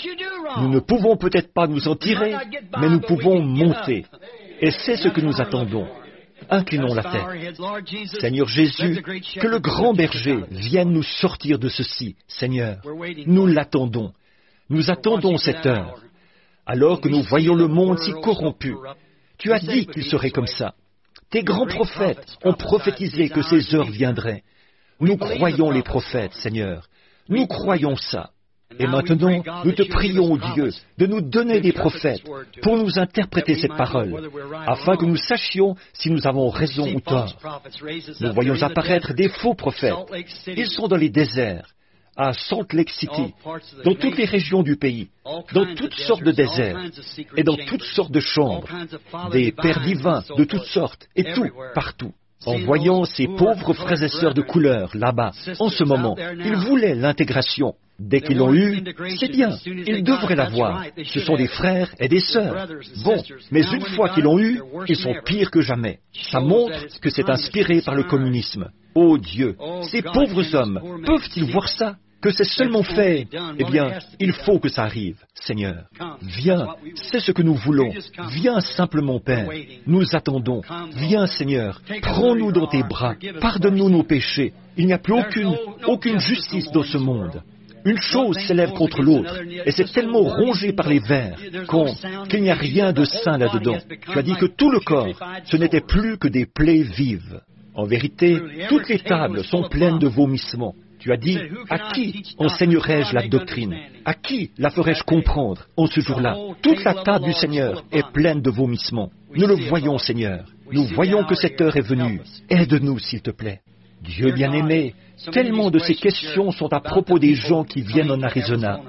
Nous ne pouvons peut-être pas nous en tirer, mais nous pouvons monter. Et c'est ce que nous attendons. Inclinons la tête. Seigneur Jésus, que le grand berger vienne nous sortir de ceci, Seigneur. Nous l'attendons. Nous attendons cette heure, alors que nous voyons le monde si corrompu. Tu as dit qu'il serait comme ça. Tes grands prophètes ont prophétisé que ces heures viendraient. Nous croyons les prophètes, Seigneur. Nous croyons ça. Et maintenant, nous te prions, ô Dieu, de nous donner des prophètes pour nous interpréter cette parole, afin que nous sachions si nous avons raison ou tort. Nous voyons apparaître des faux prophètes. Ils sont dans les déserts, à Salt Lake City, dans toutes les régions du pays, dans toutes sortes de déserts, et dans toutes sortes de chambres, des pères divins de toutes sortes, et tout, partout. En voyant ces pauvres frères et sœurs de couleur là-bas, en ce moment, ils voulaient l'intégration. Dès qu'ils l'ont eu, c'est bien, ils devraient l'avoir. Ce sont des frères et des sœurs. Bon, mais une fois qu'ils l'ont eu, ils sont pires que jamais. Ça montre que c'est inspiré par le communisme. Oh Dieu, ces pauvres hommes, peuvent-ils voir ça? Que c'est seulement fait? Eh bien, il faut que ça arrive, Seigneur. Viens, c'est ce que nous voulons. Viens simplement, Père. Nous attendons. Viens, Seigneur. Prends-nous dans tes bras. Pardonne-nous nos péchés. Il n'y a plus aucune, aucune justice dans ce monde. Une chose s'élève contre l'autre, et c'est tellement rongé par les vers qu'on, qu'il n'y a rien de sain là-dedans. Tu as dit que tout le corps, ce n'était plus que des plaies vives. En vérité, toutes les tables sont pleines de vomissements. Tu as dit, à qui enseignerai-je la doctrine? À qui la ferai-je comprendre en ce jour-là? Toute la table du Seigneur est pleine de vomissements. Nous le voyons, Seigneur. Nous voyons que cette heure est venue. Aide-nous, s'il te plaît. Dieu bien-aimé, tellement de ces questions sont à propos des gens qui viennent en Arizona.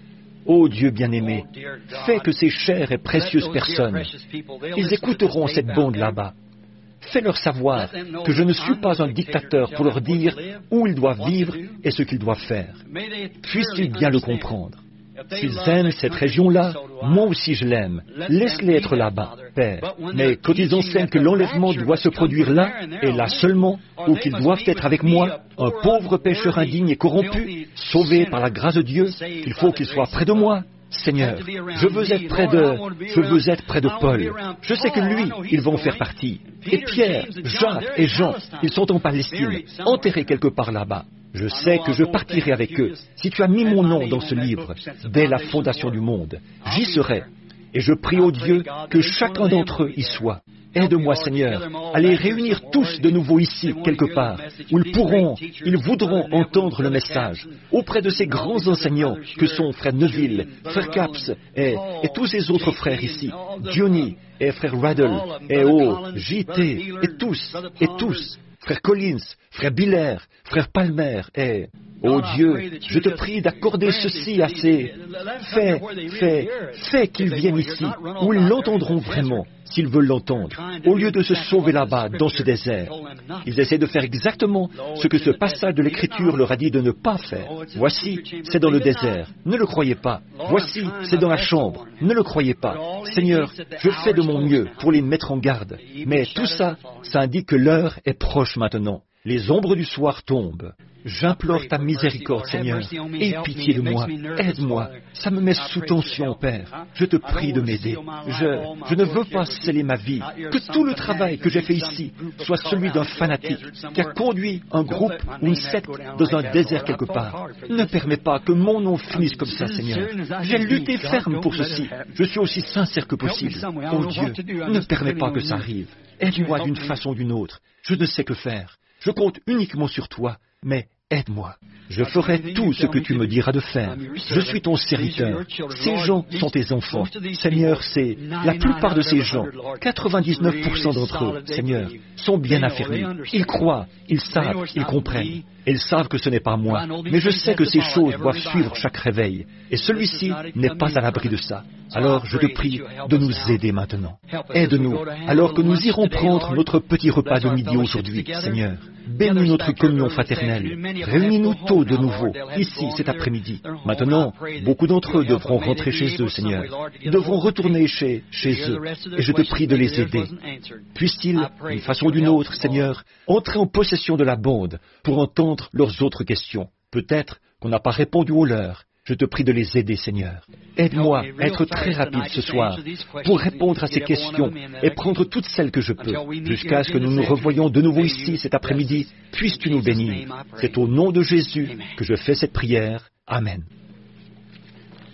Ô Dieu bien-aimé, fais que ces chères et précieuses personnes, ils écouteront cette bande là-bas. Fais-leur savoir que je ne suis pas un dictateur pour leur dire où ils doivent vivre et ce qu'ils doivent faire. Puissent-ils bien le comprendre. S'ils aiment cette région-là, moi aussi je l'aime. Laisse-les être là-bas, Père. Mais quand ils enseignent que l'enlèvement doit se produire là, et là seulement, ou qu'ils doivent être avec moi, un pauvre pécheur indigne et corrompu, sauvé par la grâce de Dieu, il faut qu'ils soient près de moi, Seigneur, je veux être près de, je veux être près de Paul. Je sais que lui, ils vont faire partie. Et Pierre, Jacques et Jean, ils sont en Palestine, enterrés quelque part là-bas. Je sais que je partirai avec eux. Si tu as mis mon nom dans ce livre, dès la fondation du monde, j'y serai. Et je prie au Dieu que chacun d'entre eux y soit. Aide-moi, Seigneur, à les réunir tous de nouveau ici, quelque part, où ils pourront, ils voudront entendre le message, auprès de ces grands enseignants que sont Frère Neville, Frère Capps et, et tous ces autres frères ici, Johnny et Frère Raddle, et oh, J T, et tous, et tous, Frère Collins, Frère Biller, Frère Palmer, et... Oh Dieu, je te prie d'accorder ceci à ces... Fais, fais, fais qu'ils viennent ici, où ils l'entendront vraiment, s'ils veulent l'entendre, au lieu de se sauver là-bas, dans ce désert. Ils essaient de faire exactement ce que ce passage de l'Écriture leur a dit de ne pas faire. Voici, c'est dans le désert, ne le croyez pas. Voici, c'est dans la chambre, ne le croyez pas. Seigneur, je fais de mon mieux pour les mettre en garde, mais tout ça, ça indique que l'heure est proche maintenant. Les ombres du soir tombent. J'implore ta miséricorde, Seigneur. Aie pitié de moi. Aide-moi. Ça me met sous tension, Père. Je te prie de m'aider. Je, je ne veux pas sceller ma vie. Que tout le travail que j'ai fait ici soit celui d'un fanatique qui a conduit un groupe ou une secte dans un désert quelque part. Ne permets pas que mon nom finisse comme ça, Seigneur. J'ai lutté ferme pour ceci. Je suis aussi sincère que possible. Oh Dieu, ne permets pas que ça arrive. Aide-moi d'une façon ou d'une autre. Je ne sais que faire. Je compte uniquement sur toi, mais aide-moi. Je ferai tout ce que tu me diras de faire. Je suis ton serviteur. Ces gens sont tes enfants. Seigneur, c'est la plupart de ces gens, quatre-vingt-dix-neuf pour cent d'entre eux, Seigneur, sont bien affermis. Ils croient, ils savent, ils comprennent. Ils savent que ce n'est pas moi, mais je sais que ces choses doivent suivre chaque réveil, et celui-ci n'est pas à l'abri de ça. Alors je te prie de nous aider maintenant. Aide-nous, alors que nous irons prendre notre petit repas de midi aujourd'hui, Seigneur. Bénis notre communion fraternelle. Réunis-nous tôt de nouveau, ici, cet après-midi. Maintenant, beaucoup d'entre eux devront rentrer chez eux, Seigneur. Ils devront retourner chez, chez eux, et je te prie de les aider. Puissent-ils, d'une façon ou d'une autre, Seigneur, entrer en possession de la bande pour entendre leurs autres questions. Peut-être qu'on n'a pas répondu aux leurs. Je te prie de les aider, Seigneur. Aide-moi à être très rapide ce soir pour répondre à ces questions et prendre toutes celles que je peux, jusqu'à ce que nous nous revoyions de nouveau ici cet après-midi. Puisses-tu nous bénir. C'est au nom de Jésus que je fais cette prière. Amen.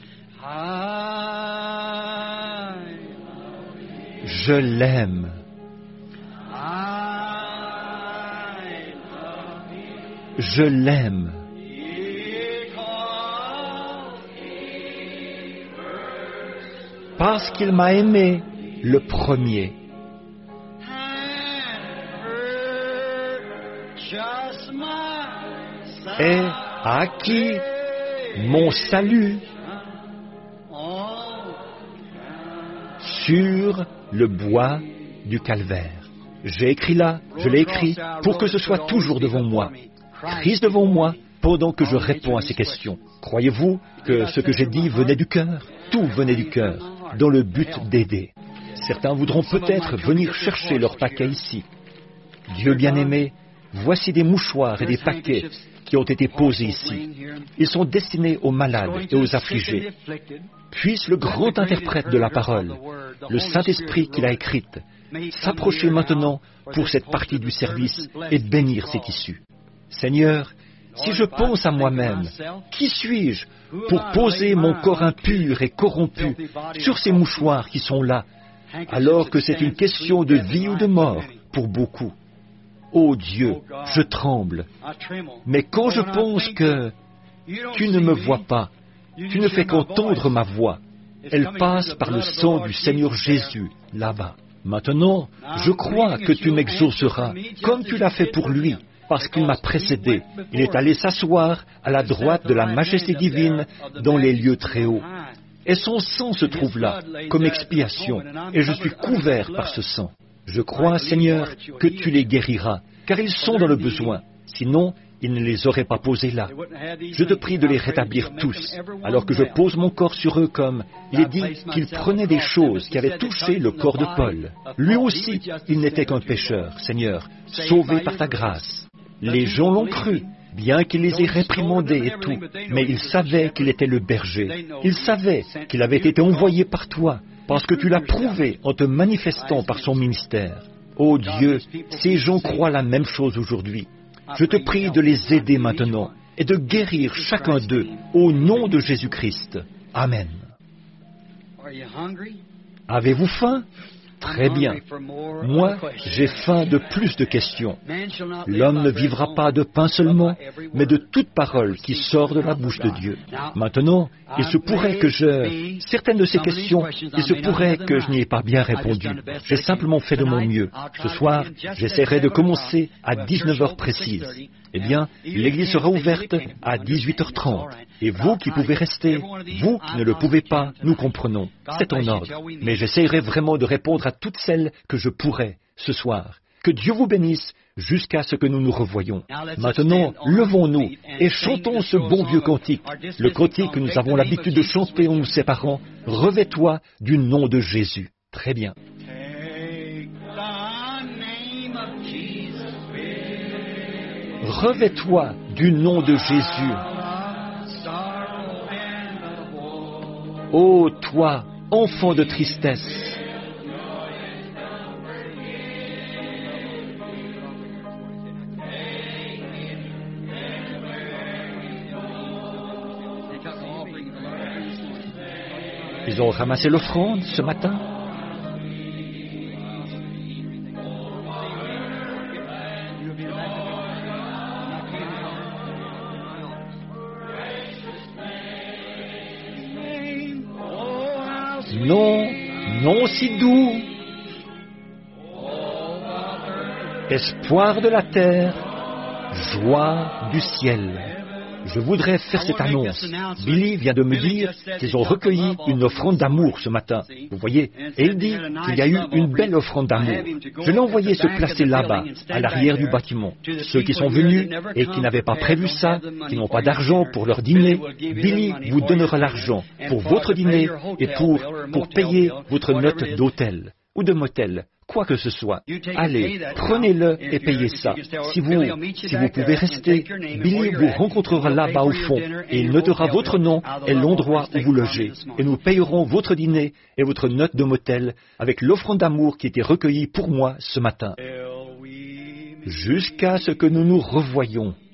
Je l'aime. Je l'aime. Parce qu'il m'a aimé le premier. Et a acquis mon salut sur le bois du calvaire. J'ai écrit là, je l'ai écrit, pour que ce soit toujours devant moi. Christ devant moi, pendant que je réponds à ces questions. Croyez-vous que ce que j'ai dit venait du cœur? Tout venait du cœur, dans le but d'aider. Certains voudront peut-être venir chercher leur paquet ici. Dieu bien-aimé, voici des mouchoirs et des paquets qui ont été posés ici. Ils sont destinés aux malades et aux affligés. Puisse le grand interprète de la parole, le Saint-Esprit qui l'a écrite, s'approcher maintenant pour cette partie du service et bénir ces tissus. Seigneur, si je pense à moi-même, qui suis-je pour poser mon corps impur et corrompu sur ces mouchoirs qui sont là, alors que c'est une question de vie ou de mort pour beaucoup? Ô Dieu, je tremble. Mais quand je pense que tu ne me vois pas, tu ne fais qu'entendre ma voix, elle passe par le sang du Seigneur Jésus, là-bas. Maintenant, je crois que tu m'exauceras, comme tu l'as fait pour lui, parce qu'il m'a précédé. Il est allé s'asseoir à la droite de la majesté divine dans les lieux très hauts. Et son sang se trouve là, comme expiation, et je suis couvert par ce sang. Je crois, Seigneur, que tu les guériras, car ils sont dans le besoin. Sinon, il ne les aurait pas posés là. Je te prie de les rétablir tous, alors que je pose mon corps sur eux comme il est dit qu'il prenait des choses qui avaient touché le corps de Paul. Lui aussi, il n'était qu'un pécheur, Seigneur, sauvé par ta grâce. Les gens l'ont cru, bien qu'il les ait réprimandés et tout, mais ils savaient qu'il était le berger. Ils savaient qu'il avait été envoyé par toi, parce que tu l'as prouvé en te manifestant par son ministère. Ô Dieu, ces gens croient la même chose aujourd'hui. Je te prie de les aider maintenant et de guérir chacun d'eux au nom de Jésus-Christ. Amen. Avez-vous faim? Très bien. Moi, j'ai faim de plus de questions. L'homme ne vivra pas de pain seulement, mais de toute parole qui sort de la bouche de Dieu. Maintenant, il se pourrait que je... Certaines de ces questions, il se pourrait que je n'y ai pas bien répondu. J'ai simplement fait de mon mieux. Ce soir, j'essaierai de commencer à dix-neuf heures précises. Eh bien, l'église sera ouverte à dix-huit heures trente. Et vous qui pouvez rester, vous qui ne le pouvez pas, nous comprenons. C'est en ordre. Mais j'essaierai vraiment de répondre à toutes celles que je pourrai ce soir. Que Dieu vous bénisse jusqu'à ce que nous nous revoyions. Maintenant, levons-nous et chantons ce bon vieux cantique, le cantique que nous avons l'habitude de chanter en nous séparant. Revêt-toi du nom de Jésus. Très bien. Revêt-toi du nom de Jésus. Ô toi, enfant de tristesse, ils ont ramassé l'offrande ce matin. Non, non si doux, espoir de la terre, joie du ciel. Je voudrais faire cette annonce. Billy vient de me dire qu'ils ont recueilli une offrande d'amour ce matin. Vous voyez, et il dit qu'il y a eu une belle offrande d'amour. Je l'ai envoyé se placer là-bas, à l'arrière du bâtiment. Ceux qui sont venus et qui n'avaient pas prévu ça, qui n'ont pas d'argent pour leur dîner, Billy vous donnera l'argent pour votre dîner et pour, pour payer votre note d'hôtel ou de motel. Quoi que ce soit, allez, prenez-le et payez ça. Si vous, si vous pouvez rester, Billy vous rencontrera là-bas au fond et il notera votre nom et l'endroit où vous logez. Et nous payerons votre dîner et votre note de motel avec l'offrande d'amour qui était recueillie pour moi ce matin. Jusqu'à ce que nous nous revoyions.